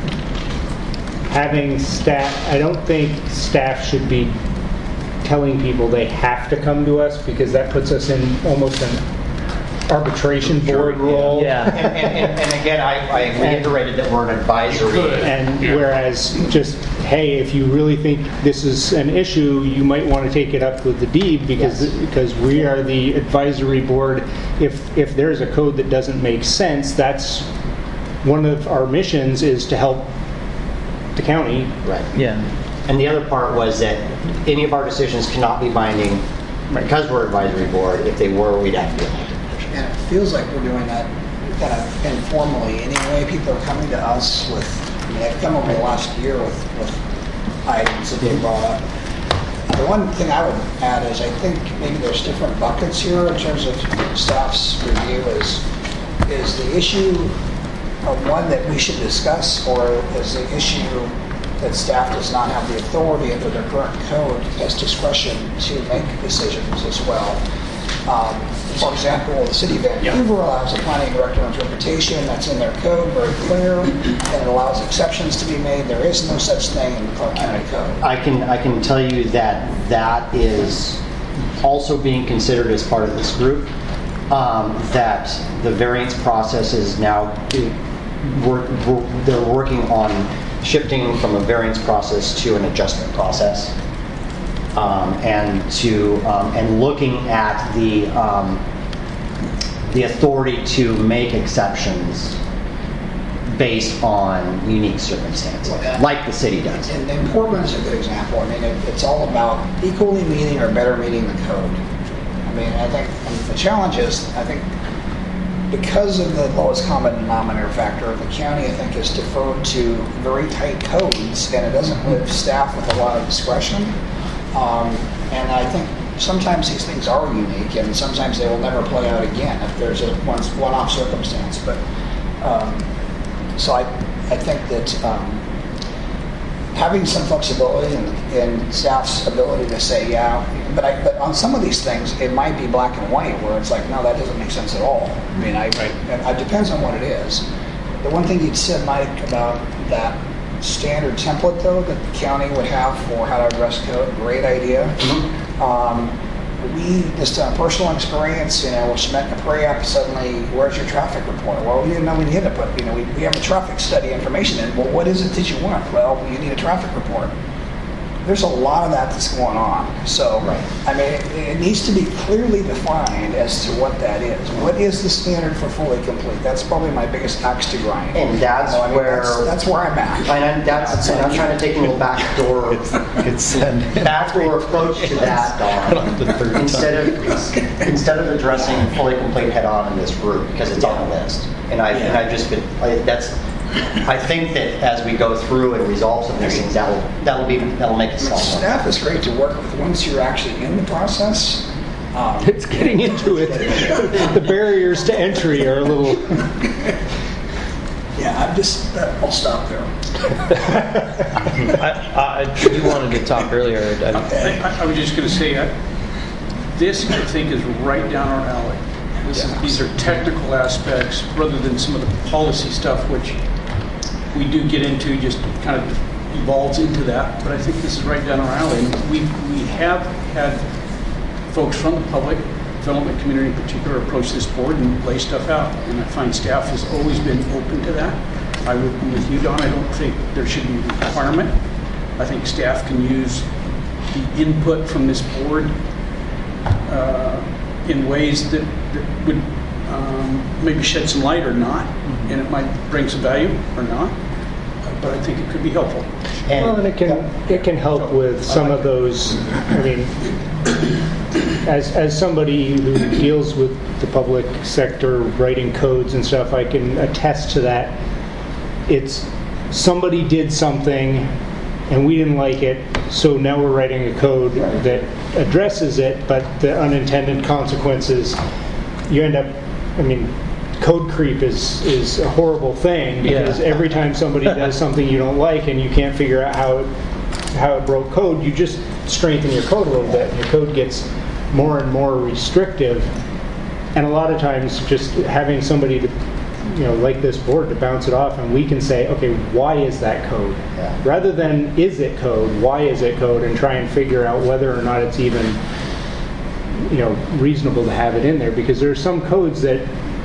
A: having staff, I don't think staff should be telling people they have to come to us, because that puts us in almost an arbitration board role.
H: And, and, and, and again, I, I reiterated that we're an advisory.
A: And whereas just, hey, if you really think this is an issue, you might want to take it up with the deed because
H: Yes.
A: because we are the advisory board. If if there's a code that doesn't make sense, that's one of our missions is to help the county.
H: Right.
M: Yeah.
H: And the other part was that any of our decisions cannot be binding because we're advisory board. If they were, we'd have to be elected.
D: And it feels like we're doing that kind of informally. Anyway, people are coming to us with, I mean, they've come over the last year with, with items that they brought up. The one thing I would add is I think maybe there's different buckets here in terms of staff's review. Is, is the issue of one that we should discuss, or is the issue that staff does not have the authority under their current code as discretion to make decisions as well? Um, for example, the city of Vancouver allows a planning director interpretation that's in their code, very clear, and it allows exceptions to be made. There is no such thing in the Clark County Code.
H: I can I can tell you that that is also being considered as part of this group. Um, that the variance process is now we're, we're, they're working on shifting from a variance process to an adjustment process. Um, and to um, and looking at the um, the authority to make exceptions based on unique circumstances, like the city does.
D: And, and Portland is a good example. I mean, it, it's all about equally meeting or better meeting the code. I mean, I think I mean, the challenge is, I think, because of the lowest common denominator factor, the county, I think, is deferred to very tight codes, and it doesn't leave staff with a lot of discretion. Um, and I think sometimes these things are unique, and sometimes they will never play out again if there's a one, one-off circumstance. But um, so I, I think that um, having some flexibility in, in staff's ability to say, yeah, but I, but on some of these things, it might be black and white, where it's like, no, that doesn't make sense at all. I mean, I, I, it depends on what it is. The one thing you said, Mike, about that standard template, though, that the county would have for how to address code, great idea. Mm-hmm. um, we, just on personal experience, you know, we're submitting a pre-app, suddenly, where's your traffic report? Well, we didn't know we needed to put, you know, we, we have a traffic study information in. Well, what is it that you want? Well, you need a traffic report. There's a lot of that that's going on. So, right. I mean, it, it needs to be clearly defined as to what that is. What is the standard for fully complete? That's probably my biggest axe to grind.
H: And that's, you know, I mean, where
D: that's, that's where I'm at.
H: And that's, and I'm trying to take a little backdoor, backdoor approach to that, Don. Instead of instead of addressing fully complete head on in this group, because it's on the list, and I and I've just been I, that's. I think that as we go through and resolve some of these things, that'll that'll be that'll make it solve.
D: Staff is great to work with once you're actually in the process. Um,
A: it's getting into it. The barriers to entry are a little.
D: Yeah, I'm just. Uh, I'll stop there.
M: I, I, you wanted to talk earlier.
L: I, I, I was just going to say, I, this I think is right down our alley. This is, these are technical aspects rather than some of the policy stuff, which we do get into, just kind of evolves into that. But I think this is right down our alley. And we we have had folks from the public development community in particular approach this board and lay stuff out. And I find staff has always been open to that. I would be with you, Don. I don't think there should be a requirement. I think staff can use the input from this board uh, in ways that, that would um, maybe shed some light or not, mm-hmm. and it might bring some value or not. Uh, but I think it could be helpful.
A: And well, and it can it can help with some like of those. I mean, as as somebody who deals with the public sector, writing codes and stuff, I can attest to that. It's somebody did something and we didn't like it, so now we're writing a code that addresses it, but the unintended consequences, you end up, I mean, code creep is, is a horrible thing, because yeah. every time somebody does something you don't like and you can't figure out how it, how it broke code, you just strengthen your code a little bit, and your code gets more and more restrictive. And a lot of times just having somebody to, you know, like this board to bounce it off, and we can say, okay, why is that code? Yeah. Rather than is it code, why is it code, and try and figure out whether or not it's even you know, reasonable to have it in there, because there are some codes that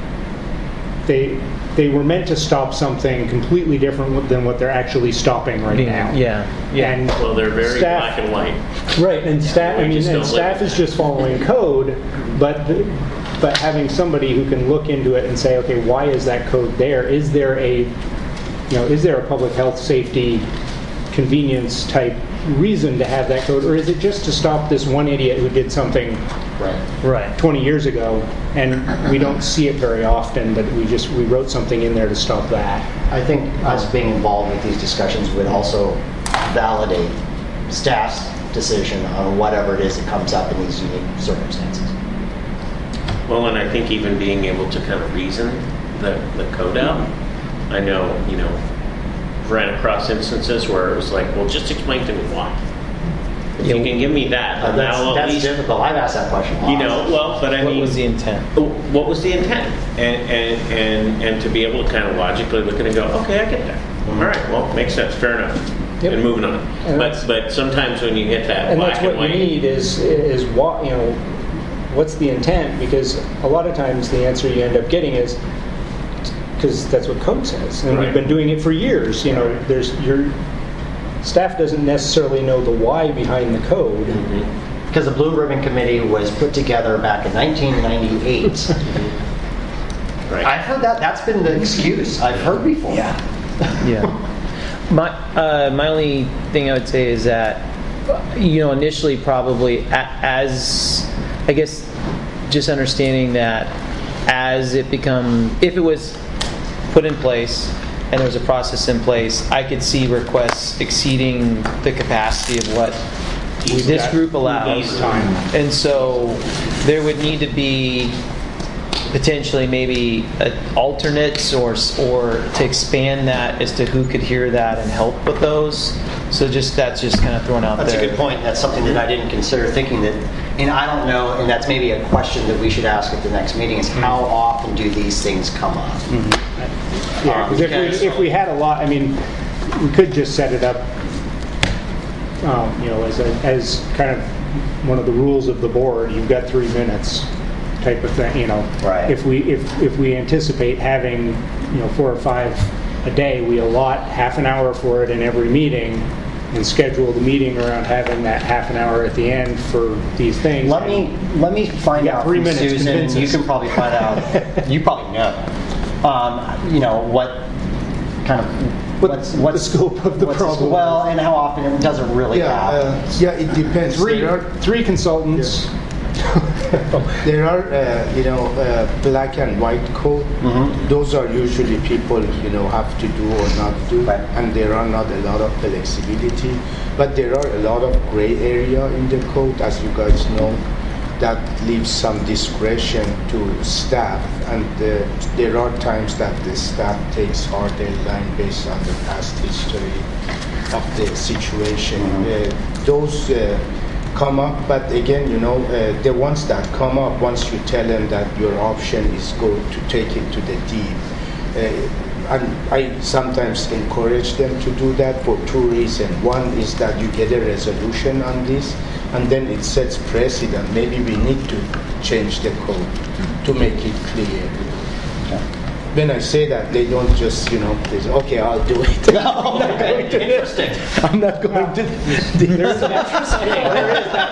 A: they they were meant to stop something completely different than what they're actually stopping right
M: Yeah,
A: now.
M: yeah, yeah.
A: And
F: Well, they're very
A: staff-
F: black and white.
A: Right, and staff,
F: we
A: I mean,
F: just
A: and
F: don't
A: staff
F: live
A: is just following code, but the, but having somebody who can look into it and say, okay, why is that code there? Is there a, you know, is there a public health, safety, convenience type reason to have that code, or is it just to stop this one idiot who did something
H: Right.
M: Right.
A: twenty years ago, and we don't see it very often, but we just we wrote something in there to stop that.
H: I think us being involved with these discussions would also validate staff's decision on whatever it is that comes up in these unique circumstances.
F: Well, and I think even being able to kind of reason the, the code out. I know, you know, ran across instances where it was like, well, just explain to me why. If you can give me that,
H: Uh,
F: then
H: that's
F: I'll at
H: that's
F: least,
H: difficult. I've asked that question. a lot.
F: you know, well, but I
M: What
F: mean,
M: was the intent?
F: what was the intent? And, and, and, and to be able to kind of logically look at it and go, okay, I get that.
H: Mm-hmm.
F: All right, well, makes sense, fair enough.
A: Yep.
F: And moving on.
A: And
F: But,
A: that's-
F: but sometimes when you hit that
A: And
F: black
A: that's
F: and
A: what you
F: white.
A: need is is what, you know, what's the intent? Because a lot of times the answer you end up getting is because that's what code says, and
F: Right.
A: we've been doing it for years. You know, there's your staff doesn't necessarily know the why behind the code.
H: Because the Blue Ribbon Committee was put together back in nineteen ninety-eight.
F: Right.
H: I've heard that. That's been the excuse I've heard before. Yeah.
M: Yeah. My uh, my only thing I would say is that, you know, initially probably a- as, I guess, just understanding that as it become, if it was put in place and there was a process in place, I could see requests exceeding the capacity of what this group allows. And so there would need to be potentially maybe uh, alternates or or to expand that as to who could hear that and help with those. So just that's just kind of thrown out
H: That's
M: there.
H: a good point. That's something that I didn't consider thinking that, and I don't know, and that's maybe a question that we should ask at the next meeting is how often do these things come up?
A: Yeah, because if we, if we had a lot, I mean, we could just set it up, um, you know, as a, as kind of one of the rules of the board. You've got three minutes, type of thing. You know,
H: Right.
A: If we if if we anticipate having, you know, four or five a day, we allot half an hour for it in every meeting, and schedule the meeting around having that half an hour at the end for these things.
H: Let me let me find
A: You got
H: out
A: three
H: from
A: minutes,
H: Susan.
A: convince
H: You
A: us.
H: can probably find out. You probably know. Um, you know what kind of
A: What
H: what's what's
A: the scope of the
H: what's
A: problem
H: well, and how often it doesn't really
B: Yeah,
H: happen.
B: uh, yeah, it depends.
A: Three
B: There are,
A: three consultants.
B: there are uh, you know, uh, black and white code.
H: Mhm.
B: Those are usually people, you know, have to do or not do,
H: Right.
B: and there are not a lot of flexibility. But there are a lot of gray area in the code, as you guys know, that leaves some discretion to staff, and uh, there are times that the staff takes harder line based on the past history of the situation. Uh, those uh, come up, but again, you know, uh, the ones that come up, once you tell them that your option is go to take it to the deep, uh, and I sometimes encourage them to do that for two reasons. One is that you get a resolution on this, and then it sets precedent. Maybe we need to change the code to make it clear. When I say that, they don't just, you know, they say, okay, I'll do it.
H: No, okay. Interesting.
B: I'm not going to.
A: There is that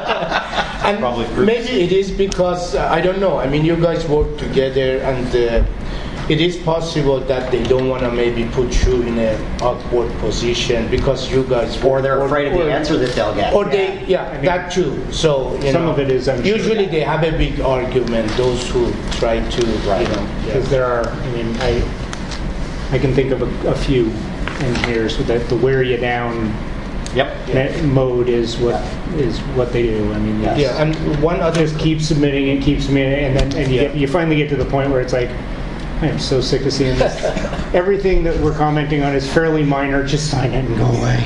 A: too.
B: And
P: Probably groups.
B: maybe it is because, uh, I don't know, I mean, you guys work together, and uh, it is possible that they don't want to maybe put you in an awkward position because you guys
H: Or they're
B: work-
H: afraid of
B: or-
H: the answer that they'll get.
B: Or they, yeah,
A: I mean,
B: that too. So, you
A: some
B: know,
A: of it is, I'm sure,
B: usually
A: that-
B: they have a big argument, those who try to,
H: Right.
B: you know.
A: Because there are, I mean, I I can think of a, a few engineers with that the wear you down
H: Yep.
A: me- mode is what is what they do. I mean,
H: Yes.
A: it's-
B: Yeah, and one other,
A: just keep submitting it, keep submitting it, and then and you,
B: Yeah.
A: get, you finally get to the point where it's like, I am so sick of seeing this. Everything that we're commenting on is fairly minor. Just sign it and go away.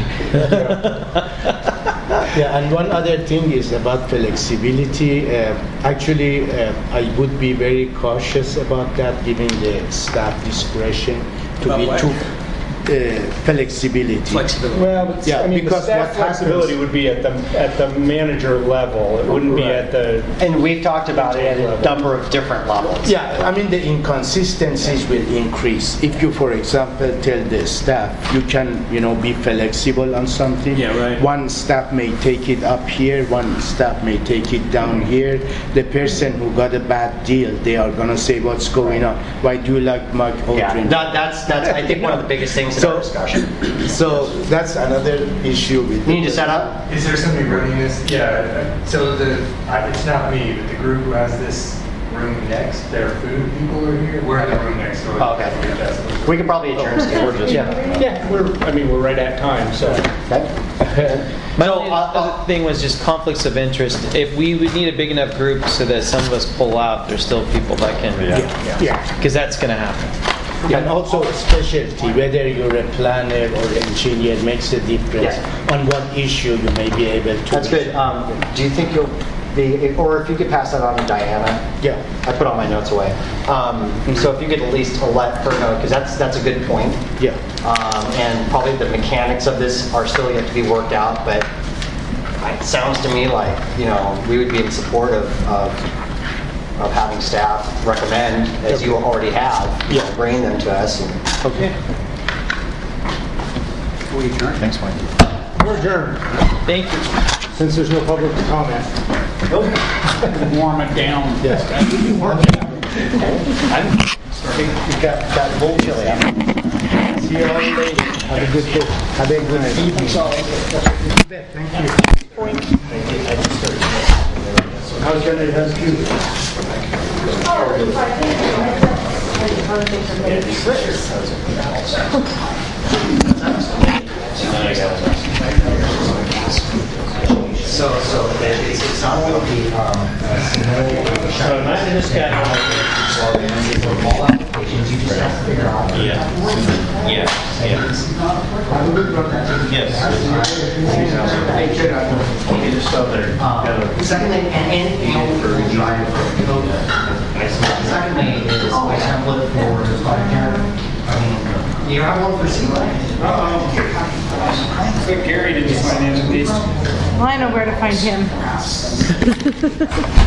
B: yeah, and one other thing is about flexibility. Uh, actually, uh, I would be very cautious about that, giving the staff discretion to
L: About
B: be
L: what?
B: too. uh, flexibility.
A: Flexibility. Well, but,
B: Yeah,
A: I mean, the
B: because
A: staff
B: what
A: flexibility
B: happens-
A: would be at the, at the manager level. It wouldn't be at the,
H: And we've talked about it at a number of different levels.
B: Yeah, I mean, the inconsistencies will increase. If you, for example, tell the staff, you can, you know, be flexible on something.
A: Yeah, right.
B: One staff may take it up here, one staff may take it down here. The person who got a bad deal, they are gonna say, what's going on? Why do you like Mike
H: Yeah,
B: Aldrin?
H: that, that's, that's, I think, one of the biggest things in our discussion.
B: So that's another issue with.
H: You need to set up?
Q: Is there somebody running this? Yeah, uh, so the, I- it's not me, but the group who has this room next, their food people are here. We're in the room next door.
H: Oh, okay. We could probably adjourn.
A: we're just, yeah, yeah, we're, I mean, we're right at time, so.
M: My only other thing was just conflicts of interest. If we would need a big enough group so that some of us pull out, there's still people that can.
B: Yeah. Yeah.
M: Because that's going to happen.
B: And also specialty, whether you're a planner or engineer makes a difference
H: Yeah.
B: on what issue you may be able to.
H: That's good. Um, do you think you'll be, or if you could pass that on to Diana?
B: Yeah.
H: I put all my notes away. Um, so if you could at least let her know, because that's that's a good point.
B: Yeah.
H: Um, and probably the mechanics of this are still yet to be worked out, but it sounds to me like, you know, we would be in support of, of, of having staff recommend, as you already have,
B: Yeah.
H: bringing them to us. And,
B: Okay.
D: We adjourn.
M: Thanks, Mike.
A: We're adjourned,
M: Thank you.
A: since there's no public comment.
J: Warm it down.
B: Yes.
H: you got, got a little chilly out.
B: See you all later. Have a good day. Have a good evening. Thank you. How's your day? How's you?
H: So, so it's, it's not going to be, um, so imagine this guy, all applications, you just have to figure out.
F: Yeah. Yeah. Yeah. Yes.
H: Um, Secondly, and, and, you know, for drive for COVID. Secondly is, I have looked forward to I mean, you have one for C life.
L: Uh-oh. So Gary did the financial piece.
C: Well, I know where to find him.